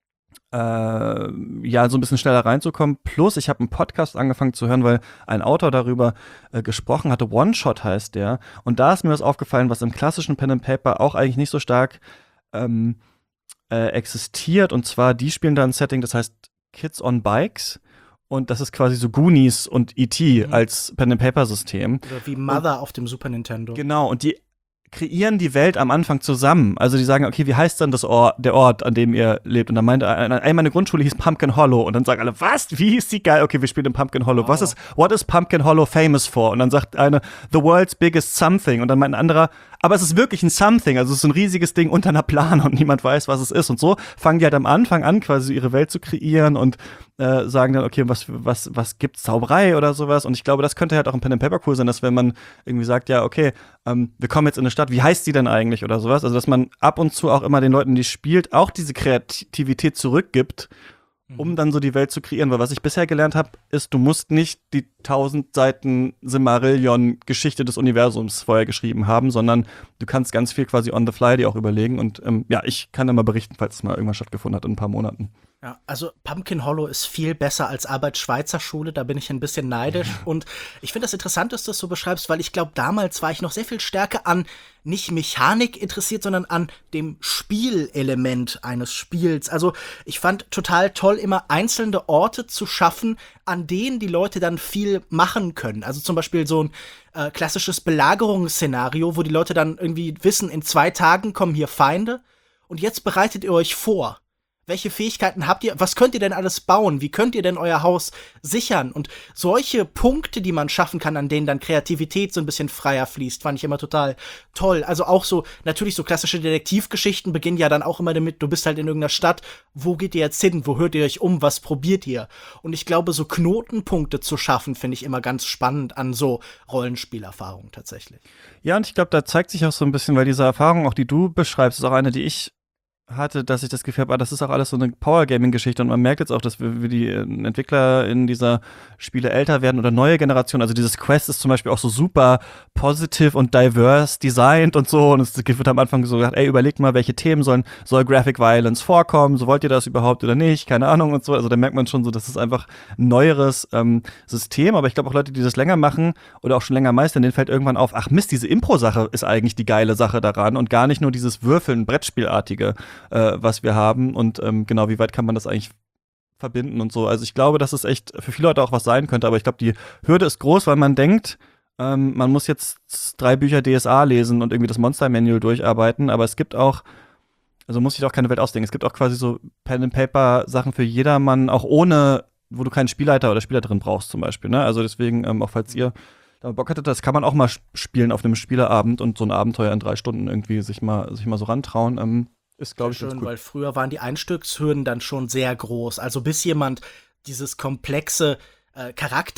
Äh, ja, so ein bisschen schneller reinzukommen. Plus, ich habe einen Podcast angefangen zu hören, weil ein Autor darüber äh, gesprochen hatte. One-Shot heißt der. Und da ist mir was aufgefallen, was im klassischen Pen and Paper auch eigentlich nicht so stark ähm, äh, existiert. Und zwar, die spielen da ein Setting, das heißt Kids on Bikes. Und das ist quasi so Goonies und E T Mhm. als Pen and Paper System. Oder wie Mother und, auf dem Super Nintendo. Genau, und die kreieren die Welt am Anfang zusammen. Also die sagen, okay, wie heißt dann das Ort, der Ort, an dem ihr lebt? Und dann meinte einmal meine Grundschule hieß Pumpkin Hollow. Und dann sagen alle, was? Wie hieß die geil? Okay, wir spielen in Pumpkin Hollow. Oh. Was ist, what is Pumpkin Hollow famous for? Und dann sagt eine, the world's biggest something. Und dann meint ein anderer, aber es ist wirklich ein Something. Also es ist ein riesiges Ding unter einer Plane und niemand weiß, was es ist. Und so fangen die halt am Anfang an, quasi ihre Welt zu kreieren und äh, sagen dann, okay, was, was, was gibt's? Zauberei oder sowas? Und ich glaube, das könnte halt auch im Pen and Paper cool sein, dass wenn man irgendwie sagt, ja, okay, ähm, wir kommen jetzt in eine Stadt, wie heißt die denn eigentlich oder sowas? Also, dass man ab und zu auch immer den Leuten, die spielt, auch diese Kreativität zurückgibt, um dann so die Welt zu kreieren. Weil was ich bisher gelernt habe, ist, du musst nicht die tausend Seiten Silmarillion-Geschichte des Universums vorher geschrieben haben, sondern du kannst ganz viel quasi on the fly dir auch überlegen. Und ähm, ja, ich kann dann mal berichten, falls es mal irgendwann stattgefunden hat in ein paar Monaten. Ja, also Pumpkin Hollow ist viel besser als Arbeit Schweizer Schule, da bin ich ein bisschen neidisch. Und ich finde das interessant, dass du das so beschreibst, weil ich glaube, damals war ich noch sehr viel stärker an nicht Mechanik interessiert, sondern an dem Spielelement eines Spiels. Also ich fand total toll, immer einzelne Orte zu schaffen, an denen die Leute dann viel machen können. Also zum Beispiel so ein äh, klassisches Belagerungsszenario, wo die Leute dann irgendwie wissen, in zwei Tagen kommen hier Feinde und jetzt bereitet ihr euch vor. Welche Fähigkeiten habt ihr? Was könnt ihr denn alles bauen? Wie könnt ihr denn euer Haus sichern? Und solche Punkte, die man schaffen kann, an denen dann Kreativität so ein bisschen freier fließt, fand ich immer total toll. Also auch so, natürlich so klassische Detektivgeschichten beginnen ja dann auch immer damit, du bist halt in irgendeiner Stadt, wo geht ihr jetzt hin? Wo hört ihr euch um? Was probiert ihr? Und ich glaube, so Knotenpunkte zu schaffen, finde ich immer ganz spannend an so Rollenspielerfahrungen tatsächlich. Ja, und ich glaube, da zeigt sich auch so ein bisschen, weil diese Erfahrung, auch die du beschreibst, ist auch eine, die ich hatte, dass ich das Gefühl habe, ah, das ist auch alles so eine Power-Gaming-Geschichte und man merkt jetzt auch, dass wir, wir die Entwickler in dieser Spiele älter werden oder neue Generationen, also dieses Quest ist zum Beispiel auch so super positive und diverse designed und so und es wird am Anfang so gesagt, ey, überlegt mal, welche Themen sollen, soll Graphic Violence vorkommen, so wollt ihr das überhaupt oder nicht, keine Ahnung und so, also da merkt man schon so, das ist einfach ein neueres ähm, System, aber ich glaube auch Leute, die das länger machen oder auch schon länger meistern, denen fällt irgendwann auf, ach Mist, diese Impro-Sache ist eigentlich die geile Sache daran und gar nicht nur dieses Würfeln, Brettspielartige, Äh, was wir haben und ähm, genau, wie weit kann man das eigentlich verbinden und so. Also ich glaube, dass es echt für viele Leute auch was sein könnte, aber ich glaube, die Hürde ist groß, weil man denkt, ähm, man muss jetzt drei Bücher D S A lesen und irgendwie das Monster-Manual durcharbeiten, aber es gibt auch, also muss ich auch keine Welt ausdenken, es gibt auch quasi so Pen-and-Paper-Sachen für jedermann, auch ohne, wo du keinen Spielleiter oder Spielleiterin brauchst zum Beispiel, ne? Also deswegen, ähm, auch falls ihr da Bock hattet, das kann man auch mal spielen auf einem Spieleabend und so ein Abenteuer in drei Stunden irgendwie sich mal, sich mal so rantrauen, ähm, ist, glaube ich, schön, weil früher waren die Einstiegshürden dann schon sehr groß. Also bis jemand dieses komplexe äh,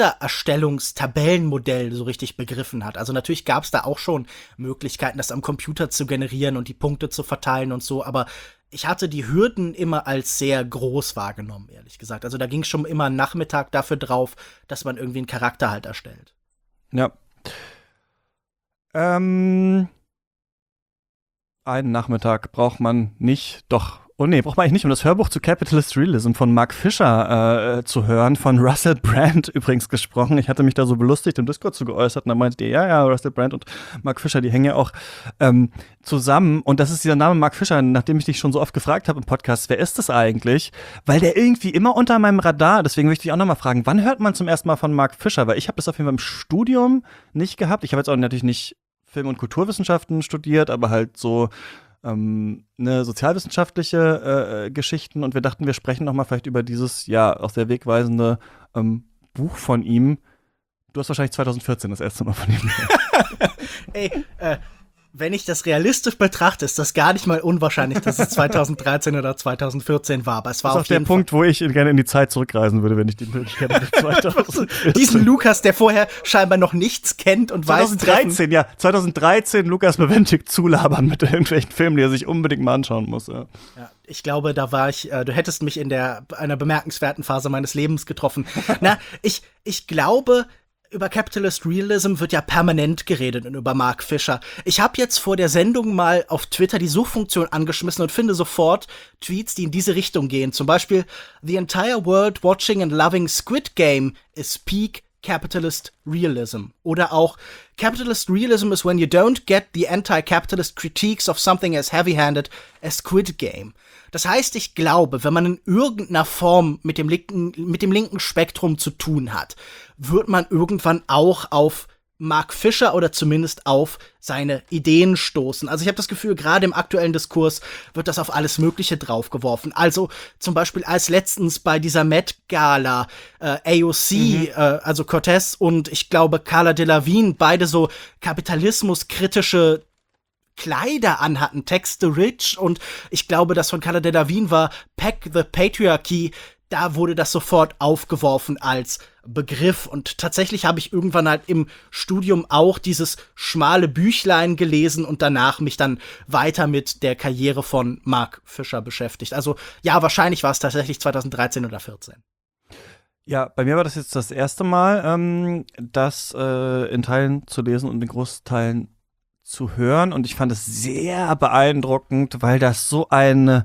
Charaktererstellungstabellenmodell so richtig begriffen hat. Also natürlich gab es da auch schon Möglichkeiten, das am Computer zu generieren und die Punkte zu verteilen und so, aber ich hatte die Hürden immer als sehr groß wahrgenommen, ehrlich gesagt. Also da ging schon immer ein Nachmittag dafür drauf, dass man irgendwie einen Charakter halt erstellt. Ja. Ähm Einen Nachmittag braucht man nicht, doch Oh nee, braucht man eigentlich nicht, um das Hörbuch zu Capitalist Realism von Mark Fisher äh, zu hören, von Russell Brand übrigens gesprochen. Ich hatte mich da so belustigt im Discord zu geäußert und dann meinte ihr, ja, ja, Russell Brand und Mark Fisher, die hängen ja auch ähm, zusammen. Und das ist dieser Name Mark Fisher, nachdem ich dich schon so oft gefragt habe im Podcast, wer ist das eigentlich? Weil der irgendwie immer unter meinem Radar, deswegen möchte ich auch nochmal fragen, wann hört man zum ersten Mal von Mark Fisher? Weil ich habe das auf jeden Fall im Studium nicht gehabt. Ich habe jetzt auch natürlich nicht Film- und Kulturwissenschaften studiert, aber halt so ähm, ne, sozialwissenschaftliche äh, Geschichten. Und wir dachten, wir sprechen noch mal vielleicht über dieses, ja, auch sehr wegweisende ähm, Buch von ihm. Du hast wahrscheinlich zwanzig vierzehn das erste Mal von ihm gehört. Ey, äh, wenn ich das realistisch betrachte, ist das gar nicht mal unwahrscheinlich, dass es zwanzig dreizehn oder zwanzig vierzehn war. Aber es war das ist auf auch der jeden Punkt, wo ich gerne in die Zeit zurückreisen würde, wenn ich die Möglichkeit hätte. Fall diesen Lukas, der vorher scheinbar noch nichts kennt und weiß. zwanzig dreizehn, ja. zwanzig dreizehn Lukas Bawenschik zulabern mit irgendwelchen Filmen, die er sich unbedingt mal anschauen muss. Ja. Ja, ich glaube, da war ich, äh, du hättest mich in der einer bemerkenswerten Phase meines Lebens getroffen. Na, ich, ich glaube, über Capitalist Realism wird ja permanent geredet und über Mark Fisher. Ich habe jetzt vor der Sendung mal auf Twitter die Suchfunktion angeschmissen und finde sofort Tweets, die in diese Richtung gehen. Zum Beispiel, The entire world watching and loving Squid Game is peak Capitalist Realism. Oder auch, Capitalist Realism is when you don't get the anti-capitalist critiques of something as heavy-handed as Squid Game. Das heißt, ich glaube, wenn man in irgendeiner Form mit dem linken, mit dem linken Spektrum zu tun hat, wird man irgendwann auch auf Mark Fisher oder zumindest auf seine Ideen stoßen. Also ich habe das Gefühl, gerade im aktuellen Diskurs wird das auf alles Mögliche draufgeworfen. Also zum Beispiel als letztens bei dieser Met-Gala äh, A O C, mhm. äh, also Cortez und ich glaube Carla Delevingne, beide so kapitalismuskritische Kleider anhatten, Texte rich, und ich glaube, das von Carla Delevingne war Pack the Patriarchy. Da wurde das sofort aufgeworfen als Begriff. Und tatsächlich habe ich irgendwann halt im Studium auch dieses schmale Büchlein gelesen und danach mich dann weiter mit der Karriere von Mark Fisher beschäftigt. Also ja, wahrscheinlich war es tatsächlich zwanzig dreizehn oder vierzehn. Ja, bei mir war das jetzt das erste Mal, ähm, das äh, in Teilen zu lesen und in Großteilen zu hören. Und ich fand es sehr beeindruckend, weil das so eine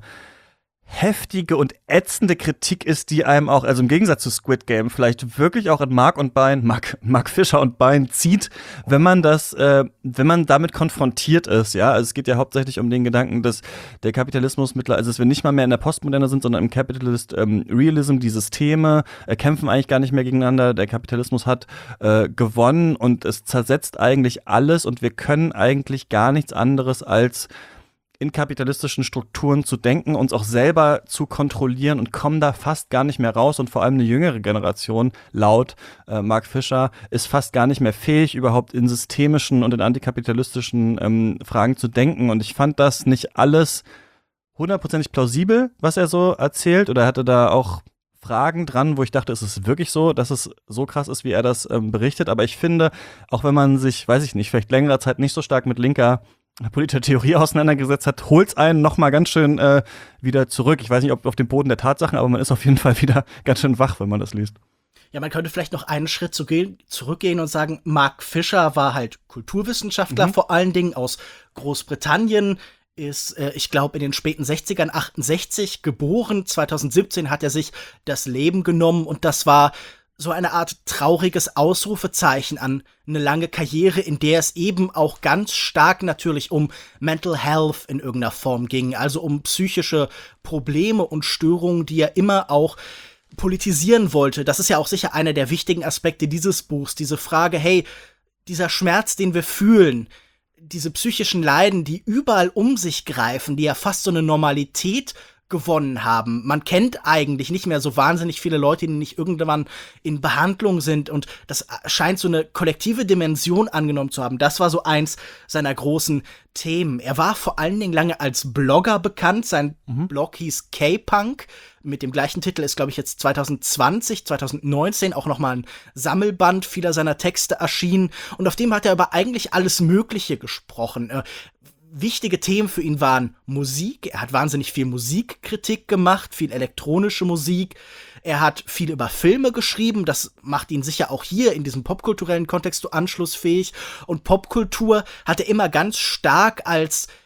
heftige und ätzende Kritik ist, die einem auch, also im Gegensatz zu Squid Game, vielleicht wirklich auch in Mark und Bein, Mark, Mark Fisher und Bein zieht, wenn man das, äh, wenn man damit konfrontiert ist, ja. Also es geht ja hauptsächlich um den Gedanken, dass der Kapitalismus mittlerweile, also dass wir nicht mal mehr in der Postmoderne sind, sondern im Capitalist ähm, Realism, die Systeme äh, kämpfen eigentlich gar nicht mehr gegeneinander. Der Kapitalismus hat äh, gewonnen und es zersetzt eigentlich alles und wir können eigentlich gar nichts anderes als in kapitalistischen Strukturen zu denken, uns auch selber zu kontrollieren und kommen da fast gar nicht mehr raus. Und vor allem eine jüngere Generation, laut äh, Mark Fisher, ist fast gar nicht mehr fähig, überhaupt in systemischen und in antikapitalistischen ähm, Fragen zu denken. Und ich fand das nicht alles hundertprozentig plausibel, was er so erzählt. Oder er hatte da auch Fragen dran, wo ich dachte, ist es wirklich so, dass es so krass ist, wie er das ähm, berichtet. Aber ich finde, auch wenn man sich, weiß ich nicht, vielleicht längere Zeit nicht so stark mit linker politischer Theorie auseinandergesetzt hat, holt's einen noch mal ganz schön äh, wieder zurück. Ich weiß nicht, ob auf dem Boden der Tatsachen, aber man ist auf jeden Fall wieder ganz schön wach, wenn man das liest. Ja, man könnte vielleicht noch einen Schritt zu gehen, zurückgehen und sagen, Mark Fisher war halt Kulturwissenschaftler, mhm. vor allen Dingen aus Großbritannien, ist, äh, ich glaube, in den späten sechzigern, achtundsechzig geboren. zwanzig siebzehn hat er sich das Leben genommen und das war so eine Art trauriges Ausrufezeichen an eine lange Karriere, in der es eben auch ganz stark natürlich um Mental Health in irgendeiner Form ging, also um psychische Probleme und Störungen, die er immer auch politisieren wollte. Das ist ja auch sicher einer der wichtigen Aspekte dieses Buchs, diese Frage, hey, dieser Schmerz, den wir fühlen, diese psychischen Leiden, die überall um sich greifen, die ja fast so eine Normalität gewonnen haben. Man kennt eigentlich nicht mehr so wahnsinnig viele Leute, die nicht irgendwann in Behandlung sind, und das scheint so eine kollektive Dimension angenommen zu haben. Das war so eins seiner großen Themen. Er war vor allen Dingen lange als Blogger bekannt. Sein mhm. Blog hieß K-Punk. Mit dem gleichen Titel ist, glaube ich, jetzt zwanzig zwanzig, zwanzig neunzehn auch nochmal ein Sammelband vieler seiner Texte erschienen. Und auf dem hat er über eigentlich alles Mögliche gesprochen. Äh, Wichtige Themen für ihn waren Musik. Er hat wahnsinnig viel Musikkritik gemacht, viel elektronische Musik. Er hat viel über Filme geschrieben. Das macht ihn sicher auch hier in diesem popkulturellen Kontext so anschlussfähig. Und Popkultur hat er immer ganz stark als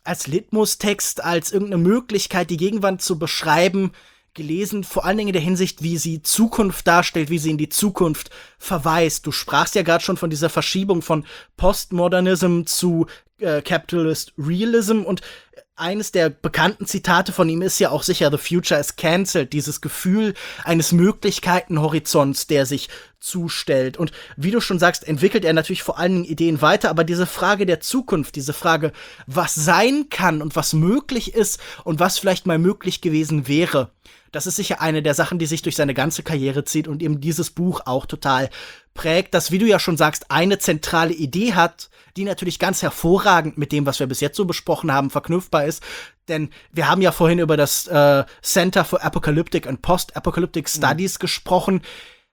als Litmus-Text, als irgendeine Möglichkeit, die Gegenwart zu beschreiben, gelesen, vor allen Dingen in der Hinsicht, wie sie Zukunft darstellt, wie sie in die Zukunft verweist. Du sprachst ja gerade schon von dieser Verschiebung von Postmodernism zu äh, Capitalist Realism, und eines der bekannten Zitate von ihm ist ja auch sicher: The future is cancelled, dieses Gefühl eines Möglichkeitenhorizonts, der sich zustellt. Und wie du schon sagst, entwickelt er natürlich vor allen Dingen Ideen weiter, aber diese Frage der Zukunft, diese Frage, was sein kann und was möglich ist und was vielleicht mal möglich gewesen wäre, das ist sicher eine der Sachen, die sich durch seine ganze Karriere zieht und eben dieses Buch auch total prägt, das, wie du ja schon sagst, eine zentrale Idee hat, die natürlich ganz hervorragend mit dem, was wir bis jetzt so besprochen haben, verknüpfbar ist. Denn wir haben ja vorhin über das äh, Center for Apocalyptic and Post-Apocalyptic Studies mhm. gesprochen.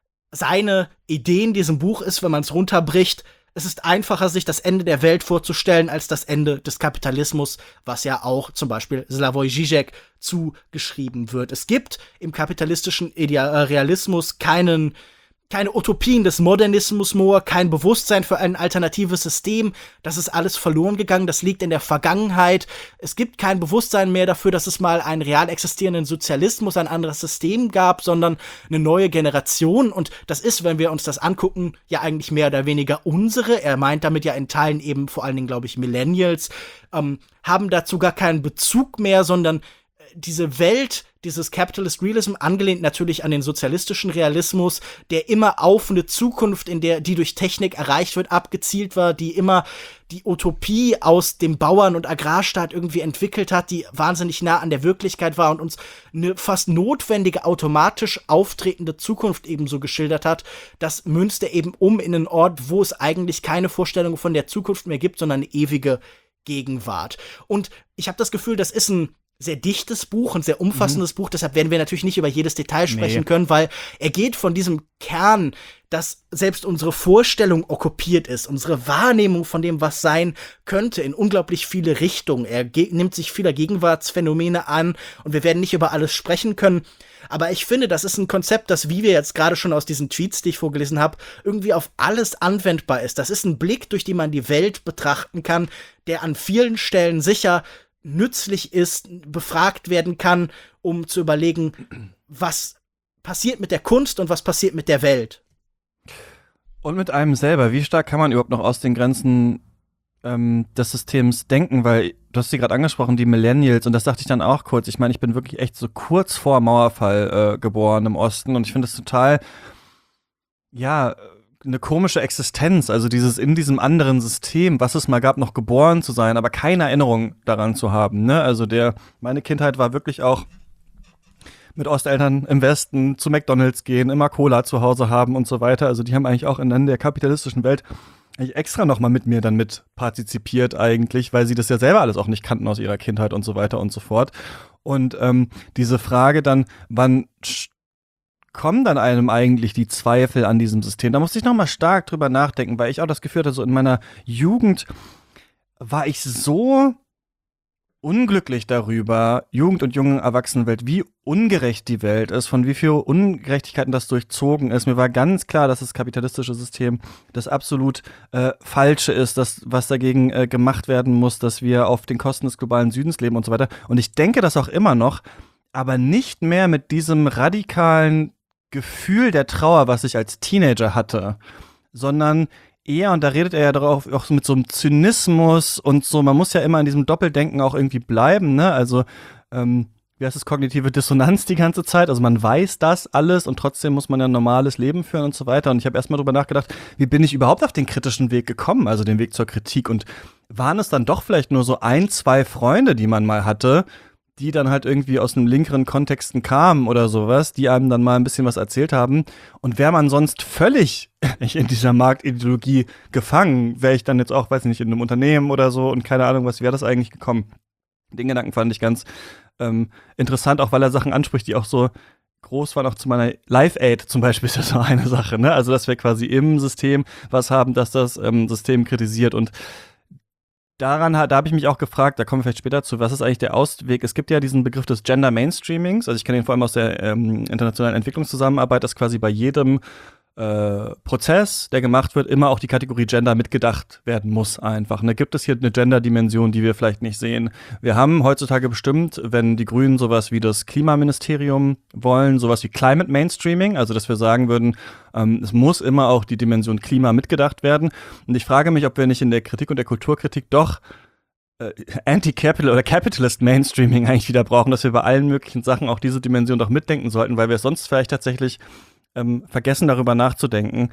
Seine Idee in diesem Buch ist, wenn man es runterbricht, es ist einfacher, sich das Ende der Welt vorzustellen, als das Ende des Kapitalismus, was ja auch zum Beispiel Slavoj Žižek zugeschrieben wird. Es gibt im kapitalistischen Ideal- äh, Realismus keinen keine Utopien des Modernismus mehr, kein Bewusstsein für ein alternatives System. Das ist alles verloren gegangen, das liegt in der Vergangenheit. Es gibt kein Bewusstsein mehr dafür, dass es mal einen real existierenden Sozialismus, ein anderes System gab, sondern eine neue Generation. Und das ist, wenn wir uns das angucken, ja eigentlich mehr oder weniger unsere. Er meint damit ja in Teilen eben vor allen Dingen, glaube ich, Millennials, ähm, haben dazu gar keinen Bezug mehr, sondern diese Welt, dieses Capitalist Realism, angelehnt natürlich an den sozialistischen Realismus, der immer auf eine Zukunft, in der die durch Technik erreicht wird, abgezielt war, die immer die Utopie aus dem Bauern- und Agrarstaat irgendwie entwickelt hat, die wahnsinnig nah an der Wirklichkeit war und uns eine fast notwendige, automatisch auftretende Zukunft ebenso geschildert hat. Das münzt er eben um in einen Ort, wo es eigentlich keine Vorstellung von der Zukunft mehr gibt, sondern eine ewige Gegenwart. Und ich habe das Gefühl, das ist ein sehr dichtes Buch, ein sehr umfassendes mhm. Buch, deshalb werden wir natürlich nicht über jedes Detail sprechen nee. können, weil er geht von diesem Kern, dass selbst unsere Vorstellung okkupiert ist, unsere Wahrnehmung von dem, was sein könnte, in unglaublich viele Richtungen. Er ge- nimmt sich vieler Gegenwartsphänomene an und wir werden nicht über alles sprechen können. Aber ich finde, das ist ein Konzept, das, wie wir jetzt gerade schon aus diesen Tweets, die ich vorgelesen habe, irgendwie auf alles anwendbar ist. Das ist ein Blick, durch den man die Welt betrachten kann, der an vielen Stellen sicher nützlich ist, befragt werden kann, um zu überlegen, was passiert mit der Kunst und was passiert mit der Welt. Und mit einem selber. Wie stark kann man überhaupt noch aus den Grenzen ähm, des Systems denken? Weil, du hast sie gerade angesprochen, die Millennials, und das dachte ich dann auch kurz. Ich meine, ich bin wirklich echt so kurz vor Mauerfall äh, geboren im Osten, und ich finde es total, ja, eine komische Existenz, also dieses in diesem anderen System, was es mal gab, noch geboren zu sein, aber keine Erinnerung daran zu haben, ne? Also der, meine Kindheit war wirklich auch mit Osteltern im Westen zu McDonald's gehen, immer Cola zu Hause haben und so weiter. Also die haben eigentlich auch in der kapitalistischen Welt eigentlich extra nochmal mit mir dann mit partizipiert eigentlich, weil sie das ja selber alles auch nicht kannten aus ihrer Kindheit und so weiter und so fort. Und ähm, diese Frage dann, wann kommen dann einem eigentlich die Zweifel an diesem System? Da musste ich nochmal stark drüber nachdenken, weil ich auch das Gefühl hatte, so in meiner Jugend war ich so unglücklich darüber, Jugend- und junge Erwachsenenwelt, wie ungerecht die Welt ist, von wie viel Ungerechtigkeiten das durchzogen ist. Mir war ganz klar, dass das kapitalistische System das absolut äh, Falsche ist, das, was dagegen äh, gemacht werden muss, dass wir auf den Kosten des globalen Südens leben und so weiter. Und ich denke das auch immer noch, aber nicht mehr mit diesem radikalen Gefühl der Trauer, was ich als Teenager hatte, sondern eher, und da redet er ja darauf, auch so mit so einem Zynismus und so, man muss ja immer in diesem Doppeldenken auch irgendwie bleiben, ne, also, ähm, wie heißt das, kognitive Dissonanz die ganze Zeit, also man weiß das alles und trotzdem muss man ja ein normales Leben führen und so weiter, und ich habe erstmal drüber nachgedacht, wie bin ich überhaupt auf den kritischen Weg gekommen, also den Weg zur Kritik, und waren es dann doch vielleicht nur so ein, zwei Freunde, die man mal hatte, die dann halt irgendwie aus einem linkeren Kontexten kamen oder sowas, die einem dann mal ein bisschen was erzählt haben. Und wäre man sonst völlig in dieser Marktideologie gefangen, wäre ich dann jetzt auch, weiß nicht, in einem Unternehmen oder so und keine Ahnung, was wäre das eigentlich gekommen. Den Gedanken fand ich ganz ähm, interessant, auch weil er Sachen anspricht, die auch so groß waren, auch zu meiner Live-Aid zum Beispiel ist das so eine Sache, ne? Also, dass wir quasi im System was haben, dass das ähm, System kritisiert, und daran, da habe ich mich auch gefragt, da kommen wir vielleicht später zu, was ist eigentlich der Ausweg? Es gibt ja diesen Begriff des Gender Mainstreamings, also ich kenne den vor allem aus der ähm, internationalen Entwicklungszusammenarbeit, dass quasi bei jedem äh, Prozess, der gemacht wird, immer auch die Kategorie Gender mitgedacht werden muss einfach. Ne? Gibt es hier eine Gender-Dimension, die wir vielleicht nicht sehen? Wir haben heutzutage bestimmt, wenn die Grünen sowas wie das Klimaministerium wollen, sowas wie Climate Mainstreaming, also dass wir sagen würden, ähm, es muss immer auch die Dimension Klima mitgedacht werden. Und ich frage mich, ob wir nicht in der Kritik und der Kulturkritik doch äh, Anti-Capital oder Capitalist Mainstreaming eigentlich wieder brauchen, dass wir bei allen möglichen Sachen auch diese Dimension doch mitdenken sollten, weil wir sonst vielleicht tatsächlich ähm, vergessen, darüber nachzudenken.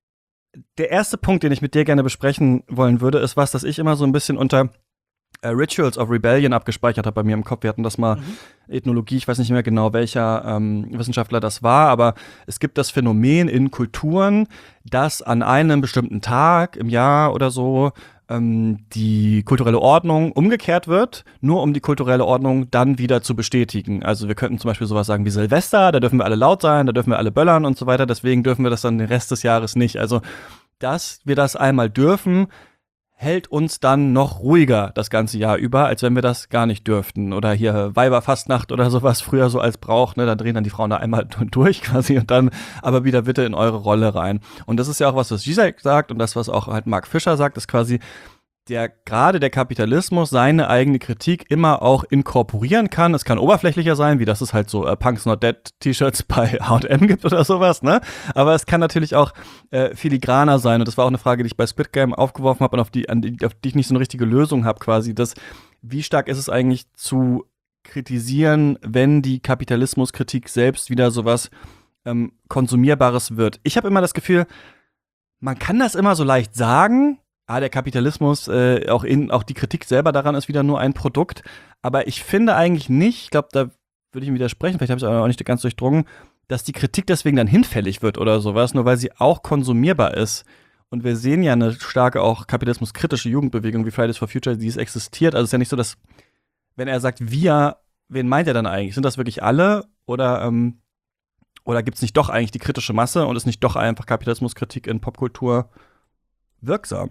Der erste Punkt, den ich mit dir gerne besprechen wollen würde, ist was, das ich immer so ein bisschen unter äh, Rituals of Rebellion abgespeichert habe bei mir im Kopf. Wir hatten das mal, mhm. Ethnologie, ich weiß nicht mehr genau, welcher ähm, Wissenschaftler das war, aber es gibt das Phänomen in Kulturen, dass an einem bestimmten Tag im Jahr oder so ähm, die kulturelle Ordnung umgekehrt wird, nur um die kulturelle Ordnung dann wieder zu bestätigen. Also wir könnten zum Beispiel sowas sagen wie Silvester, da dürfen wir alle laut sein, da dürfen wir alle böllern und so weiter, deswegen dürfen wir das dann den Rest des Jahres nicht. Also, dass wir das einmal dürfen, hält uns dann noch ruhiger das ganze Jahr über, als wenn wir das gar nicht dürften. Oder hier Weiberfastnacht oder sowas früher so als Brauch, ne, da drehen dann die Frauen da einmal durch quasi und dann aber wieder bitte in eure Rolle rein. Und das ist ja auch was, was Zizek sagt und das, was auch halt Mark Fisher sagt, ist quasi der gerade der Kapitalismus seine eigene Kritik immer auch inkorporieren kann. Es kann oberflächlicher sein, wie dass es halt so äh, Punks Not Dead T-Shirts bei H und M gibt oder sowas, ne? Aber es kann natürlich auch äh, filigraner sein. Und das war auch eine Frage, die ich bei Squid Game aufgeworfen habe und auf die, an die, auf die ich nicht so eine richtige Lösung habe quasi. Das, wie stark ist es eigentlich zu kritisieren, wenn die Kapitalismuskritik selbst wieder sowas ähm, Konsumierbares wird? Ich habe immer das Gefühl, man kann das immer so leicht sagen, ah, der Kapitalismus, äh, auch, in, auch die Kritik selber daran ist wieder nur ein Produkt. Aber ich finde eigentlich nicht, ich glaube, da würde ich ihm widersprechen, vielleicht habe ich es auch nicht ganz durchdrungen, dass die Kritik deswegen dann hinfällig wird oder sowas, nur weil sie auch konsumierbar ist. Und wir sehen ja eine starke auch kapitalismuskritische Jugendbewegung wie Fridays for Future, die es existiert. Also es ist ja nicht so, dass, wenn er sagt, wir, wen meint er dann eigentlich? Sind das wirklich alle? Oder, ähm, oder gibt es nicht doch eigentlich die kritische Masse und ist nicht doch einfach Kapitalismuskritik in Popkultur wirksam?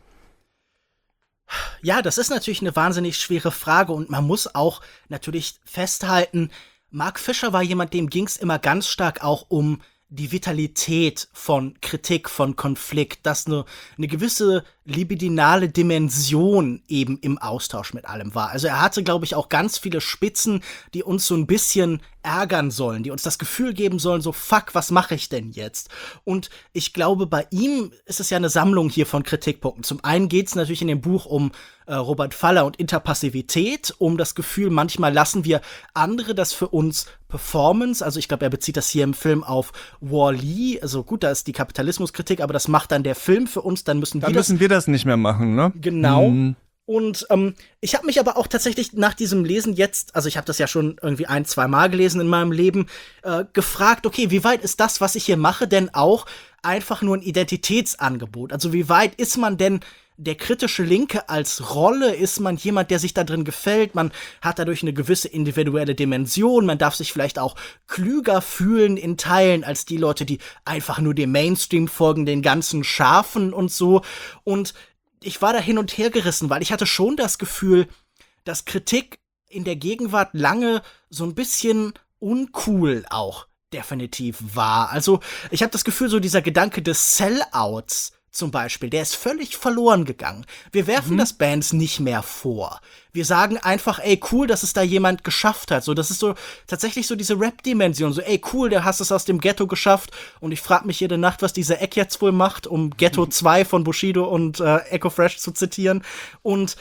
Ja, das ist natürlich eine wahnsinnig schwere Frage und man muss auch natürlich festhalten, Mark Fisher war jemand, dem ging es immer ganz stark auch um die Vitalität von Kritik, von Konflikt, dass eine, eine gewisse libidinale Dimension eben im Austausch mit allem war. Also er hatte, glaube ich, auch ganz viele Spitzen, die uns so ein bisschen ärgern sollen, die uns das Gefühl geben sollen, so fuck, was mache ich denn jetzt? Und ich glaube, bei ihm ist es ja eine Sammlung hier von Kritikpunkten. Zum einen geht es natürlich in dem Buch um äh, Robert Faller und Interpassivität, um das Gefühl, manchmal lassen wir andere das für uns Performance, also ich glaube, er bezieht das hier im Film auf Wall-E, also gut, da ist die Kapitalismuskritik, aber das macht dann der Film für uns, dann müssen wir dann das müssen wir das nicht mehr machen, ne? Genau. Mhm. Und ähm, ich habe mich aber auch tatsächlich nach diesem Lesen jetzt, also ich habe das ja schon irgendwie ein, zwei Mal gelesen in meinem Leben, äh, gefragt, okay, wie weit ist das, was ich hier mache, denn auch einfach nur ein Identitätsangebot? Also wie weit ist man denn der kritische Linke als Rolle? Ist man jemand, der sich da drin gefällt? Man hat dadurch eine gewisse individuelle Dimension. Man darf sich vielleicht auch klüger fühlen in Teilen als die Leute, die einfach nur dem Mainstream folgen, den ganzen Schafen und so. Und ich war da hin und her gerissen, weil ich hatte schon das Gefühl, dass Kritik in der Gegenwart lange so ein bisschen uncool auch definitiv war. Also ich habe das Gefühl, so dieser Gedanke des Sellouts zum Beispiel, der ist völlig verloren gegangen. Wir werfen mhm. das Bands nicht mehr vor. Wir sagen einfach, ey, cool, dass es da jemand geschafft hat. So, das ist so tatsächlich so diese Rap-Dimension. So, ey, cool, der hast es aus dem Ghetto geschafft. Und ich frage mich jede Nacht, was dieser Eck jetzt wohl macht, um Ghetto zwei von Bushido und äh, Echo Fresh zu zitieren. Und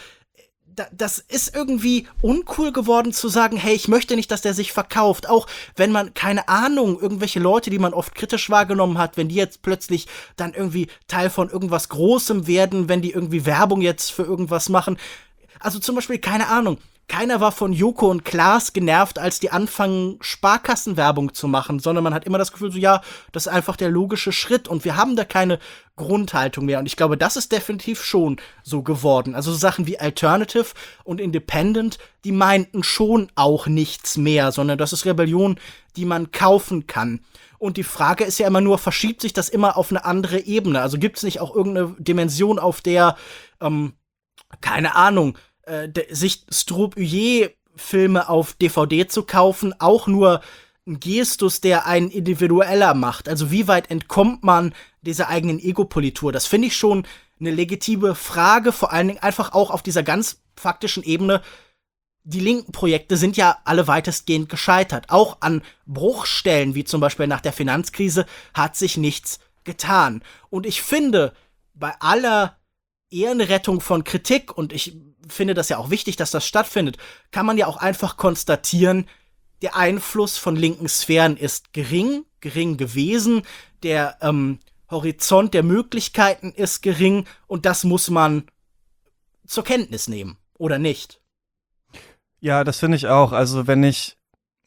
das ist irgendwie uncool geworden zu sagen, hey, ich möchte nicht, dass der sich verkauft. Auch wenn man, keine Ahnung, irgendwelche Leute, die man oft kritisch wahrgenommen hat, wenn die jetzt plötzlich dann irgendwie Teil von irgendwas Großem werden, wenn die irgendwie Werbung jetzt für irgendwas machen. Also zum Beispiel, keine Ahnung, keiner war von Joko und Klaas genervt, als die anfangen, Sparkassenwerbung zu machen, sondern man hat immer das Gefühl, so ja, das ist einfach der logische Schritt und wir haben da keine Grundhaltung mehr. Und ich glaube, das ist definitiv schon so geworden. Also so Sachen wie Alternative und Independent, die meinten schon auch nichts mehr, sondern das ist Rebellion, die man kaufen kann. Und die Frage ist ja immer nur, verschiebt sich das immer auf eine andere Ebene? Also gibt es nicht auch irgendeine Dimension, auf der, ähm, keine Ahnung, äh, de- sich Stroop-Huyer-Filme auf D V D zu kaufen, auch nur ein Gestus, der einen individueller macht. Also wie weit entkommt man dieser eigenen Egopolitur? Das finde ich schon eine legitime Frage, vor allen Dingen einfach auch auf dieser ganz faktischen Ebene. Die linken Projekte sind ja alle weitestgehend gescheitert. Auch an Bruchstellen, wie zum Beispiel nach der Finanzkrise, hat sich nichts getan. Und ich finde, bei aller Ehrenrettung von Kritik, und ich finde das ja auch wichtig, dass das stattfindet, kann man ja auch einfach konstatieren, der Einfluss von linken Sphären ist gering, gering gewesen, der ähm, Horizont der Möglichkeiten ist gering, und das muss man zur Kenntnis nehmen, oder nicht? Ja, das finde ich auch. Also wenn ich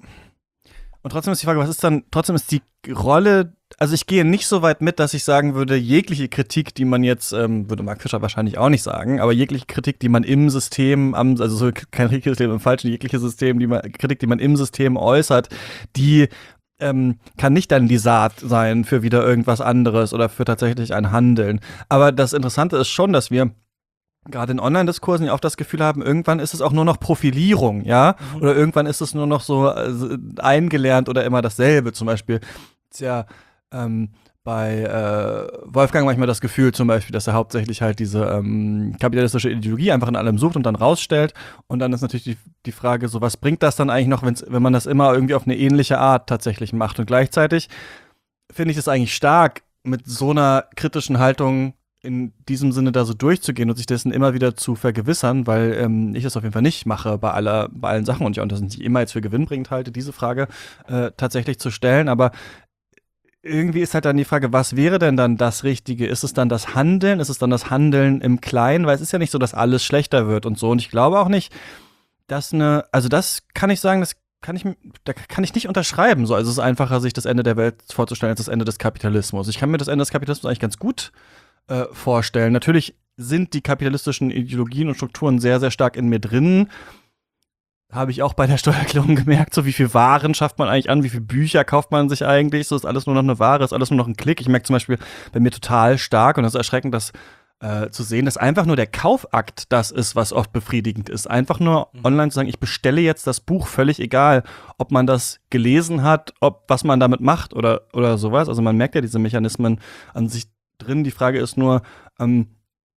und trotzdem ist die Frage, was ist dann, trotzdem ist die Rolle, also ich gehe nicht so weit mit, dass ich sagen würde, jegliche Kritik, die man jetzt, ähm, würde Mark Fischer wahrscheinlich auch nicht sagen, aber jegliche Kritik, die man im System, am, also so kein System im Falschen, jegliche System, die man, Kritik, die man im System äußert, die ähm, kann nicht dann die Saat sein für wieder irgendwas anderes oder für tatsächlich ein Handeln. Aber das Interessante ist schon, dass wir gerade in Online-Diskursen ja oft das Gefühl haben, irgendwann ist es auch nur noch Profilierung, ja? Mhm. Oder irgendwann ist es nur noch so äh, eingelernt oder immer dasselbe. Zum Beispiel ist ja ähm, bei äh, Wolfgang manchmal das Gefühl zum Beispiel, dass er hauptsächlich halt diese ähm, kapitalistische Ideologie einfach in allem sucht und dann rausstellt. Und dann ist natürlich die, die Frage so, was bringt das dann eigentlich noch, wenn's, wenn man das immer irgendwie auf eine ähnliche Art tatsächlich macht? Und gleichzeitig finde ich es eigentlich stark, mit so einer kritischen Haltung in diesem Sinne da so durchzugehen und sich dessen immer wieder zu vergewissern, weil ähm, ich das auf jeden Fall nicht mache bei aller, bei allen Sachen und ich auch das nicht immer jetzt für gewinnbringend halte, diese Frage äh, tatsächlich zu stellen, aber irgendwie ist halt dann die Frage, was wäre denn dann das Richtige? Ist es dann das Handeln? Ist es dann das Handeln im Kleinen? Weil es ist ja nicht so, dass alles schlechter wird und so, und ich glaube auch nicht, dass eine, also das kann ich sagen, das kann ich, da kann ich nicht unterschreiben, so, also es ist einfacher, sich das Ende der Welt vorzustellen als das Ende des Kapitalismus. Ich kann mir das Ende des Kapitalismus eigentlich ganz gut Äh, vorstellen. Natürlich sind die kapitalistischen Ideologien und Strukturen sehr, sehr stark in mir drin. Habe ich auch bei der Steuererklärung gemerkt, so wie viel Waren schafft man eigentlich an, wie viele Bücher kauft man sich eigentlich, so ist alles nur noch eine Ware, ist alles nur noch ein Klick. Ich merke zum Beispiel bei mir total stark, und das ist erschreckend, das äh, zu sehen, dass einfach nur der Kaufakt das ist, was oft befriedigend ist. Einfach nur mhm. online zu sagen, ich bestelle jetzt das Buch, völlig egal, ob man das gelesen hat, ob was man damit macht oder, oder sowas. Also man merkt ja diese Mechanismen an sich drin. Die Frage ist nur, ähm,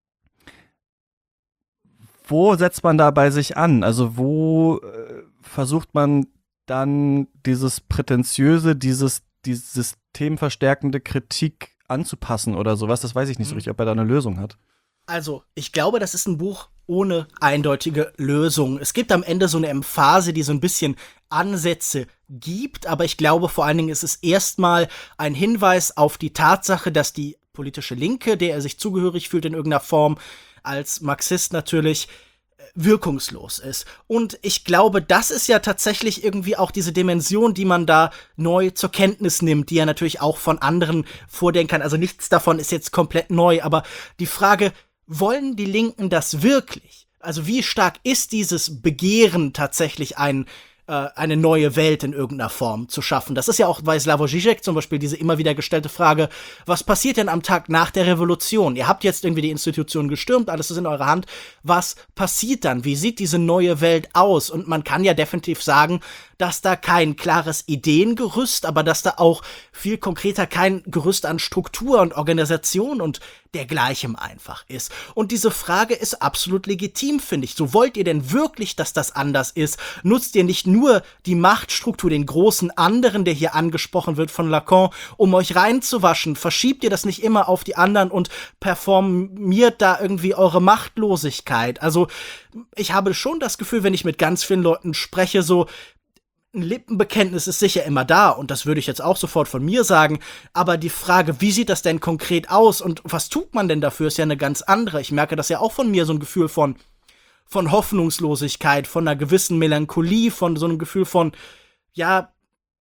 wo setzt man da bei sich an? Also wo äh, versucht man dann dieses prätentiöse, dieses, dieses systemverstärkende Kritik anzupassen oder sowas? Das weiß ich nicht so richtig, ob er da eine Lösung hat. Also, ich glaube, das ist ein Buch ohne eindeutige Lösung. Es gibt am Ende so eine Emphase, die so ein bisschen Ansätze gibt, aber ich glaube, vor allen Dingen ist es erstmal ein Hinweis auf die Tatsache, dass die politische Linke, der er sich zugehörig fühlt in irgendeiner Form, als Marxist natürlich, wirkungslos ist. Und ich glaube, das ist ja tatsächlich irgendwie auch diese Dimension, die man da neu zur Kenntnis nimmt, die ja natürlich auch von anderen Vordenkern, also nichts davon ist jetzt komplett neu, aber die Frage, wollen die Linken das wirklich? Also wie stark ist dieses Begehren tatsächlich ein eine neue Welt in irgendeiner Form zu schaffen. Das ist ja auch bei Slavoj Žižek zum Beispiel diese immer wieder gestellte Frage, was passiert denn am Tag nach der Revolution? Ihr habt jetzt irgendwie die Institutionen gestürmt, alles ist in eurer Hand. Was passiert dann? Wie sieht diese neue Welt aus? Und man kann ja definitiv sagen, dass da kein klares Ideengerüst, aber dass da auch viel konkreter kein Gerüst an Struktur und Organisation und dergleichen einfach ist. Und diese Frage ist absolut legitim, finde ich. So, wollt ihr denn wirklich, dass das anders ist? Nutzt ihr nicht nur die Machtstruktur, den großen anderen, der hier angesprochen wird von Lacan, um euch reinzuwaschen? Verschiebt ihr das nicht immer auf die anderen und performiert da irgendwie eure Machtlosigkeit? Also, ich habe schon das Gefühl, wenn ich mit ganz vielen Leuten spreche, so, ein Lippenbekenntnis ist sicher immer da, und das würde ich jetzt auch sofort von mir sagen, aber die Frage, wie sieht das denn konkret aus und was tut man denn dafür, ist ja eine ganz andere. Ich merke das ja auch von mir, so ein Gefühl von, von Hoffnungslosigkeit, von einer gewissen Melancholie, von so einem Gefühl von, ja,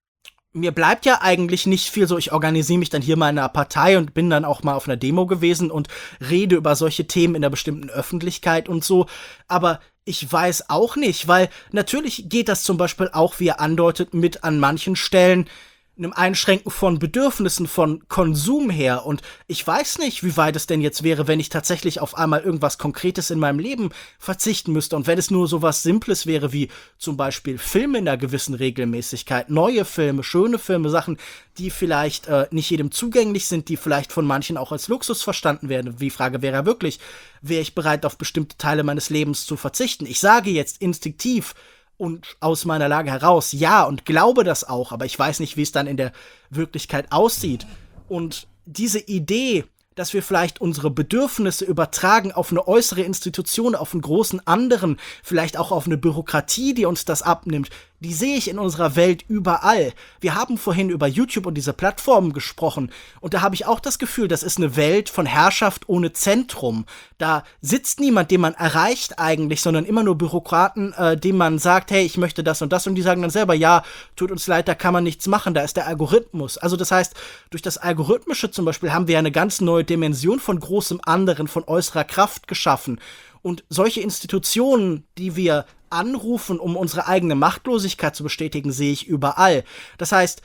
mir bleibt ja eigentlich nicht viel so, ich organisiere mich dann hier mal in einer Partei und bin dann auch mal auf einer Demo gewesen und rede über solche Themen in einer bestimmten Öffentlichkeit und so, aber ich weiß auch nicht, weil natürlich geht das zum Beispiel auch, wie er andeutet, mit an manchen Stellen einem Einschränken von Bedürfnissen, von Konsum her. Und ich weiß nicht, wie weit es denn jetzt wäre, wenn ich tatsächlich auf einmal irgendwas Konkretes in meinem Leben verzichten müsste. Und wenn es nur so was Simples wäre, wie zum Beispiel Filme in einer gewissen Regelmäßigkeit, neue Filme, schöne Filme, Sachen, die vielleicht äh, nicht jedem zugänglich sind, die vielleicht von manchen auch als Luxus verstanden werden. Die Frage wäre ja wirklich, wäre ich bereit, auf bestimmte Teile meines Lebens zu verzichten? Ich sage jetzt instinktiv, und aus meiner Lage heraus, ja, und glaube das auch, aber ich weiß nicht, wie es dann in der Wirklichkeit aussieht. Und diese Idee, dass wir vielleicht unsere Bedürfnisse übertragen auf eine äußere Institution, auf einen großen anderen, vielleicht auch auf eine Bürokratie, die uns das abnimmt, die sehe ich in unserer Welt überall. Wir haben vorhin über YouTube und diese Plattformen gesprochen und da habe ich auch das Gefühl, das ist eine Welt von Herrschaft ohne Zentrum. Da sitzt niemand, den man erreicht eigentlich, sondern immer nur Bürokraten, äh, dem man sagt, hey, ich möchte das und das und die sagen dann selber, ja, tut uns leid, da kann man nichts machen, da ist der Algorithmus. Also das heißt, durch das Algorithmische zum Beispiel haben wir eine ganz neue Dimension von großem anderen, von äußerer Kraft geschaffen. Und solche Institutionen, die wir anrufen, um unsere eigene Machtlosigkeit zu bestätigen, sehe ich überall. Das heißt,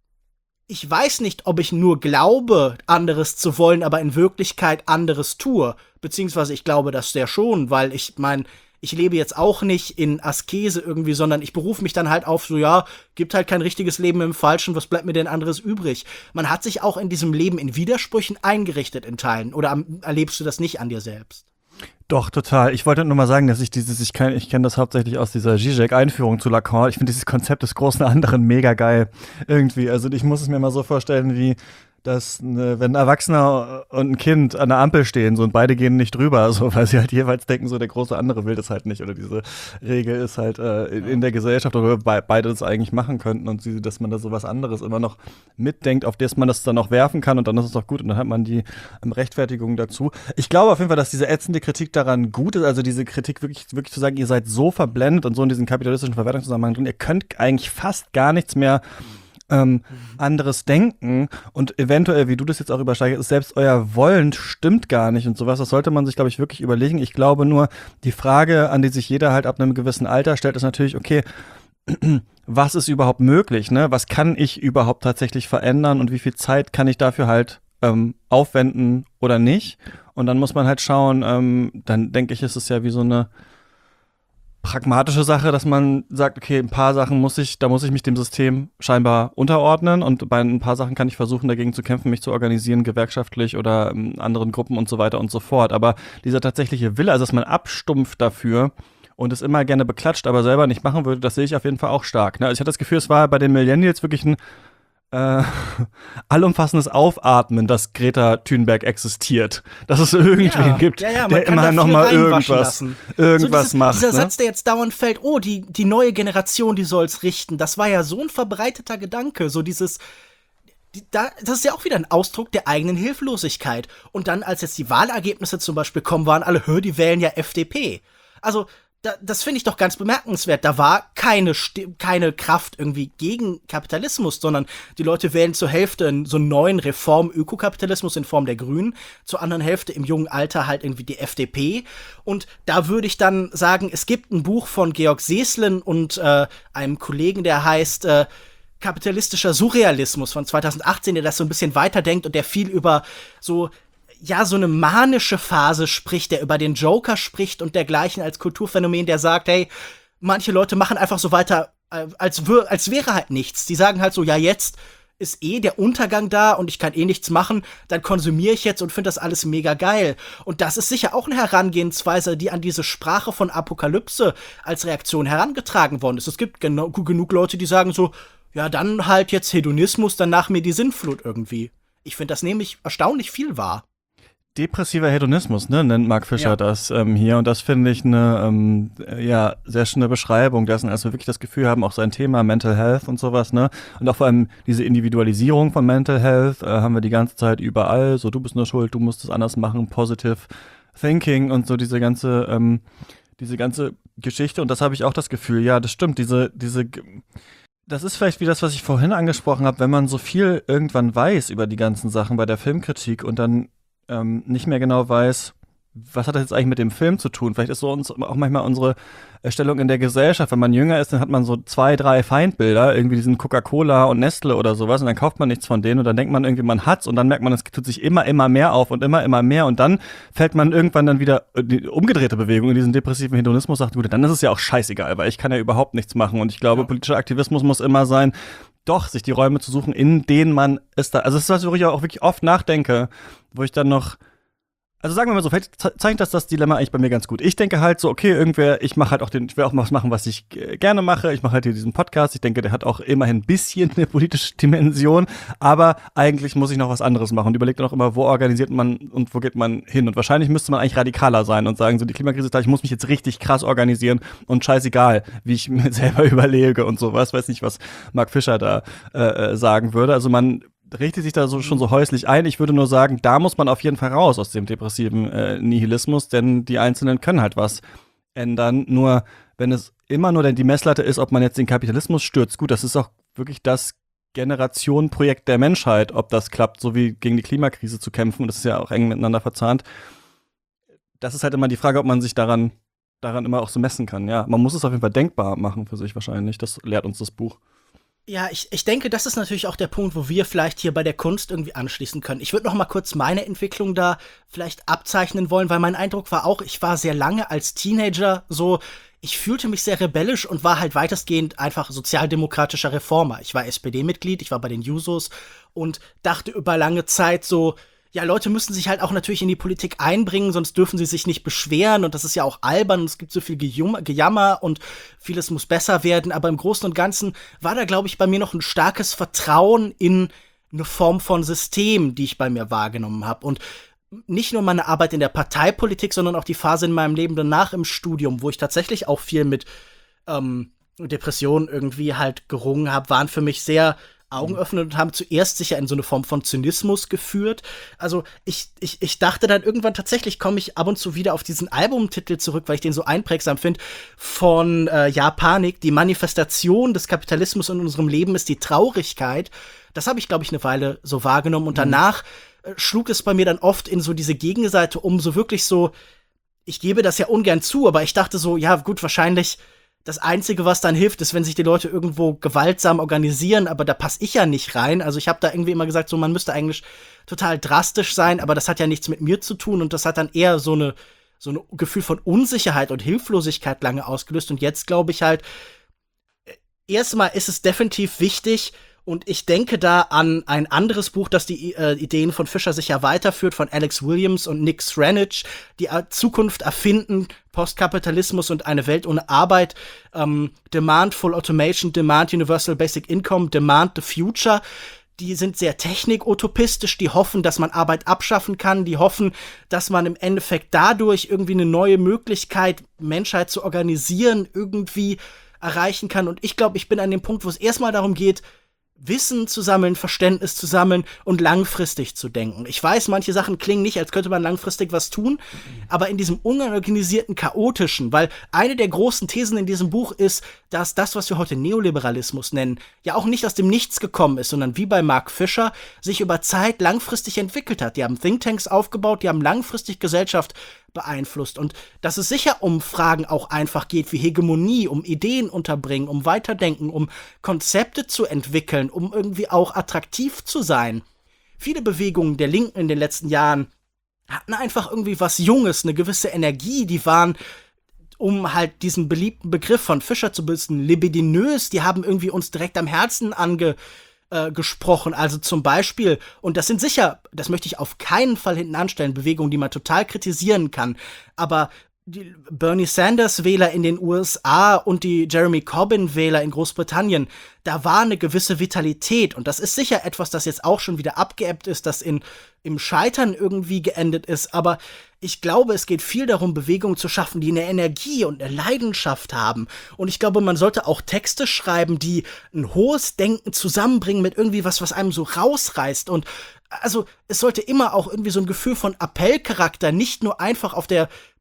ich weiß nicht, ob ich nur glaube, anderes zu wollen, aber in Wirklichkeit anderes tue. Beziehungsweise ich glaube das sehr schon, weil ich mein, ich lebe jetzt auch nicht in Askese irgendwie, sondern ich berufe mich dann halt auf so, ja, gibt halt kein richtiges Leben im Falschen, was bleibt mir denn anderes übrig? Man hat sich auch in diesem Leben in Widersprüchen eingerichtet in Teilen. Oder am, erlebst du das nicht an dir selbst? Doch, total. Ich wollte nur mal sagen, dass ich dieses, ich kenne ich kenn das hauptsächlich aus dieser Zizek-Einführung zu Lacan. Ich finde dieses Konzept des großen anderen mega geil. Irgendwie. Also ich muss es mir mal so vorstellen, wie dass ne, wenn ein Erwachsener und ein Kind an der Ampel stehen so und beide gehen nicht drüber, so, weil sie halt jeweils denken, so der große andere will das halt nicht oder diese Regel ist halt äh, in, in der Gesellschaft, oder be beide das eigentlich machen könnten und sie, dass man da so was anderes immer noch mitdenkt, auf das man das dann auch werfen kann und dann ist es doch gut und dann hat man die ähm, Rechtfertigung dazu. Ich glaube auf jeden Fall, dass diese ätzende Kritik daran gut ist, also diese Kritik wirklich, wirklich zu sagen, ihr seid so verblendet und so in diesem kapitalistischen Verwertungszusammenhang drin, ihr könnt eigentlich fast gar nichts mehr Ähm, anderes Denken und eventuell, wie du das jetzt auch übersteigst, ist selbst euer Wollen stimmt gar nicht und sowas. Das sollte man sich, glaube ich, wirklich überlegen. Ich glaube nur, die Frage, an die sich jeder halt ab einem gewissen Alter stellt, ist natürlich, okay, was ist überhaupt möglich, ne? Was kann ich überhaupt tatsächlich verändern und wie viel Zeit kann ich dafür halt ähm, aufwenden oder nicht? Und dann muss man halt schauen, ähm, dann denke ich, ist es ja wie so eine pragmatische Sache, dass man sagt, okay, ein paar Sachen muss ich, da muss ich mich dem System scheinbar unterordnen und bei ein paar Sachen kann ich versuchen, dagegen zu kämpfen, mich zu organisieren, gewerkschaftlich oder in anderen Gruppen und so weiter und so fort. Aber dieser tatsächliche Wille, also dass man abstumpft dafür und es immer gerne beklatscht, aber selber nicht machen würde, das sehe ich auf jeden Fall auch stark. Ne? Also ich hatte das Gefühl, es war bei den Millennials wirklich ein Äh, allumfassendes Aufatmen, dass Greta Thunberg existiert. Dass es irgendwen ja, gibt, ja, ja, der immer noch mal irgendwas, irgendwas so dieses, macht. Dieser ne? Satz, der jetzt dauernd fällt, oh, die, die neue Generation, die soll's richten, das war ja so ein verbreiteter Gedanke, so dieses, die, da, das ist ja auch wieder ein Ausdruck der eigenen Hilflosigkeit. Und dann, als jetzt die Wahlergebnisse zum Beispiel kommen, waren alle, hör, die wählen ja F D P. Also, Da, das finde ich doch ganz bemerkenswert. Da war keine, keine Kraft irgendwie gegen Kapitalismus, sondern die Leute wählen zur Hälfte so einen neuen Reform-Ökokapitalismus in Form der Grünen, zur anderen Hälfte im jungen Alter halt irgendwie die F D P. Und da würde ich dann sagen, es gibt ein Buch von Georg Seeslen und äh, einem Kollegen, der heißt äh, Kapitalistischer Surrealismus von zweitausendachtzehn, der das so ein bisschen weiterdenkt und der viel über so ja, so eine manische Phase spricht, der über den Joker spricht und dergleichen als Kulturphänomen, der sagt, hey, manche Leute machen einfach so weiter, äh, als, wär, als wäre halt nichts. Die sagen halt so, ja, jetzt ist eh der Untergang da und ich kann eh nichts machen, dann konsumiere ich jetzt und finde das alles mega geil. Und das ist sicher auch eine Herangehensweise, die an diese Sprache von Apokalypse als Reaktion herangetragen worden ist. Es gibt gen- genug Leute, die sagen so, ja, dann halt jetzt Hedonismus, dann nach mir die Sinnflut irgendwie. Ich finde, das nehme ich erstaunlich viel wahr. Depressiver Hedonismus, ne, nennt Mark Fisher ja. das ähm, hier. Und das finde ich eine ähm, ja, sehr schöne Beschreibung dessen, als wir wirklich das Gefühl haben, auch sein Thema Mental Health und sowas, ne? Und auch vor allem diese Individualisierung von Mental Health äh, haben wir die ganze Zeit überall. So, du bist nur schuld, du musst es anders machen, Positive Thinking und so diese ganze, ähm, diese ganze Geschichte. Und das habe ich auch das Gefühl, ja, das stimmt, diese, diese das ist vielleicht wie das, was ich vorhin angesprochen habe, wenn man so viel irgendwann weiß über die ganzen Sachen bei der Filmkritik und dann ähm, nicht mehr genau weiß, was hat das jetzt eigentlich mit dem Film zu tun? Vielleicht ist so uns auch manchmal unsere Stellung in der Gesellschaft. Wenn man jünger ist, dann hat man so zwei, drei Feindbilder, irgendwie diesen Coca-Cola und Nestle oder sowas und dann kauft man nichts von denen und dann denkt man irgendwie, man hat's und dann merkt man, es tut sich immer, immer mehr auf und immer, immer mehr und dann fällt man irgendwann dann wieder in die umgedrehte Bewegung in diesen depressiven Hedonismus, sagt, gut, dann ist es ja auch scheißegal, weil ich kann ja überhaupt nichts machen und ich glaube, ja. politischer Aktivismus muss immer sein, doch, sich die Räume zu suchen, in denen man es da, also das ist was, wo ich auch wirklich oft nachdenke, wo ich dann noch Also sagen wir mal so, vielleicht zeigt das das Dilemma eigentlich bei mir ganz gut. Ich denke halt so, okay, irgendwer, ich mache halt auch den, ich will auch was machen, was ich g- gerne mache. Ich mache halt hier diesen Podcast. Ich denke, der hat auch immerhin ein bisschen eine politische Dimension, aber eigentlich muss ich noch was anderes machen und überlegt dann auch immer, wo organisiert man und wo geht man hin. Und wahrscheinlich müsste man eigentlich radikaler sein und sagen, so die Klimakrise ist da, ich muss mich jetzt richtig krass organisieren und scheißegal, wie ich mir selber überlege und sowas. Weiß nicht, was Mark Fisher da äh, sagen würde. Also man richtet sich da so schon so häuslich ein. Ich würde nur sagen, da muss man auf jeden Fall raus aus dem depressiven äh, Nihilismus, denn die Einzelnen können halt was ändern. Nur wenn es immer nur denn die Messlatte ist, ob man jetzt den Kapitalismus stürzt, gut, das ist auch wirklich das Generationenprojekt der Menschheit, ob das klappt, so wie gegen die Klimakrise zu kämpfen. Und das ist ja auch eng miteinander verzahnt. Das ist halt immer die Frage, ob man sich daran, daran immer auch so messen kann. Ja, man muss es auf jeden Fall denkbar machen für sich wahrscheinlich. Das lehrt uns das Buch. Ja, ich, ich denke, das ist natürlich auch der Punkt, wo wir vielleicht hier bei der Kunst irgendwie anschließen können. Ich würde noch mal kurz meine Entwicklung da vielleicht abzeichnen wollen, weil mein Eindruck war auch, ich war sehr lange als Teenager so, ich fühlte mich sehr rebellisch und war halt weitestgehend einfach sozialdemokratischer Reformer. Ich war S P D-Mitglied, ich war bei den Jusos und dachte über lange Zeit so, ja, Leute müssen sich halt auch natürlich in die Politik einbringen, sonst dürfen sie sich nicht beschweren und das ist ja auch albern und es gibt so viel Gejum- Gejammer und vieles muss besser werden, aber im Großen und Ganzen war da, glaube ich, bei mir noch ein starkes Vertrauen in eine Form von System, die ich bei mir wahrgenommen habe und nicht nur meine Arbeit in der Parteipolitik, sondern auch die Phase in meinem Leben danach im Studium, wo ich tatsächlich auch viel mit ähm, Depressionen irgendwie halt gerungen habe, waren für mich sehr Augen öffnen und haben zuerst sicher in so eine Form von Zynismus geführt. Also ich, ich, ich dachte dann irgendwann tatsächlich, komme ich ab und zu wieder auf diesen Albumtitel zurück, weil ich den so einprägsam finde, von äh, Ja, Panik, die Manifestation des Kapitalismus in unserem Leben ist die Traurigkeit. Das habe ich, glaube ich, eine Weile so wahrgenommen und danach äh, schlug es bei mir dann oft in so diese Gegenseite um, so wirklich so, ich gebe das ja ungern zu, aber ich dachte so, ja gut, wahrscheinlich das Einzige, was dann hilft, ist, wenn sich die Leute irgendwo gewaltsam organisieren, aber da passe ich ja nicht rein. Also ich habe da irgendwie immer gesagt, so man müsste eigentlich total drastisch sein, aber das hat ja nichts mit mir zu tun und das hat dann eher so eine so ein Gefühl von Unsicherheit und Hilflosigkeit lange ausgelöst. Und jetzt glaube ich halt, erstmal ist es definitiv wichtig, und ich denke da an ein anderes Buch, das die äh, Ideen von Fisher sicher weiterführt, von Alex Williams und Nick Sranich, die äh, Zukunft erfinden, Postkapitalismus und eine Welt ohne Arbeit, ähm, Demand Full Automation, Demand Universal Basic Income, Demand the Future. Die sind sehr technik-utopistisch, die hoffen, dass man Arbeit abschaffen kann, die hoffen, dass man im Endeffekt dadurch irgendwie eine neue Möglichkeit, Menschheit zu organisieren, irgendwie erreichen kann. Und ich glaube, ich bin an dem Punkt, wo es erstmal darum geht, Wissen zu sammeln, Verständnis zu sammeln und langfristig zu denken. Ich weiß, manche Sachen klingen nicht, als könnte man langfristig was tun, aber in diesem unorganisierten, chaotischen, weil eine der großen Thesen in diesem Buch ist, dass das, was wir heute Neoliberalismus nennen, ja auch nicht aus dem Nichts gekommen ist, sondern wie bei Mark Fisher sich über Zeit langfristig entwickelt hat. Die haben Thinktanks aufgebaut, die haben langfristig Gesellschaft beeinflusst und dass es sicher um Fragen auch einfach geht wie Hegemonie, um Ideen unterbringen, um Weiterdenken, um Konzepte zu entwickeln, um irgendwie auch attraktiv zu sein. Viele Bewegungen der Linken in den letzten Jahren hatten einfach irgendwie was Junges, eine gewisse Energie, die waren, um halt diesen beliebten Begriff von Fischer zu benutzen, libidinös, die haben irgendwie uns direkt am Herzen ange gesprochen, also zum Beispiel, und das sind sicher, das möchte ich auf keinen Fall hinten anstellen, Bewegungen, die man total kritisieren kann, aber die Bernie Sanders-Wähler in den U S A und die Jeremy Corbyn-Wähler in Großbritannien, da war eine gewisse Vitalität und das ist sicher etwas, das jetzt auch schon wieder abgeebbt ist, das in, im Scheitern irgendwie geendet ist, aber ich glaube, es geht viel darum, Bewegungen zu schaffen, die eine Energie und eine Leidenschaft haben und ich glaube, man sollte auch Texte schreiben, die ein hohes Denken zusammenbringen mit irgendwie was, was einem so rausreißt und also es sollte immer auch irgendwie so ein Gefühl von Appellcharakter, nicht nur einfach auf der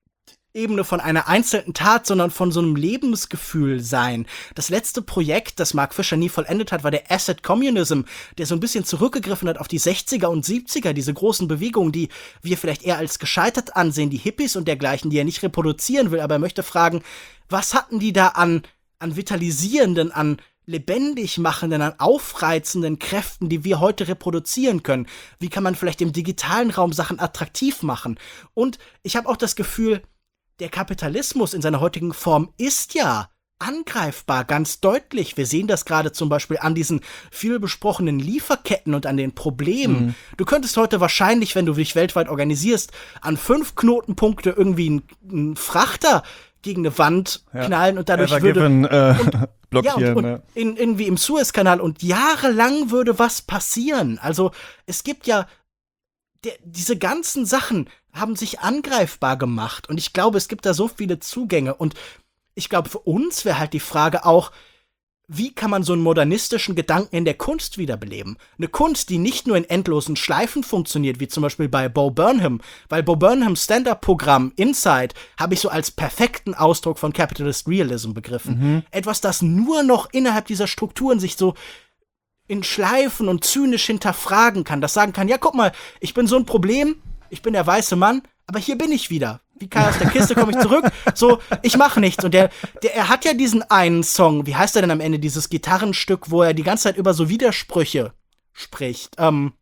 Ebene von einer einzelnen Tat, sondern von so einem Lebensgefühl sein. Das letzte Projekt, das Mark Fisher nie vollendet hat, war der Asset Communism, der so ein bisschen zurückgegriffen hat auf die sechziger und siebziger, diese großen Bewegungen, die wir vielleicht eher als gescheitert ansehen, die Hippies und dergleichen, die er nicht reproduzieren will, aber er möchte fragen, was hatten die da an, an vitalisierenden, an lebendig machenden, an aufreizenden Kräften, die wir heute reproduzieren können? Wie kann man vielleicht im digitalen Raum Sachen attraktiv machen? Und ich habe auch das Gefühl, der Kapitalismus in seiner heutigen Form ist ja angreifbar, ganz deutlich. Wir sehen das gerade zum Beispiel an diesen viel besprochenen Lieferketten und an den Problemen. Mhm. Du könntest heute wahrscheinlich, wenn du dich weltweit organisierst, an fünf Knotenpunkte irgendwie einen Frachter gegen eine Wand ja. knallen und dadurch Ever würde given, äh, und, blockieren. Ja, und, und ja. in, irgendwie im Suezkanal und jahrelang würde was passieren. Also es gibt ja der, diese ganzen Sachen haben sich angreifbar gemacht. Und ich glaube, es gibt da so viele Zugänge. Und ich glaube, für uns wäre halt die Frage auch, wie kann man so einen modernistischen Gedanken in der Kunst wiederbeleben? Eine Kunst, die nicht nur in endlosen Schleifen funktioniert, wie zum Beispiel bei Bo Burnham. Weil Bo Burnhams Stand-Up-Programm Inside habe ich so als perfekten Ausdruck von Capitalist Realism begriffen. Mhm. Etwas, das nur noch innerhalb dieser Strukturen sich so in Schleifen und zynisch hinterfragen kann. Das sagen kann, ja, guck mal, ich bin so ein Problem, ich bin der weiße Mann, aber hier bin ich wieder. Wie Kai aus der Kiste komme ich zurück. So, ich mache nichts. Und der, der, er hat ja diesen einen Song, wie heißt er denn am Ende, dieses Gitarrenstück, wo er die ganze Zeit über so Widersprüche spricht. Ähm,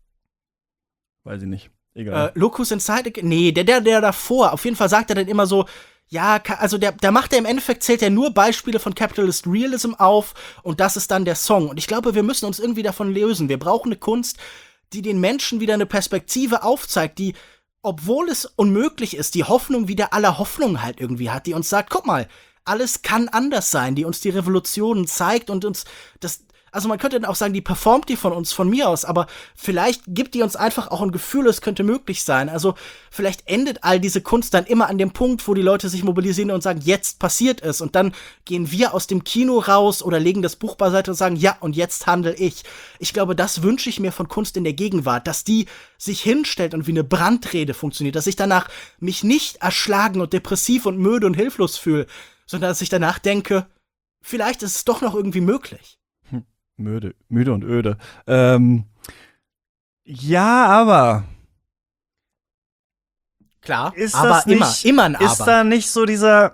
Weiß ich nicht. Egal. Äh, Locus Inside, nee, der, der, der davor. Auf jeden Fall sagt er dann immer so, ja, also der, der macht er im Endeffekt, zählt er nur Beispiele von Capitalist Realism auf und das ist dann der Song. Und ich glaube, wir müssen uns irgendwie davon lösen. Wir brauchen eine Kunst, die den Menschen wieder eine Perspektive aufzeigt, die, obwohl es unmöglich ist, die Hoffnung wieder aller Hoffnung halt irgendwie hat, die uns sagt, guck mal, alles kann anders sein, die uns die Revolution zeigt und uns das, also man könnte dann auch sagen, die performt die von uns, von mir aus, aber vielleicht gibt die uns einfach auch ein Gefühl, es könnte möglich sein. Also vielleicht endet all diese Kunst dann immer an dem Punkt, wo die Leute sich mobilisieren und sagen, jetzt passiert es. Und dann gehen wir aus dem Kino raus oder legen das Buch beiseite und sagen, ja, und jetzt handle ich. Ich glaube, das wünsche ich mir von Kunst in der Gegenwart, dass die sich hinstellt und wie eine Brandrede funktioniert, dass ich danach mich nicht erschlagen und depressiv und müde und hilflos fühle, sondern dass ich danach denke, vielleicht ist es doch noch irgendwie möglich. Müde, müde und öde. Ähm, ja, aber. Klar, ist aber das nicht, immer, immer ein Aber. Ist da nicht so dieser.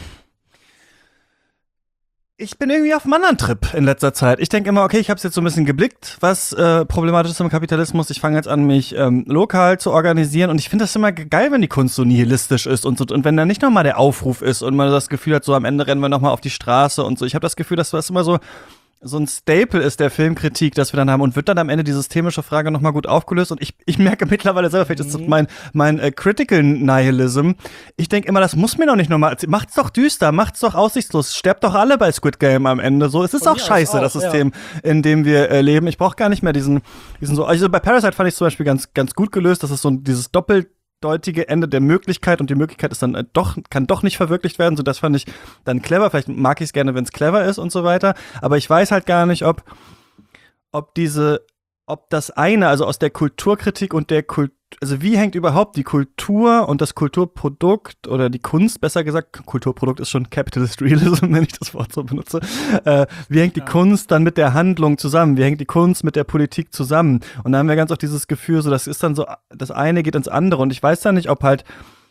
Ich bin irgendwie auf einem anderen Trip in letzter Zeit. Ich denke immer, okay, ich habe es jetzt so ein bisschen geblickt, was äh, problematisch ist im Kapitalismus. Ich fange jetzt an, mich ähm, lokal zu organisieren und ich finde das immer geil, wenn die Kunst so nihilistisch ist und so. Und wenn da nicht nochmal der Aufruf ist und man das Gefühl hat, so am Ende rennen wir nochmal auf die Straße und so. Ich habe das Gefühl, dass das immer so so ein Staple ist der Filmkritik, das wir dann haben und wird dann am Ende die systemische Frage nochmal gut aufgelöst und ich, ich merke mittlerweile selber, vielleicht ist das mein, mein äh, Critical Nihilism, ich denke immer, das muss mir doch nicht nochmal erzählen, macht's doch düster, macht's doch aussichtslos, sterbt doch alle bei Squid Game am Ende, so, es ist auch scheiße, auch, das System, ja. in dem wir äh, leben, ich brauche gar nicht mehr diesen, diesen so, also bei Parasite fand ich zum Beispiel ganz, ganz gut gelöst, das ist so dieses Doppel deutige Ende der Möglichkeit und die Möglichkeit ist dann äh, doch, kann doch nicht verwirklicht werden, so das fand ich dann clever, vielleicht mag ich es gerne, wenn es clever ist und so weiter, aber ich weiß halt gar nicht, ob ob diese, ob das eine, also aus der Kulturkritik und der Kultur, also wie hängt überhaupt die Kultur und das Kulturprodukt oder die Kunst, besser gesagt, Kulturprodukt ist schon Capitalist Realism, wenn ich das Wort so benutze, äh, wie hängt die ja. Kunst dann mit der Handlung zusammen, wie hängt die Kunst mit der Politik zusammen und da haben wir ganz oft dieses Gefühl, so das ist dann so, das eine geht ins andere und ich weiß dann nicht, ob halt,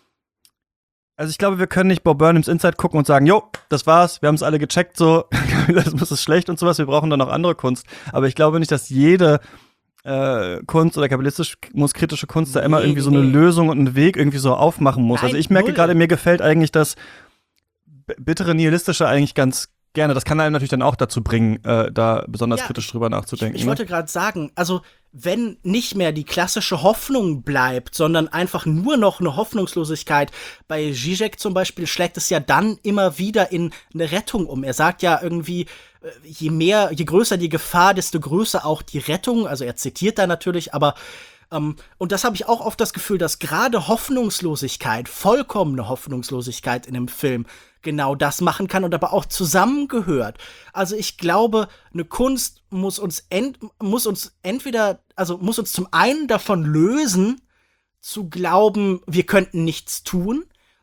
also ich glaube, wir können nicht Bob Burnhams Inside gucken und sagen, jo, das war's, wir haben es alle gecheckt, so, Kapitalismus ist schlecht und sowas, wir brauchen dann noch andere Kunst, aber ich glaube nicht, dass jede Äh, Kunst oder kapitalistisch-kritische Kunst da immer nee, irgendwie so eine nee. Lösung und einen Weg irgendwie so aufmachen muss. Nein, also ich merke gerade, mir gefällt eigentlich das b- bittere Nihilistische eigentlich ganz gerne. Das kann einem natürlich dann auch dazu bringen, äh, da besonders ja, kritisch drüber nachzudenken. Ich, ich ne? wollte gerade sagen, also wenn nicht mehr die klassische Hoffnung bleibt, sondern einfach nur noch eine Hoffnungslosigkeit. Bei Zizek zum Beispiel schlägt es ja dann immer wieder in eine Rettung um. Er sagt ja irgendwie, je mehr, je größer die Gefahr, desto größer auch die Rettung. Also er zitiert da natürlich, aber ähm, und das habe ich auch oft das Gefühl, dass gerade Hoffnungslosigkeit, vollkommene Hoffnungslosigkeit in einem Film genau das machen kann und aber auch zusammengehört. Also ich glaube, eine Kunst muss uns ent, muss uns entweder, also muss uns zum einen davon lösen, zu glauben, wir könnten nichts tun,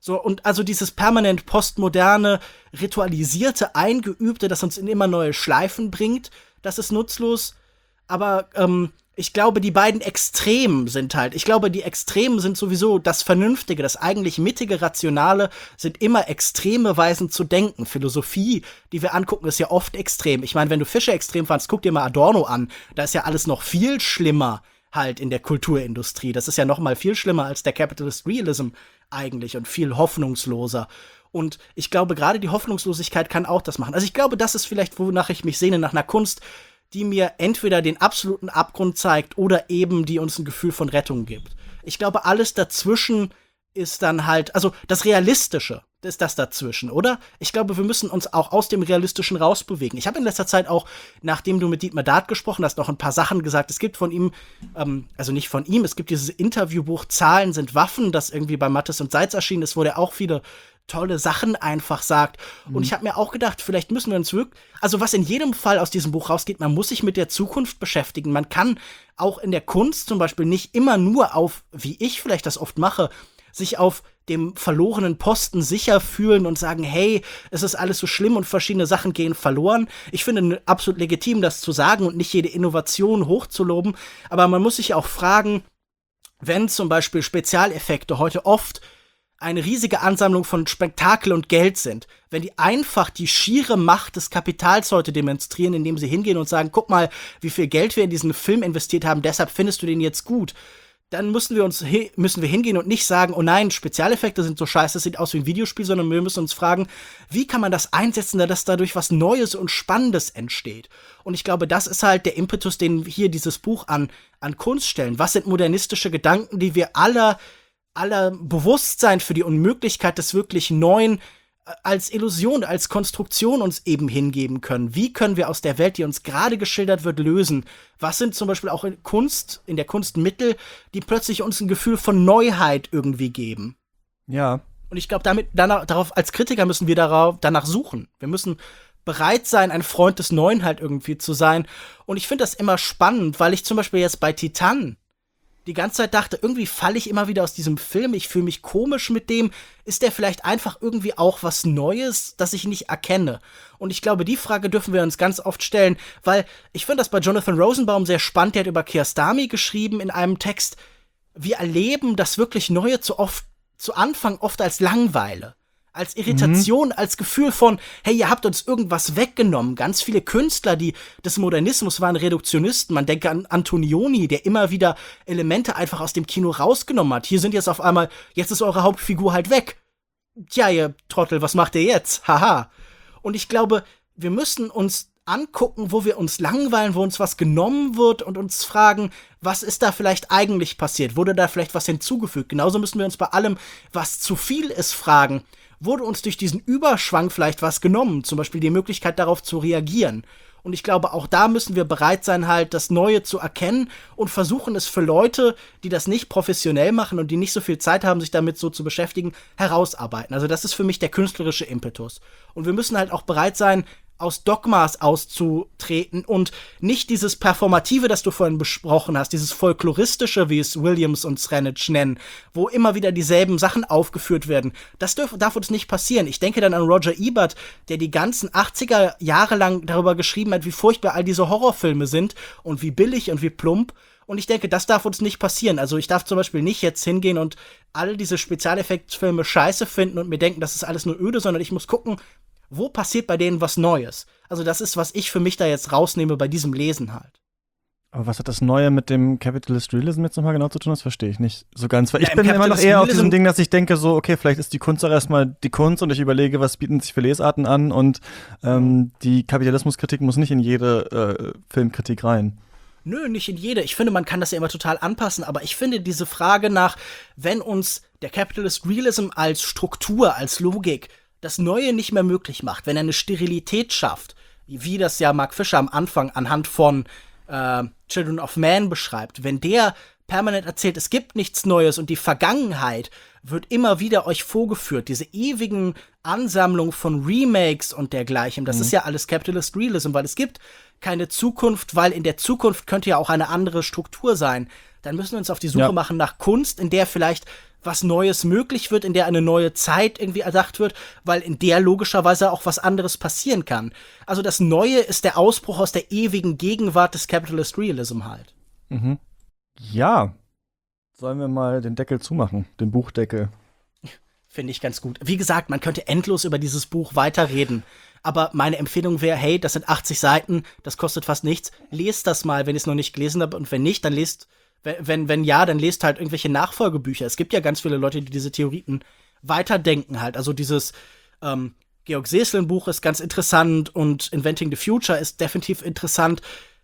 So, und also dieses permanent postmoderne, ritualisierte, eingeübte, das uns in immer neue Schleifen bringt, das ist nutzlos. Aber ähm, ich glaube, die beiden Extremen sind halt, ich glaube, die Extremen sind sowieso das Vernünftige, das eigentlich mittige, Rationale sind immer extreme Weisen zu denken. Philosophie, die wir angucken, ist ja oft extrem. Ich meine, wenn du Fische extrem fandst, guck dir mal Adorno an. Da ist ja alles noch viel schlimmer halt in der Kulturindustrie. Das ist ja noch mal viel schlimmer als der Capitalist Realism eigentlich und viel hoffnungsloser. Und ich glaube, gerade die Hoffnungslosigkeit kann auch das machen. Also ich glaube, das ist vielleicht, wonach ich mich sehne, nach einer Kunst, die mir entweder den absoluten Abgrund zeigt oder eben die uns ein Gefühl von Rettung gibt. Ich glaube, alles dazwischen ist dann halt, also das Realistische ist das dazwischen, oder? Ich glaube, wir müssen uns auch aus dem Realistischen rausbewegen. Ich habe in letzter Zeit auch, nachdem du mit Dietmar Dart gesprochen hast, noch ein paar Sachen gesagt. Es gibt von ihm, ähm, also nicht von ihm, es gibt dieses Interviewbuch Zahlen sind Waffen, das irgendwie bei Mattes und Seitz erschienen ist, wo der auch viele tolle Sachen einfach sagt. Und ich habe mir auch gedacht, vielleicht müssen wir uns wirklich, also was in jedem Fall aus diesem Buch rausgeht, man muss sich mit der Zukunft beschäftigen. Man kann auch in der Kunst zum Beispiel nicht immer nur auf, wie ich vielleicht das oft mache, sich auf dem verlorenen Posten sicher fühlen und sagen, hey, es ist alles so schlimm und verschiedene Sachen gehen verloren. Ich finde absolut legitim, das zu sagen und nicht jede Innovation hochzuloben. Aber man muss sich auch fragen, wenn zum Beispiel Spezialeffekte heute oft eine riesige Ansammlung von Spektakel und Geld sind, wenn die einfach die schiere Macht des Kapitals heute demonstrieren, indem sie hingehen und sagen, guck mal, wie viel Geld wir in diesen Film investiert haben, deshalb findest du den jetzt gut, dann müssen wir uns müssen wir hingehen und nicht sagen, oh nein, Spezialeffekte sind so scheiße, das sieht aus wie ein Videospiel, sondern wir müssen uns fragen, wie kann man das einsetzen, dass dadurch was Neues und Spannendes entsteht. Und ich glaube, das ist halt der Impetus, den hier dieses Buch an, an Kunst stellen. Was sind modernistische Gedanken, die wir aller aller Bewusstsein für die Unmöglichkeit des wirklich Neuen als Illusion, als Konstruktion uns eben hingeben können. Wie können wir aus der Welt, die uns gerade geschildert wird, lösen? Was sind zum Beispiel auch in Kunst, in der Kunst Mittel, die plötzlich uns ein Gefühl von Neuheit irgendwie geben? Ja. Und ich glaube, damit danach, darauf als Kritiker müssen wir darauf, danach suchen. Wir müssen bereit sein, ein Freund des Neuen halt irgendwie zu sein. Und ich finde das immer spannend, weil ich zum Beispiel jetzt bei Titan die ganze Zeit dachte, irgendwie falle ich immer wieder aus diesem Film, ich fühle mich komisch mit dem, ist der vielleicht einfach irgendwie auch was Neues, das ich nicht erkenne? Und ich glaube, die Frage dürfen wir uns ganz oft stellen, weil ich finde das bei Jonathan Rosenbaum sehr spannend, der hat über Kiarostami geschrieben in einem Text, wir erleben das wirklich Neue zu oft, zu Anfang oft als Langeweile. Als Irritation, mhm. als Gefühl von, hey, ihr habt uns irgendwas weggenommen. Ganz viele Künstler, die des Modernismus waren Reduktionisten. Man denke an Antonioni, der immer wieder Elemente einfach aus dem Kino rausgenommen hat. Hier sind jetzt auf einmal, jetzt ist eure Hauptfigur halt weg. Tja, ihr Trottel, was macht ihr jetzt? Haha. Und ich glaube, wir müssen uns angucken, wo wir uns langweilen, wo uns was genommen wird und uns fragen, was ist da vielleicht eigentlich passiert? Wurde da vielleicht was hinzugefügt? Genauso müssen wir uns bei allem, was zu viel ist, fragen, wurde uns durch diesen Überschwang vielleicht was genommen, zum Beispiel die Möglichkeit darauf zu reagieren. Und ich glaube, auch da müssen wir bereit sein, halt das Neue zu erkennen und versuchen es für Leute, die das nicht professionell machen und die nicht so viel Zeit haben, sich damit so zu beschäftigen, herausarbeiten. Also das ist für mich der künstlerische Impetus. Und wir müssen halt auch bereit sein, aus Dogmas auszutreten und nicht dieses Performative, das du vorhin besprochen hast, dieses Folkloristische, wie es Williams und Srenic nennen, wo immer wieder dieselben Sachen aufgeführt werden. Das darf, darf uns nicht passieren. Ich denke dann an Roger Ebert, der die ganzen achtziger Jahre lang darüber geschrieben hat, wie furchtbar all diese Horrorfilme sind und wie billig und wie plump. Und ich denke, das darf uns nicht passieren. Also ich darf zum Beispiel nicht jetzt hingehen und all diese Spezialeffektfilme scheiße finden und mir denken, das ist alles nur öde, sondern ich muss gucken, wo passiert bei denen was Neues? Also das ist, was ich für mich da jetzt rausnehme bei diesem Lesen halt. Aber was hat das Neue mit dem Capitalist Realism jetzt nochmal genau zu tun? Das verstehe ich nicht so ganz. Weil ja, ich bin immer noch eher auf diesem Ding, dass ich denke so, okay, vielleicht ist die Kunst auch erstmal die Kunst und ich überlege, was bieten sich für Lesarten an und ähm, die Kapitalismuskritik muss nicht in jede äh, Filmkritik rein. Nö, nicht in jede. Ich finde, man kann das ja immer total anpassen, aber ich finde diese Frage nach, wenn uns der Capitalist Realism als Struktur, als Logik das Neue nicht mehr möglich macht, wenn er eine Sterilität schafft, wie das ja Mark Fisher am Anfang anhand von äh, Children of Man beschreibt, wenn der permanent erzählt, es gibt nichts Neues und die Vergangenheit wird immer wieder euch vorgeführt, diese ewigen Ansammlungen von Remakes und dergleichen, das mhm. ist ja alles Capitalist Realism, weil es gibt keine Zukunft, weil in der Zukunft könnte ja auch eine andere Struktur sein. Dann müssen wir uns auf die Suche ja. machen nach Kunst, in der vielleicht was Neues möglich wird, in der eine neue Zeit irgendwie erdacht wird, weil in der logischerweise auch was anderes passieren kann. Also das Neue ist der Ausbruch aus der ewigen Gegenwart des Capitalist Realism halt. Mhm. Ja. Sollen wir mal den Deckel zumachen, den Buchdeckel? Finde ich ganz gut. Wie gesagt, man könnte endlos über dieses Buch weiterreden. Aber meine Empfehlung wäre, hey, das sind achtzig Seiten, das kostet fast nichts. Lest das mal, wenn ihr es noch nicht gelesen habt. Und wenn nicht, dann lest Wenn, wenn ja, dann lest halt irgendwelche Nachfolgebücher. Es gibt ja ganz viele Leute, die diese Theorien weiterdenken halt. Also dieses ähm, Georg Seslin-Buch ist ganz interessant und Inventing the Future ist definitiv interessant.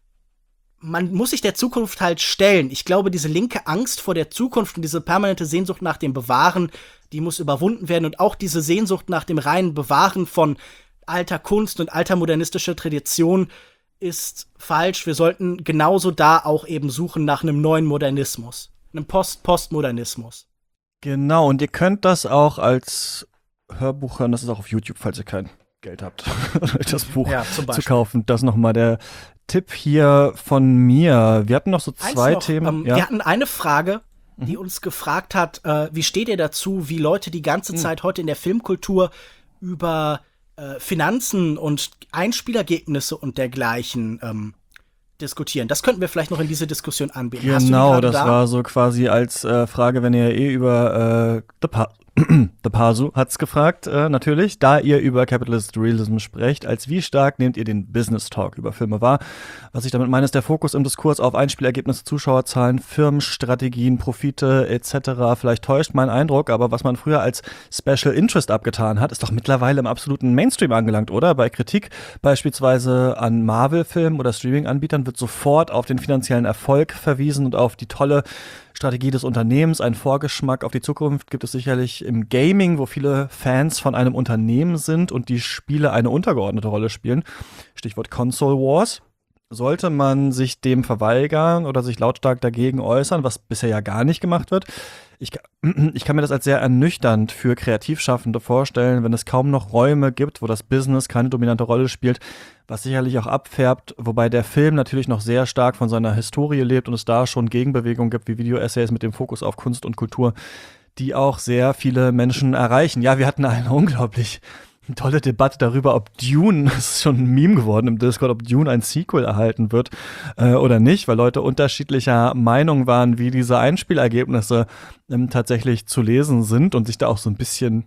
Man muss sich der Zukunft halt stellen. Ich glaube, diese linke Angst vor der Zukunft und diese permanente Sehnsucht nach dem Bewahren, die muss überwunden werden. Und auch diese Sehnsucht nach dem reinen Bewahren von alter Kunst und alter modernistischer Tradition ist falsch. Wir sollten genauso da auch eben suchen nach einem neuen Modernismus. Einem Post-Postmodernismus. Genau, und ihr könnt das auch als Hörbuch hören. Das ist auch auf YouTube, falls ihr kein Geld habt, das Buch ja, zum zu kaufen. Das nochmal der Tipp hier von mir. Wir hatten noch so zwei noch, Themen. Ähm, ja. Wir hatten eine Frage, die mhm. uns gefragt hat, äh, wie steht ihr dazu, wie Leute die ganze Zeit mhm. heute in der Filmkultur über Finanzen und Einspielergebnisse und dergleichen ähm, diskutieren. Das könnten wir vielleicht noch in diese Diskussion anbieten. Genau, Hast du die das da? war so quasi als äh, Frage, wenn ihr eh über äh, The, pa The Pasu hat's gefragt, äh, natürlich, da ihr über Capitalist Realism sprecht, als wie stark nehmt ihr den Business Talk über Filme wahr? Was ich damit meine, ist der Fokus im Diskurs auf Einspielergebnisse, Zuschauerzahlen, Firmenstrategien, Profite et cetera. Vielleicht täuscht mein Eindruck, aber was man früher als Special Interest abgetan hat, ist doch mittlerweile im absoluten Mainstream angelangt, oder? Bei Kritik beispielsweise an Marvel-Filmen oder Streaming-Anbietern wird sofort auf den finanziellen Erfolg verwiesen und auf die tolle Strategie des Unternehmens. Ein Vorgeschmack auf die Zukunft gibt es sicherlich im Gaming, wo viele Fans von einem Unternehmen sind und die Spiele eine untergeordnete Rolle spielen. Stichwort Console Wars. Sollte man sich dem verweigern oder sich lautstark dagegen äußern, was bisher ja gar nicht gemacht wird? Ich, ich kann mir das als sehr ernüchternd für Kreativschaffende vorstellen, wenn es kaum noch Räume gibt, wo das Business keine dominante Rolle spielt, was sicherlich auch abfärbt, wobei der Film natürlich noch sehr stark von seiner Historie lebt und es da schon Gegenbewegungen gibt, wie Video-Essays mit dem Fokus auf Kunst und Kultur, die auch sehr viele Menschen erreichen. Ja, wir hatten eine unglaublich tolle Debatte darüber, ob Dune, das ist schon ein Meme geworden im Discord, ob Dune ein Sequel erhalten wird äh, oder nicht, weil Leute unterschiedlicher Meinung waren, wie diese Einspielergebnisse ähm, tatsächlich zu lesen sind und sich da auch so ein bisschen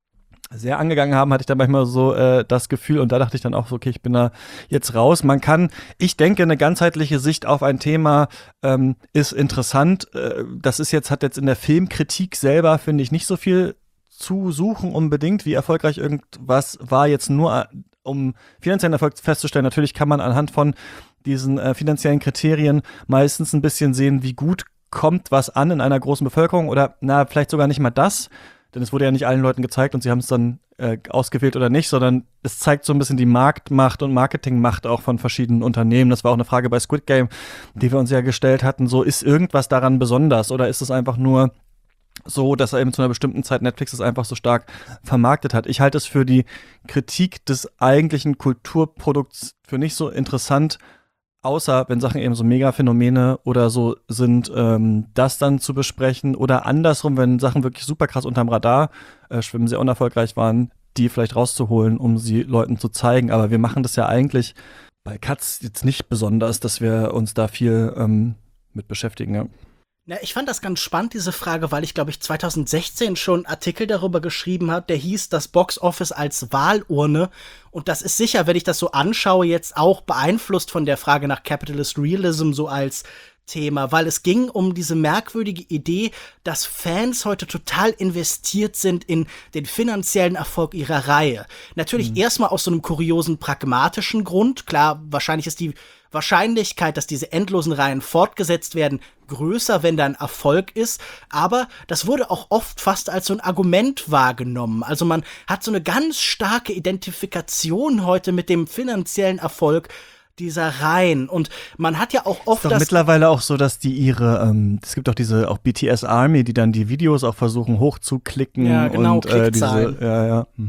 sehr angegangen haben, hatte ich da manchmal so äh, das Gefühl und da dachte ich dann auch so, okay, ich bin da jetzt raus. Man kann, ich denke, eine ganzheitliche Sicht auf ein Thema ähm, ist interessant. Äh, das ist jetzt, hat jetzt in der Filmkritik selber, finde ich, nicht so viel zu suchen unbedingt, wie erfolgreich irgendwas war, jetzt nur um finanziellen Erfolg festzustellen. Natürlich kann man anhand von diesen äh, finanziellen Kriterien meistens ein bisschen sehen, wie gut kommt was an in einer großen Bevölkerung oder na, vielleicht sogar nicht mal das, denn es wurde ja nicht allen Leuten gezeigt und sie haben es dann äh, ausgewählt oder nicht, sondern es zeigt so ein bisschen die Marktmacht und Marketingmacht auch von verschiedenen Unternehmen. Das war auch eine Frage bei Squid Game, die wir uns ja gestellt hatten. So, ist irgendwas daran besonders oder ist es einfach nur so, dass er eben zu einer bestimmten Zeit Netflix es einfach so stark vermarktet hat. Ich halte es für die Kritik des eigentlichen Kulturprodukts für nicht so interessant, außer wenn Sachen eben so Mega-Phänomene oder so sind, ähm, das dann zu besprechen oder andersrum, wenn Sachen wirklich super krass unterm Radar äh, schwimmen, sehr unerfolgreich waren, die vielleicht rauszuholen, um sie Leuten zu zeigen. Aber wir machen das ja eigentlich bei Katz jetzt nicht besonders, dass wir uns da viel ähm, mit beschäftigen, ja. Ja, ich fand das ganz spannend, diese Frage, weil ich, glaube ich, zwanzig sechzehn schon einen Artikel darüber geschrieben habe, der hieß das Box Office als Wahlurne. Und das ist sicher, wenn ich das so anschaue, jetzt auch beeinflusst von der Frage nach Capitalist Realism so als Thema, weil es ging um diese merkwürdige Idee, dass Fans heute total investiert sind in den finanziellen Erfolg ihrer Reihe. Natürlich mhm. erstmal aus so einem kuriosen, pragmatischen Grund. Klar, wahrscheinlich ist die Wahrscheinlichkeit, dass diese endlosen Reihen fortgesetzt werden, größer, wenn da ein Erfolg ist. Aber das wurde auch oft fast als so ein Argument wahrgenommen. Also man hat so eine ganz starke Identifikation heute mit dem finanziellen Erfolg dieser Reihen. Und man hat ja auch oft ist doch das mittlerweile auch so, dass die ihre, ähm, es gibt auch diese auch B T S Army, die dann die Videos auch versuchen hochzuklicken ja, genau, und äh, diese, ja, ja. Mhm.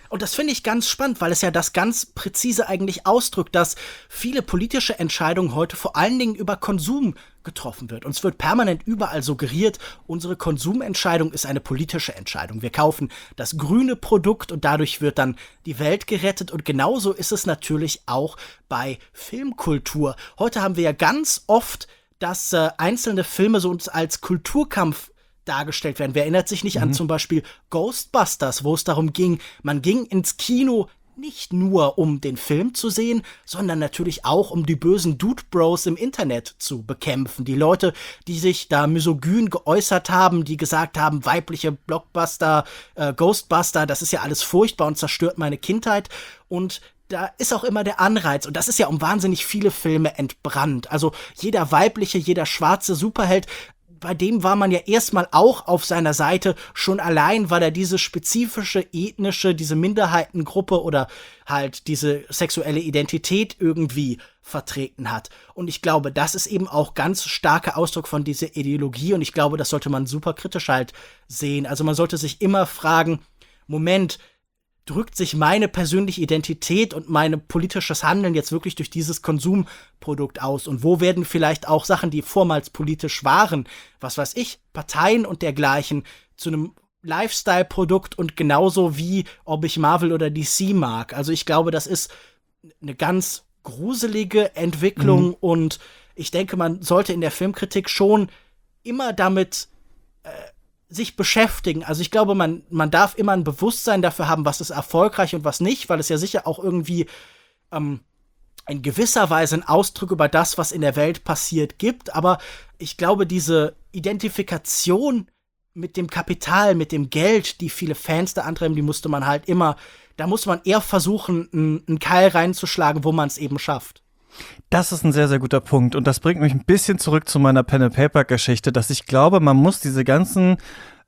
Und das finde ich ganz spannend, weil es ja das ganz präzise eigentlich ausdrückt, dass viele politische Entscheidungen heute vor allen Dingen über Konsum getroffen wird. Uns wird permanent überall suggeriert, unsere Konsumentscheidung ist eine politische Entscheidung. Wir kaufen das grüne Produkt und dadurch wird dann die Welt gerettet. Und genauso ist es natürlich auch bei Filmkultur. Heute haben wir ja ganz oft, dass äh, einzelne Filme so uns als Kulturkampf dargestellt werden. Wer erinnert sich nicht mhm. an zum Beispiel Ghostbusters, wo es darum ging, man ging ins Kino nicht nur, um den Film zu sehen, sondern natürlich auch, um die bösen Dude Bros im Internet zu bekämpfen. Die Leute, die sich da misogyn geäußert haben, die gesagt haben, weibliche Blockbuster, äh, Ghostbuster, das ist ja alles furchtbar und zerstört meine Kindheit. Und da ist auch immer der Anreiz, und das ist ja um wahnsinnig viele Filme entbrannt. Also jeder weibliche, jeder schwarze Superheld, bei dem war man ja erstmal auch auf seiner Seite, schon allein, weil er diese spezifische, ethnische, diese Minderheitengruppe oder halt diese sexuelle Identität irgendwie vertreten hat. Und ich glaube, das ist eben auch ganz starker Ausdruck von dieser Ideologie und ich glaube, das sollte man super kritisch halt sehen. Also man sollte sich immer fragen, Moment, drückt sich meine persönliche Identität und mein politisches Handeln jetzt wirklich durch dieses Konsumprodukt aus? Und wo werden vielleicht auch Sachen, die vormals politisch waren, was weiß ich, Parteien und dergleichen, zu einem Lifestyle-Produkt und genauso wie, ob ich Marvel oder D C mag. Also ich glaube, das ist eine ganz gruselige Entwicklung mhm. und ich denke, man sollte in der Filmkritik schon immer damit äh, sich beschäftigen. Also ich glaube, man, man darf immer ein Bewusstsein dafür haben, was ist erfolgreich und was nicht, weil es ja sicher auch irgendwie ähm, in gewisser Weise einen Ausdruck über das, was in der Welt passiert, gibt. Aber ich glaube, diese Identifikation mit dem Kapital, mit dem Geld, die viele Fans da antreiben, die musste man halt immer, da muss man eher versuchen, einen, einen Keil reinzuschlagen, wo man es eben schafft. Das ist ein sehr, sehr guter Punkt. Und das bringt mich ein bisschen zurück zu meiner Pen-and-Paper-Geschichte, dass ich glaube, man muss diese ganzen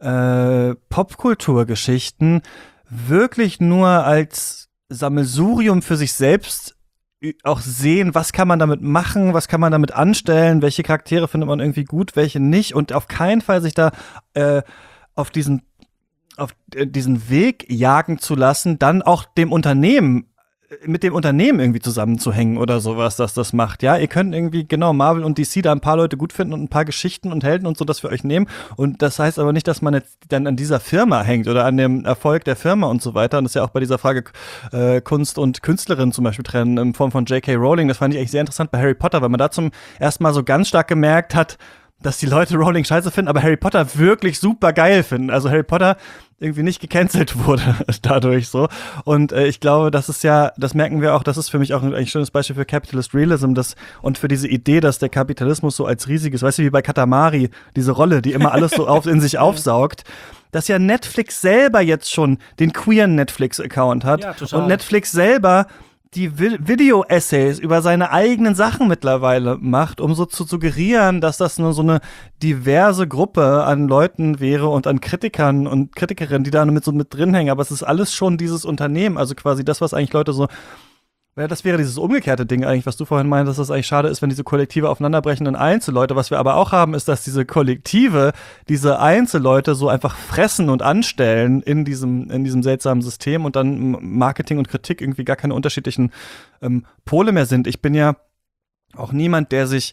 äh, Popkulturgeschichten wirklich nur als Sammelsurium für sich selbst auch sehen, was kann man damit machen, was kann man damit anstellen, welche Charaktere findet man irgendwie gut, welche nicht. Und auf keinen Fall sich da äh, auf diesen, auf äh, diesen Weg jagen zu lassen, dann auch dem Unternehmen mit dem Unternehmen irgendwie zusammenzuhängen oder sowas, dass das macht. Ja, ihr könnt irgendwie, genau, Marvel und D C da ein paar Leute gut finden und ein paar Geschichten und Helden und so, das für euch nehmen. Und das heißt aber nicht, dass man jetzt dann an dieser Firma hängt oder an dem Erfolg der Firma und so weiter. Und das ist ja auch bei dieser Frage äh, Kunst und Künstlerin zum Beispiel trennen in Form von J K. Rowling. Das fand ich eigentlich sehr interessant bei Harry Potter, weil man da zum ersten Mal so ganz stark gemerkt hat, dass die Leute Rowling scheiße finden, aber Harry Potter wirklich super geil finden. Also Harry Potter irgendwie nicht gecancelt wurde dadurch so. Und äh, ich glaube, das ist ja, das merken wir auch, das ist für mich auch ein eigentlich schönes Beispiel für Capitalist Realism das, und für diese Idee, dass der Kapitalismus so als riesiges, weißt du, wie bei Katamari, diese Rolle, die immer alles so auf, in sich aufsaugt, dass ja Netflix selber jetzt schon den queeren Netflix-Account hat. Ja, total. Und Netflix selber die Vi- Video-Essays über seine eigenen Sachen mittlerweile macht, um so zu suggerieren, dass das nur so eine diverse Gruppe an Leuten wäre und an Kritikern und Kritikerinnen, die da mit so mit drin hängen. Aber es ist alles schon dieses Unternehmen, also quasi das, was eigentlich Leute so, ja, das wäre dieses umgekehrte Ding eigentlich, was du vorhin meintest, dass das eigentlich schade ist, wenn diese Kollektive aufeinanderbrechen in Einzelleute. Was wir aber auch haben, ist, dass diese Kollektive, diese Einzelleute so einfach fressen und anstellen in diesem, in diesem seltsamen System und dann Marketing und Kritik irgendwie gar keine unterschiedlichen ähm, Pole mehr sind. Ich bin ja auch niemand, der sich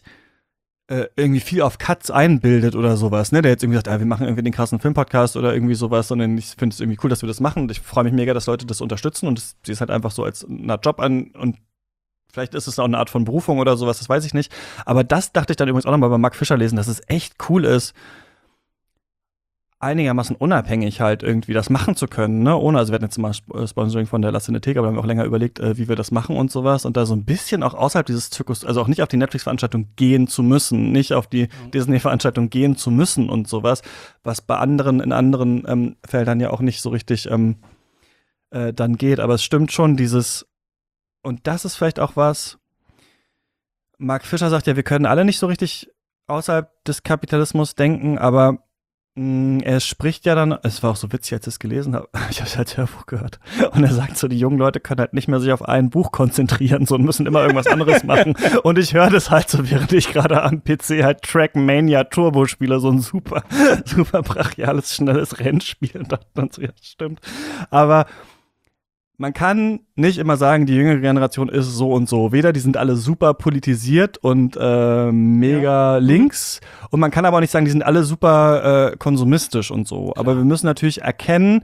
äh, irgendwie viel auf Cuts einbildet oder sowas, ne, der jetzt irgendwie sagt, ah, wir machen irgendwie den krassen Filmpodcast oder irgendwie sowas, sondern ich finde es irgendwie cool, dass wir das machen und ich freue mich mega, dass Leute das unterstützen und es sieht halt einfach so als eine Job an und vielleicht ist es auch eine Art von Berufung oder sowas, das weiß ich nicht, aber das dachte ich dann übrigens auch nochmal bei Mark Fisher lesen, dass es echt cool ist, einigermaßen unabhängig halt irgendwie das machen zu können, ne, ohne, also wir hatten jetzt mal Sponsoring von der La Cineteek, aber wir haben auch länger überlegt, äh, wie wir das machen und sowas und da so ein bisschen auch außerhalb dieses Zirkus, also auch nicht auf die Netflix-Veranstaltung gehen zu müssen, nicht auf die mhm. Disney-Veranstaltung gehen zu müssen und sowas, was bei anderen, in anderen ähm, Feldern ja auch nicht so richtig ähm, äh, dann geht, aber es stimmt schon, dieses, und das ist vielleicht auch was, Mark Fisher sagt ja, wir können alle nicht so richtig außerhalb des Kapitalismus denken, aber er spricht ja dann, es war auch so witzig, als ich es gelesen habe, ich habe es als Hörbuch gehört, und er sagt so, die jungen Leute können halt nicht mehr sich auf ein Buch konzentrieren, so, und müssen immer irgendwas anderes machen, und ich höre das halt so, während ich gerade am P C halt Trackmania Turbo spiele, so ein super, super brachiales, schnelles Rennspiel, und dachte dann so, ja, stimmt, aber man kann nicht immer sagen, die jüngere Generation ist so und so. Weder die sind alle super politisiert und äh, mega ja. links. Und man kann aber auch nicht sagen, die sind alle super äh, konsumistisch und so. Klar. Aber wir müssen natürlich erkennen,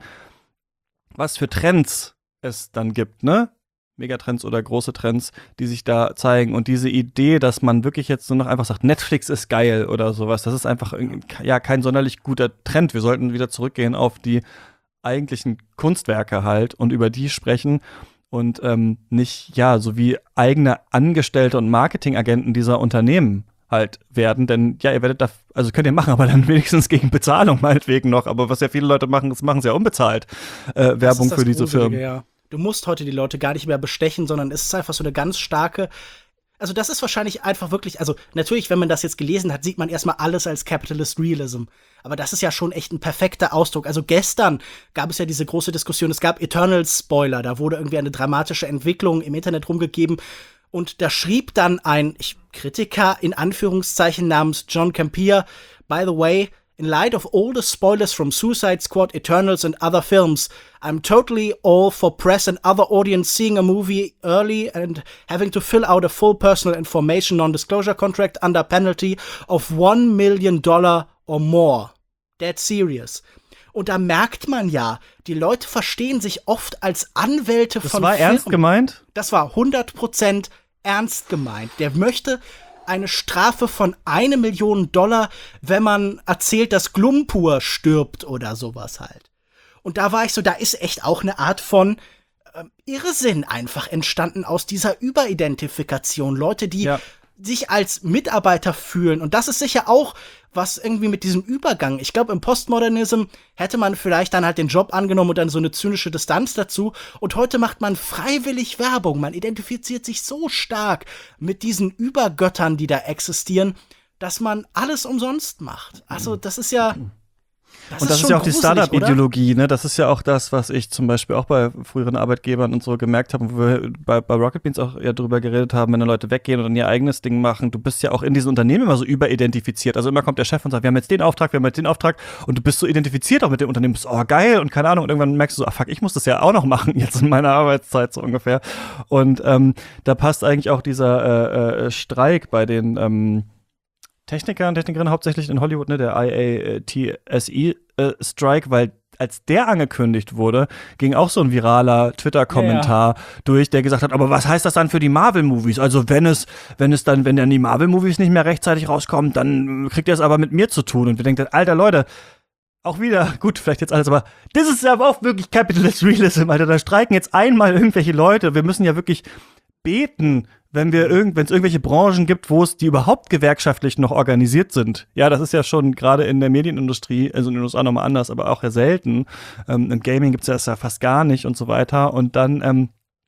was für Trends es dann gibt, ne? Megatrends oder große Trends, die sich da zeigen. Und diese Idee, dass man wirklich jetzt nur noch einfach sagt, Netflix ist geil oder sowas, das ist einfach ja kein sonderlich guter Trend. Wir sollten wieder zurückgehen auf die eigentlichen Kunstwerke halt und über die sprechen und ähm, nicht, ja, so wie eigene Angestellte und Marketingagenten dieser Unternehmen halt werden, denn ja, ihr werdet da, also könnt ihr machen, aber dann wenigstens gegen Bezahlung meinetwegen noch, aber was ja viele Leute machen, das machen sie ja unbezahlt, äh, Werbung für diese Firmen. Ja. Du musst heute die Leute gar nicht mehr bestechen, sondern es ist einfach so eine ganz starke, also das ist wahrscheinlich einfach wirklich, also natürlich, wenn man das jetzt gelesen hat, sieht man erstmal alles als Capitalist Realism. Aber das ist ja schon echt ein perfekter Ausdruck. Also gestern gab es ja diese große Diskussion, es gab Eternals-Spoiler, da wurde irgendwie eine dramatische Entwicklung im Internet rumgegeben. Und da schrieb dann ein ich, Kritiker in Anführungszeichen namens John Campea, by the way, in light of all the spoilers from Suicide Squad, Eternals and other films, I'm totally all for press and other audience seeing a movie early and having to fill out a full personal information non-disclosure contract under penalty of one million dollar or more. Dead serious. Und da merkt man ja, die Leute verstehen sich oft als Anwälte das von Filmen. Das war ernst gemeint? Das war hundert Prozent ernst gemeint. Der möchte eine Strafe von eine Million Dollar, wenn man erzählt, dass Glumpur stirbt oder sowas halt. Und da war ich so, da ist echt auch eine Art von äh, Irrsinn einfach entstanden aus dieser Überidentifikation. Leute, die ja. sich als Mitarbeiter fühlen. Und das ist sicher auch was irgendwie mit diesem Übergang. Ich glaube, im Postmodernism hätte man vielleicht dann halt den Job angenommen und dann so eine zynische Distanz dazu. Und heute macht man freiwillig Werbung. Man identifiziert sich so stark mit diesen Übergöttern, die da existieren, dass man alles umsonst macht. Also das ist ja Das und das ist, ist ja auch die Startup-Ideologie, ne? Das ist ja auch das, was ich zum Beispiel auch bei früheren Arbeitgebern und so gemerkt habe, wo wir bei, bei Rocket Beans auch ja drüber geredet haben, wenn dann Leute weggehen und dann ihr eigenes Ding machen. Du bist ja auch in diesen Unternehmen immer so überidentifiziert. Also immer kommt der Chef und sagt, wir haben jetzt den Auftrag, wir haben jetzt den Auftrag und du bist so identifiziert auch mit dem Unternehmen. Du bist, oh geil und keine Ahnung. Und irgendwann merkst du so, ah fuck, ich muss das ja auch noch machen jetzt in meiner Arbeitszeit so ungefähr. Und ähm, da passt eigentlich auch dieser äh, äh, Streik bei den ähm, Techniker und Technikerinnen hauptsächlich in Hollywood, ne, der I A T S E-Strike, äh, weil als der angekündigt wurde, ging auch so ein viraler Twitter-Kommentar ja, ja. durch, der gesagt hat, aber was heißt das dann für die Marvel-Movies? Also wenn es, wenn es dann, wenn dann die Marvel-Movies nicht mehr rechtzeitig rauskommen, dann kriegt ihr es aber mit mir zu tun. Und wir denken, alter Leute, auch wieder, gut, vielleicht jetzt alles, aber das ist ja auch wirklich Capitalist Realism, Alter, da streiken jetzt einmal irgendwelche Leute, wir müssen ja wirklich beten, wenn wir irgend, wenn es irgendwelche Branchen gibt, wo es die überhaupt gewerkschaftlich noch organisiert sind. Ja, das ist ja schon gerade in der Medienindustrie, also in den U S A nochmal anders, aber auch ja selten. Ähm, Im Gaming gibt's das ja fast gar nicht und so weiter. Und dann, ähm,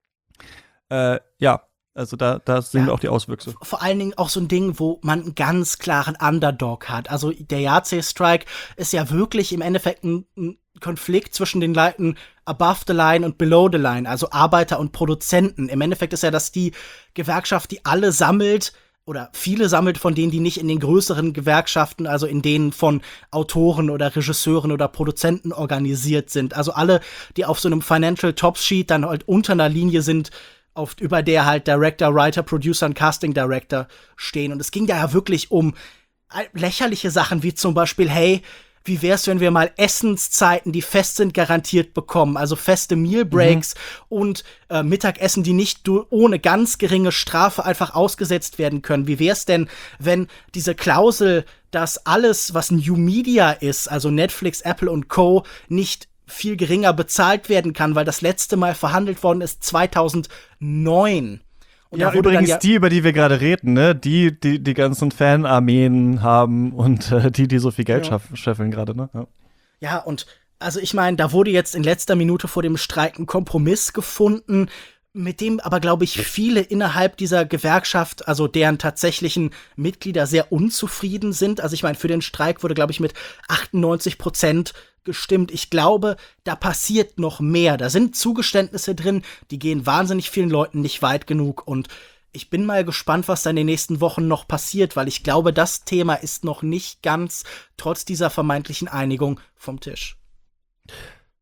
äh, ja, also da, da sehen ja, wir auch die Auswüchse. Vor allen Dingen auch so ein Ding, wo man einen ganz klaren Underdog hat. Also der Yahtze-Strike ist ja wirklich im Endeffekt ein, ein Konflikt zwischen den Leuten above the line und below the line, also Arbeiter und Produzenten. Im Endeffekt ist ja das die Gewerkschaft, die alle sammelt oder viele sammelt von denen, die nicht in den größeren Gewerkschaften, also in denen von Autoren oder Regisseuren oder Produzenten organisiert sind. Also alle, die auf so einem Financial Top Sheet dann halt unter einer Linie sind, auf, über der halt Director, Writer, Producer und Casting Director stehen. Und es ging da ja wirklich um lächerliche Sachen, wie zum Beispiel, hey, wie wär's, wenn wir mal Essenszeiten, die fest sind, garantiert bekommen? Also feste Meal Breaks mhm. und äh, Mittagessen, die nicht du- ohne ganz geringe Strafe einfach ausgesetzt werden können. Wie wär's denn, wenn diese Klausel, dass alles, was New Media ist, also Netflix, Apple und Co., nicht viel geringer bezahlt werden kann, weil das letzte Mal verhandelt worden ist zweitausendneun. Und ja, übrigens ja die, über die wir gerade reden, ne? Die, die die ganzen Fanarmeen haben und äh, die, die so viel Geld ja. schaff- scheffeln gerade, ne? Ja. ja, und also ich meine, da wurde jetzt in letzter Minute vor dem Streik ein Kompromiss gefunden, mit dem aber, glaube ich, viele innerhalb dieser Gewerkschaft, also deren tatsächlichen Mitglieder, sehr unzufrieden sind. Also ich meine, für den Streik wurde, glaube ich, mit achtundneunzig Prozent gestimmt. Ich glaube, da passiert noch mehr. Da sind Zugeständnisse drin, die gehen wahnsinnig vielen Leuten nicht weit genug. Und ich bin mal gespannt, was da in den nächsten Wochen noch passiert, weil ich glaube, das Thema ist noch nicht ganz, trotz dieser vermeintlichen Einigung, vom Tisch.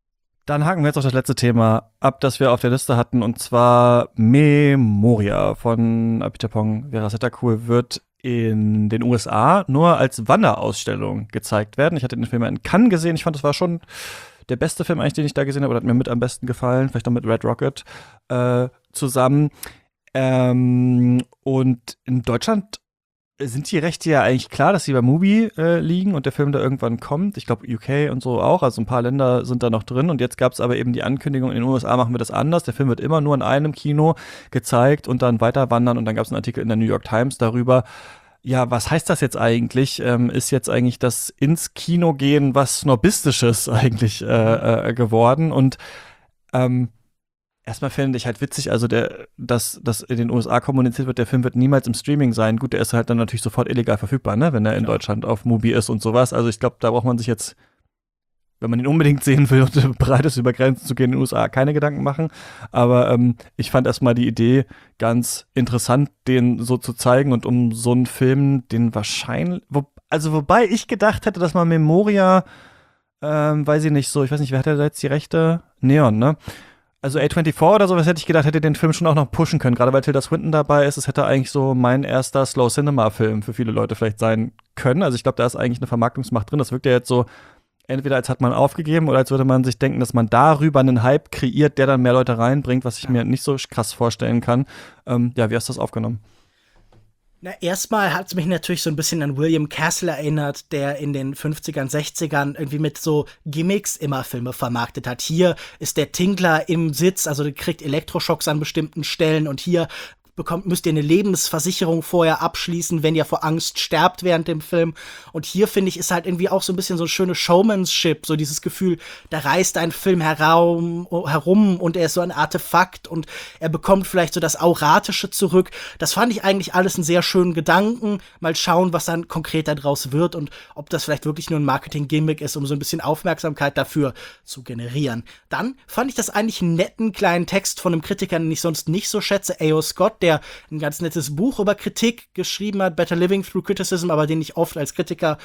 Dann haken wir jetzt auf das letzte Thema ab, das wir auf der Liste hatten, und zwar Memoria von Apichatpong Weerasethakul wird in den U S A nur als Wanderausstellung gezeigt werden. Ich hatte den Film in Cannes gesehen. Ich fand, das war schon der beste Film eigentlich, den ich da gesehen habe, oder hat mir mit am besten gefallen, vielleicht auch mit Red Rocket äh, zusammen. Ähm, und in Deutschland sind die Rechte ja eigentlich klar, dass sie bei Mubi äh, liegen und der Film da irgendwann kommt. Ich glaube, U K und so auch. Also ein paar Länder sind da noch drin. Und jetzt gab es aber eben die Ankündigung, in den U S A machen wir das anders. Der Film wird immer nur in einem Kino gezeigt und dann weiter wandern. Und dann gab es einen Artikel in der New York Times darüber. Ja, was heißt das jetzt eigentlich? Ähm, ist jetzt eigentlich das ins Kino gehen was Snobistisches eigentlich äh, äh, geworden? Und ähm, erstmal finde ich halt witzig, also der, dass, dass in den U S A kommuniziert wird, der Film wird niemals im Streaming sein. Gut, der ist halt dann natürlich sofort illegal verfügbar, ne, wenn er in ja. Deutschland auf Mubi ist und sowas. Also ich glaube, da braucht man sich jetzt, wenn man ihn unbedingt sehen will und bereit ist, über Grenzen zu gehen in den U S A, keine Gedanken machen. Aber ähm, ich fand erstmal die Idee ganz interessant, den so zu zeigen und um so einen Film, den wahrscheinlich, wo, also wobei ich gedacht hätte, dass man Memoria, ähm, weiß ich nicht so, ich weiß nicht, wer hat da jetzt die Rechte? Neon, ne? Also A vierundzwanzig oder sowas hätte ich gedacht, hätte den Film schon auch noch pushen können. Gerade weil Tilda Swinton dabei ist, es hätte eigentlich so mein erster Slow-Cinema-Film für viele Leute vielleicht sein können. Also ich glaube, da ist eigentlich eine Vermarktungsmacht drin. Das wirkt ja jetzt so, entweder als hat man aufgegeben oder als würde man sich denken, dass man darüber einen Hype kreiert, der dann mehr Leute reinbringt, was ich ja. mir nicht so krass vorstellen kann. Ähm, ja, wie hast du das aufgenommen? Na, erstmal hat es mich natürlich so ein bisschen an William Castle erinnert, der in den fünfzigern, sechzigern irgendwie mit so Gimmicks immer Filme vermarktet hat. Hier ist der Tinkler im Sitz, also der kriegt Elektroschocks an bestimmten Stellen und hier bekommt, müsst ihr eine Lebensversicherung vorher abschließen, wenn ihr vor Angst sterbt während dem Film. Und hier, finde ich, ist halt irgendwie auch so ein bisschen so ein schönes Showmanship, so dieses Gefühl, da reist ein Film herum, herum und er ist so ein Artefakt und er bekommt vielleicht so das Auratische zurück. Das fand ich eigentlich alles einen sehr schönen Gedanken. Mal schauen, was dann konkret daraus wird und ob das vielleicht wirklich nur ein Marketing-Gimmick ist, um so ein bisschen Aufmerksamkeit dafür zu generieren. Dann fand ich das eigentlich einen netten kleinen Text von einem Kritiker, den ich sonst nicht so schätze, A O. Scott, der ein ganz nettes Buch über Kritik geschrieben hat, Better Living Through Criticism, aber den ich oft als Kritiker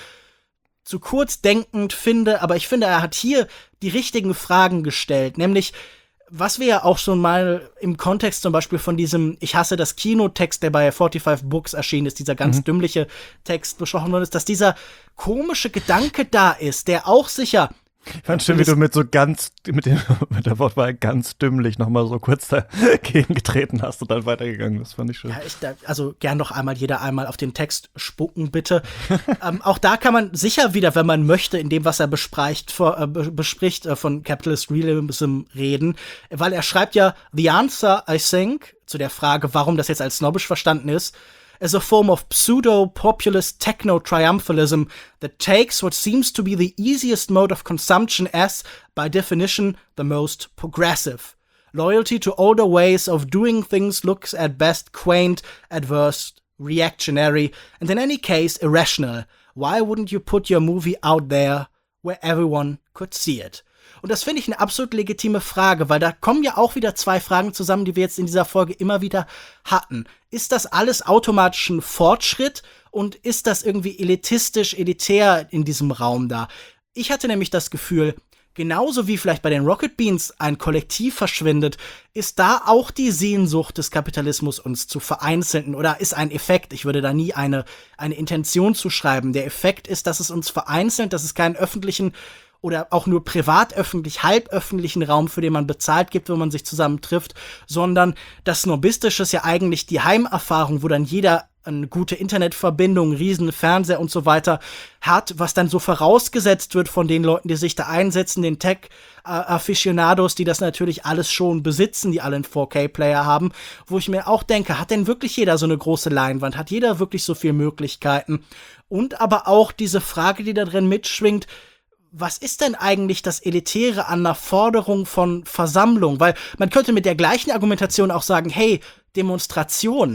zu kurz denkend finde. Aber ich finde, er hat hier die richtigen Fragen gestellt, nämlich was wir ja auch schon mal im Kontext zum Beispiel von diesem Ich hasse das Kino-Text, der bei fünfundvierzig Books erschienen ist, dieser ganz mhm. dümmliche Text besprochen worden ist, dass dieser komische Gedanke da ist, der auch sicher Ich fand schön, wie du mit so ganz, mit, dem, mit der Wortwahl ganz dümmlich nochmal so kurz dagegen getreten hast und dann weitergegangen. Das fand ich schön. Ja, ich, also gern noch einmal, jeder einmal auf den Text spucken, bitte. ähm, auch da kann man sicher wieder, wenn man möchte, in dem, was er bespricht, vor, äh, bespricht äh, von Capitalist Realism reden, weil er schreibt ja, the answer, I think, zu der Frage, warum das jetzt als snobbisch verstanden ist, as a form of pseudo-populist techno-triumphalism that takes what seems to be the easiest mode of consumption as, by definition, the most progressive. Loyalty to older ways of doing things looks at best quaint, at worst reactionary, and in any case irrational. Why wouldn't you put your movie out there where everyone could see it? Und das finde ich eine absolut legitime Frage, weil da kommen ja auch wieder zwei Fragen zusammen, die wir jetzt in dieser Folge immer wieder hatten. Ist das alles automatisch ein Fortschritt und ist das irgendwie elitistisch, elitär in diesem Raum da? Ich hatte nämlich das Gefühl, genauso wie vielleicht bei den Rocket Beans ein Kollektiv verschwindet, ist da auch die Sehnsucht des Kapitalismus, uns zu vereinzeln, oder ist ein Effekt. Ich würde da nie eine, eine Intention zuschreiben. Der Effekt ist, dass es uns vereinzelt, dass es keinen öffentlichen oder auch nur privat-öffentlich, halböffentlichen Raum, für den man bezahlt gibt, wo man sich zusammen trifft, sondern das Snobistische ist ja eigentlich die Heimerfahrung, wo dann jeder eine gute Internetverbindung, riesen Fernseher und so weiter hat, was dann so vorausgesetzt wird von den Leuten, die sich da einsetzen, den Tech-Aficionados, die das natürlich alles schon besitzen, die alle einen vier K-Player haben, wo ich mir auch denke, hat denn wirklich jeder so eine große Leinwand? Hat jeder wirklich so viele Möglichkeiten? Und aber auch diese Frage, die da drin mitschwingt, was ist denn eigentlich das Elitäre an der Forderung von Versammlung? Weil man könnte mit der gleichen Argumentation auch sagen, hey, Demonstrationen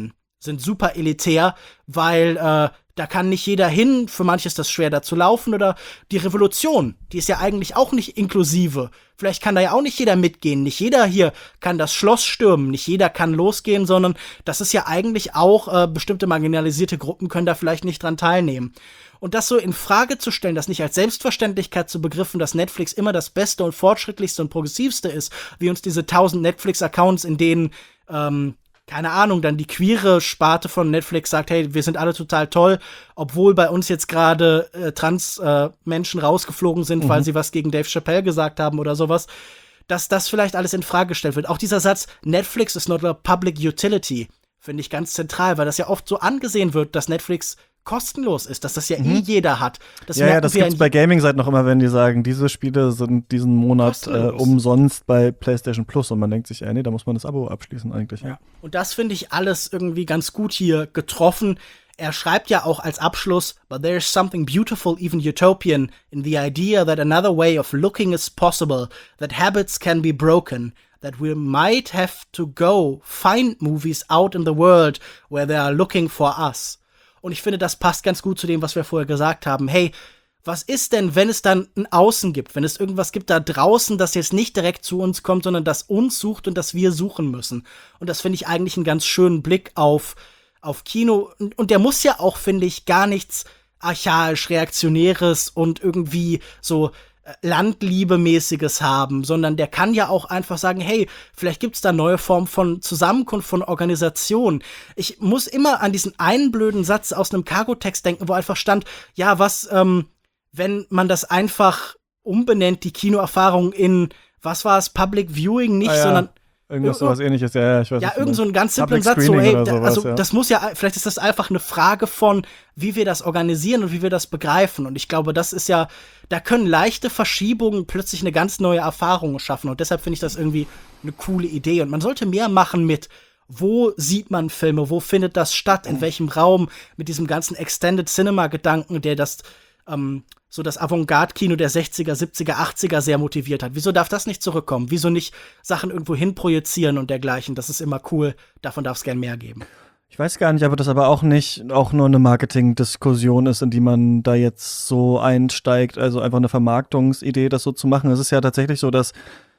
sind super elitär, weil äh, da kann nicht jeder hin, für manche ist das schwer, da zu laufen. Oder die Revolution, die ist ja eigentlich auch nicht inklusive. Vielleicht kann da ja auch nicht jeder mitgehen. Nicht jeder hier kann das Schloss stürmen, nicht jeder kann losgehen, sondern das ist ja eigentlich auch, äh, bestimmte marginalisierte Gruppen können da vielleicht nicht dran teilnehmen. Und das so in Frage zu stellen, das nicht als Selbstverständlichkeit zu begriffen, dass Netflix immer das Beste und Fortschrittlichste und Progressivste ist, wie uns diese tausend Netflix-Accounts, in denen ähm, keine Ahnung, dann die queere Sparte von Netflix sagt, hey, wir sind alle total toll, obwohl bei uns jetzt gerade äh, Trans-Menschen äh, rausgeflogen sind, mhm. weil sie was gegen Dave Chappelle gesagt haben oder sowas, dass das vielleicht alles in Frage gestellt wird. Auch dieser Satz, Netflix is not a public utility, finde ich ganz zentral, weil das ja oft so angesehen wird, dass Netflix kostenlos ist, dass das ja mhm. eh jeder hat. Das ja, ja, das gibt's bei Gaming-Seiten noch immer, wenn die sagen, diese Spiele sind diesen Monat äh, umsonst bei PlayStation Plus und man denkt sich, äh, nee, da muss man das Abo abschließen eigentlich. Ja. Ja. Und das finde ich alles irgendwie ganz gut hier getroffen. Er schreibt ja auch als Abschluss, but there is something beautiful, even utopian, in the idea that another way of looking is possible, that habits can be broken, that we might have to go find movies out in the world where they are looking for us. Und ich finde, das passt ganz gut zu dem, was wir vorher gesagt haben. Hey, was ist denn, wenn es dann ein Außen gibt? Wenn es irgendwas gibt da draußen, das jetzt nicht direkt zu uns kommt, sondern das uns sucht und das wir suchen müssen. Und das finde ich eigentlich einen ganz schönen Blick auf, auf Kino. Und, und der muss ja auch, finde ich, gar nichts archaisch, reaktionäres und irgendwie so Landliebemäßiges haben, sondern der kann ja auch einfach sagen, hey, vielleicht gibt's da neue Formen von Zusammenkunft, von Organisation. Ich muss immer an diesen einen blöden Satz aus einem Cargo-Text denken, wo einfach stand, ja, was, ähm, wenn man das einfach umbenennt, die Kinoerfahrung in, was war es, Public Viewing, nicht, ah, ja. sondern Irgendwas sowas ähnliches, ja, ja, ich weiß. Ja, irgend so einen ganz simplen Satz, so, ey, sowas, also ja. Das muss ja, vielleicht ist das einfach eine Frage von, wie wir das organisieren und wie wir das begreifen. Und ich glaube, das ist ja, da können leichte Verschiebungen plötzlich eine ganz neue Erfahrung schaffen. Und deshalb finde ich das irgendwie eine coole Idee. Und man sollte mehr machen mit, wo sieht man Filme, wo findet das statt, in welchem Raum, mit diesem ganzen Extended Cinema-Gedanken, der das, ähm, so das Avantgarde-Kino der sechziger, siebziger, achtziger sehr motiviert hat. Wieso darf das nicht zurückkommen? Wieso nicht Sachen irgendwo hin projizieren und dergleichen? Das ist immer cool. Davon darf es gern mehr geben. Ich weiß gar nicht, ob das aber auch nicht auch nur eine Marketing-Diskussion ist, in die man da jetzt so einsteigt. Also einfach eine Vermarktungsidee, das so zu machen. Es ist ja tatsächlich so, dass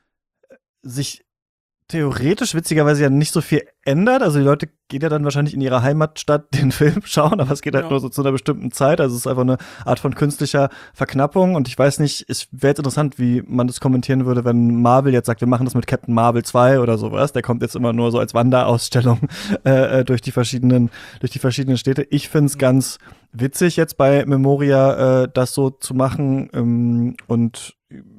sich theoretisch witzigerweise ja nicht so viel ändert. Also die Leute gehen ja dann wahrscheinlich in ihrer Heimatstadt den Film schauen, aber es geht halt ja. nur so zu einer bestimmten Zeit. Also es ist einfach eine Art von künstlicher Verknappung. Und ich weiß nicht, es wäre jetzt interessant, wie man das kommentieren würde, wenn Marvel jetzt sagt, wir machen das mit Captain Marvel zwei oder sowas. Der kommt jetzt immer nur so als Wanderausstellung äh, durch die verschiedenen durch die verschiedenen Städte. Ich finde es mhm. ganz witzig jetzt bei Memoria äh, das so zu machen ähm, und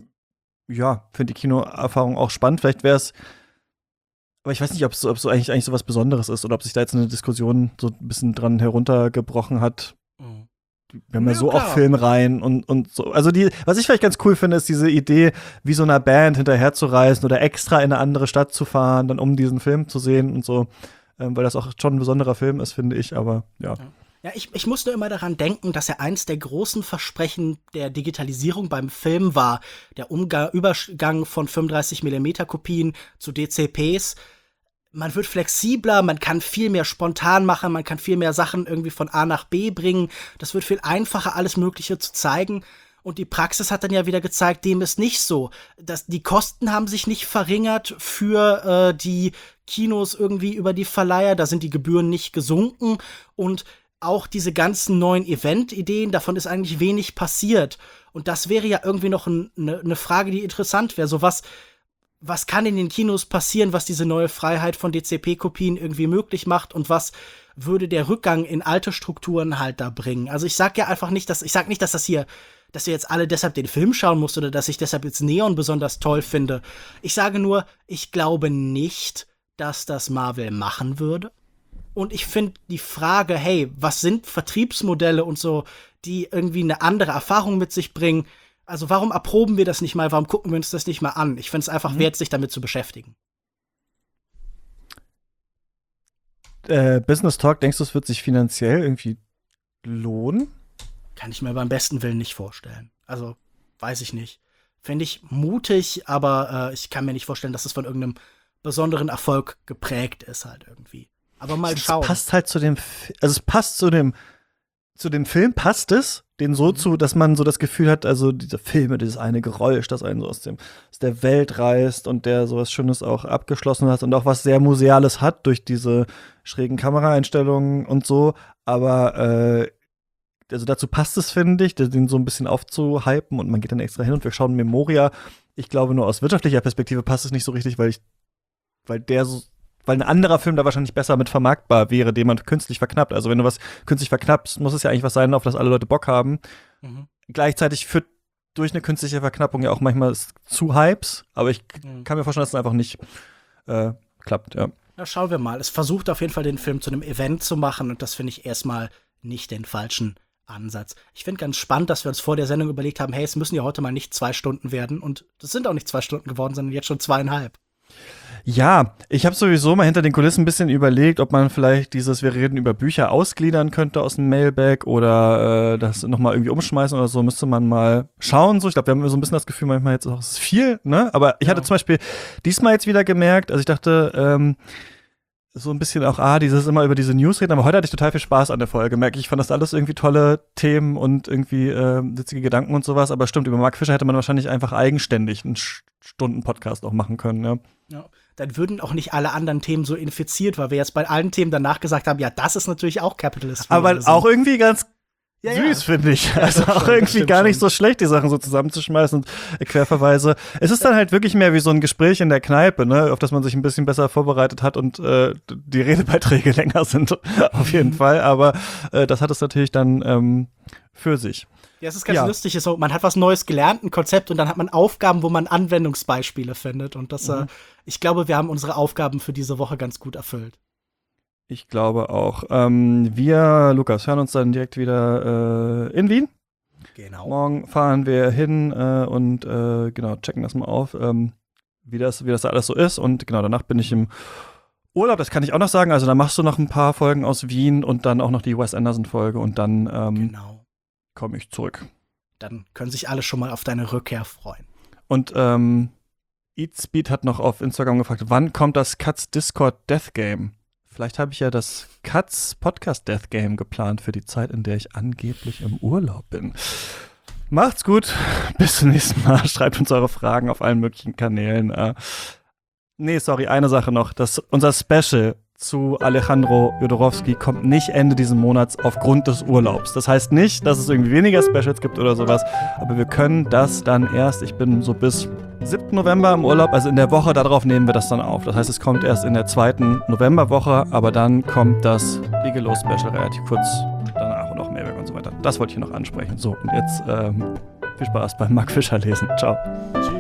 ja, finde die Kinoerfahrung auch spannend. Vielleicht wäre es Aber ich weiß nicht, ob es so, so eigentlich, eigentlich so was Besonderes ist oder ob sich da jetzt eine Diskussion so ein bisschen dran heruntergebrochen hat. Mhm. Wir haben ja, ja so klar. Auch Filmreihen und, und so. Also die, was ich vielleicht ganz cool finde, ist diese Idee, wie so einer Band hinterherzureisen oder extra in eine andere Stadt zu fahren, dann um diesen Film zu sehen und so. Ähm, weil das auch schon ein besonderer Film ist, finde ich, aber ja. ja. Ja, ich, ich muss nur immer daran denken, dass ja eins der großen Versprechen der Digitalisierung beim Film war, der Umgang, Übergang von fünfunddreißig Millimeter Kopien zu D C Ps. Man wird flexibler, man kann viel mehr spontan machen, man kann viel mehr Sachen irgendwie von A nach B bringen. Das wird viel einfacher, alles Mögliche zu zeigen. Und die Praxis hat dann ja wieder gezeigt, dem ist nicht so. Das, die Kosten haben sich nicht verringert für äh, die Kinos irgendwie über die Verleiher. Da sind die Gebühren nicht gesunken. Und auch diese ganzen neuen Event-Ideen, davon ist eigentlich wenig passiert. Und das wäre ja irgendwie noch eine ne Frage, die interessant wäre. So was Was kann in den Kinos passieren, was diese neue Freiheit von D C P-Kopien irgendwie möglich macht und was würde der Rückgang in alte Strukturen halt da bringen? Also ich sag ja einfach nicht, dass ich sag nicht, dass das hier, dass ihr jetzt alle deshalb den Film schauen müsst oder dass ich deshalb jetzt Neon besonders toll finde. Ich sage nur, ich glaube nicht, dass das Marvel machen würde. Und ich finde die Frage, hey, was sind Vertriebsmodelle und so, die irgendwie eine andere Erfahrung mit sich bringen? Also warum erproben wir das nicht mal? Warum gucken wir uns das nicht mal an? Ich finde es einfach mhm. wert, sich damit zu beschäftigen. Äh, Business Talk, denkst du, es wird sich finanziell irgendwie lohnen? Kann ich mir beim besten Willen nicht vorstellen. Also, weiß ich nicht. Finde ich mutig, aber äh, ich kann mir nicht vorstellen, dass es von irgendeinem besonderen Erfolg geprägt ist halt irgendwie. Aber mal Es schauen. passt halt zu dem, Fi- also es passt zu dem, zu dem Film, passt es, den so zu, dass man so das Gefühl hat, also diese Filme, dieses eine Geräusch, das einen so aus dem, aus der Welt reißt und der sowas Schönes auch abgeschlossen hat und auch was sehr Museales hat durch diese schrägen Kameraeinstellungen und so, aber äh, also dazu passt es, finde ich, den so ein bisschen aufzuhypen und man geht dann extra hin und wir schauen Memoria. Ich glaube, nur aus wirtschaftlicher Perspektive passt es nicht so richtig, weil ich, weil der so, weil ein anderer Film da wahrscheinlich besser mit vermarktbar wäre, den man künstlich verknappt. Also wenn du was künstlich verknappst, muss es ja eigentlich was sein, auf das alle Leute Bock haben. Mhm. Gleichzeitig führt durch eine künstliche Verknappung ja auch manchmal zu Hypes, aber ich Mhm. kann mir vorstellen, dass es einfach nicht äh, klappt, ja. Na, schauen wir mal. Es versucht auf jeden Fall, den Film zu einem Event zu machen und das finde ich erstmal nicht den falschen Ansatz. Ich finde ganz spannend, dass wir uns vor der Sendung überlegt haben, hey, es müssen ja heute mal nicht zwei Stunden werden und das sind auch nicht zwei Stunden geworden, sondern jetzt schon zweieinhalb. Ja, ich habe sowieso mal hinter den Kulissen ein bisschen überlegt, ob man vielleicht dieses Wir reden über Bücher ausgliedern könnte aus dem Mailbag oder äh, das nochmal irgendwie umschmeißen oder so, müsste man mal schauen. So, ich glaube, wir haben so ein bisschen das Gefühl, manchmal jetzt auch, es ist viel, ne? Aber ich Ja. hatte zum Beispiel diesmal jetzt wieder gemerkt, also ich dachte, ähm, so ein bisschen auch, ah, dieses immer über diese News reden, aber heute hatte ich total viel Spaß an der Folge, merke ich. Ich fand das alles irgendwie tolle Themen und irgendwie äh, witzige Gedanken und sowas, aber stimmt, über Mark Fisher hätte man wahrscheinlich einfach eigenständig einen Sch- Stunden-Podcast auch machen können, ja. Ja. Dann würden auch nicht alle anderen Themen so infiziert, weil wir jetzt bei allen Themen danach gesagt haben, ja, das ist natürlich auch Capitalist. Aber Feminism. auch irgendwie ganz Ja, süß, ja. finde ich. Ja, Also das auch stimmt, das irgendwie stimmt gar nicht schon. so schlecht, die Sachen so zusammenzuschmeißen und äh, Querverweise. Es ist dann halt wirklich mehr wie so ein Gespräch in der Kneipe, ne, auf das man sich ein bisschen besser vorbereitet hat und äh, die Redebeiträge länger sind, auf jeden Fall. Aber äh, das hat es natürlich dann ähm, für sich. Ja, es ist ganz Ja. lustig, ist so, man hat was Neues gelernt, ein Konzept und dann hat man Aufgaben, wo man Anwendungsbeispiele findet und das, Mhm. äh, ich glaube, wir haben unsere Aufgaben für diese Woche ganz gut erfüllt. Ich glaube auch. Ähm, wir, Lukas, hören uns dann direkt wieder äh, in Wien. Genau. Morgen fahren wir hin äh, und äh, genau, checken das mal auf, ähm, wie das, wie das da alles so ist. Und genau, danach bin ich im Urlaub, das kann ich auch noch sagen. Also da machst du noch ein paar Folgen aus Wien und dann auch noch die Wes Anderson-Folge und dann ähm, Genau. komme ich zurück. Dann können sich alle schon mal auf deine Rückkehr freuen. Und ähm, Eatspeed hat noch auf Instagram gefragt, wann kommt das Katz Discord Death Game? Vielleicht habe ich ja das Katz Podcast Death Game geplant für die Zeit, in der ich angeblich im Urlaub bin. Macht's gut. Bis zum nächsten Mal. Schreibt uns eure Fragen auf allen möglichen Kanälen. Äh, nee, sorry, eine Sache noch. Das, unser Special zu Alejandro Jodorowsky kommt nicht Ende dieses Monats aufgrund des Urlaubs. Das heißt nicht, dass es irgendwie weniger Specials gibt oder sowas, aber wir können das dann erst, ich bin so bis siebten November im Urlaub, also in der Woche darauf nehmen wir das dann auf. Das heißt, es kommt erst in der zweiten Novemberwoche, aber dann kommt das Bigelow-Special relativ kurz danach und auch Mailback und so weiter. Das wollte ich hier noch ansprechen. So, und jetzt ähm, viel Spaß beim Mark Fisher lesen. Ciao. Tschüss.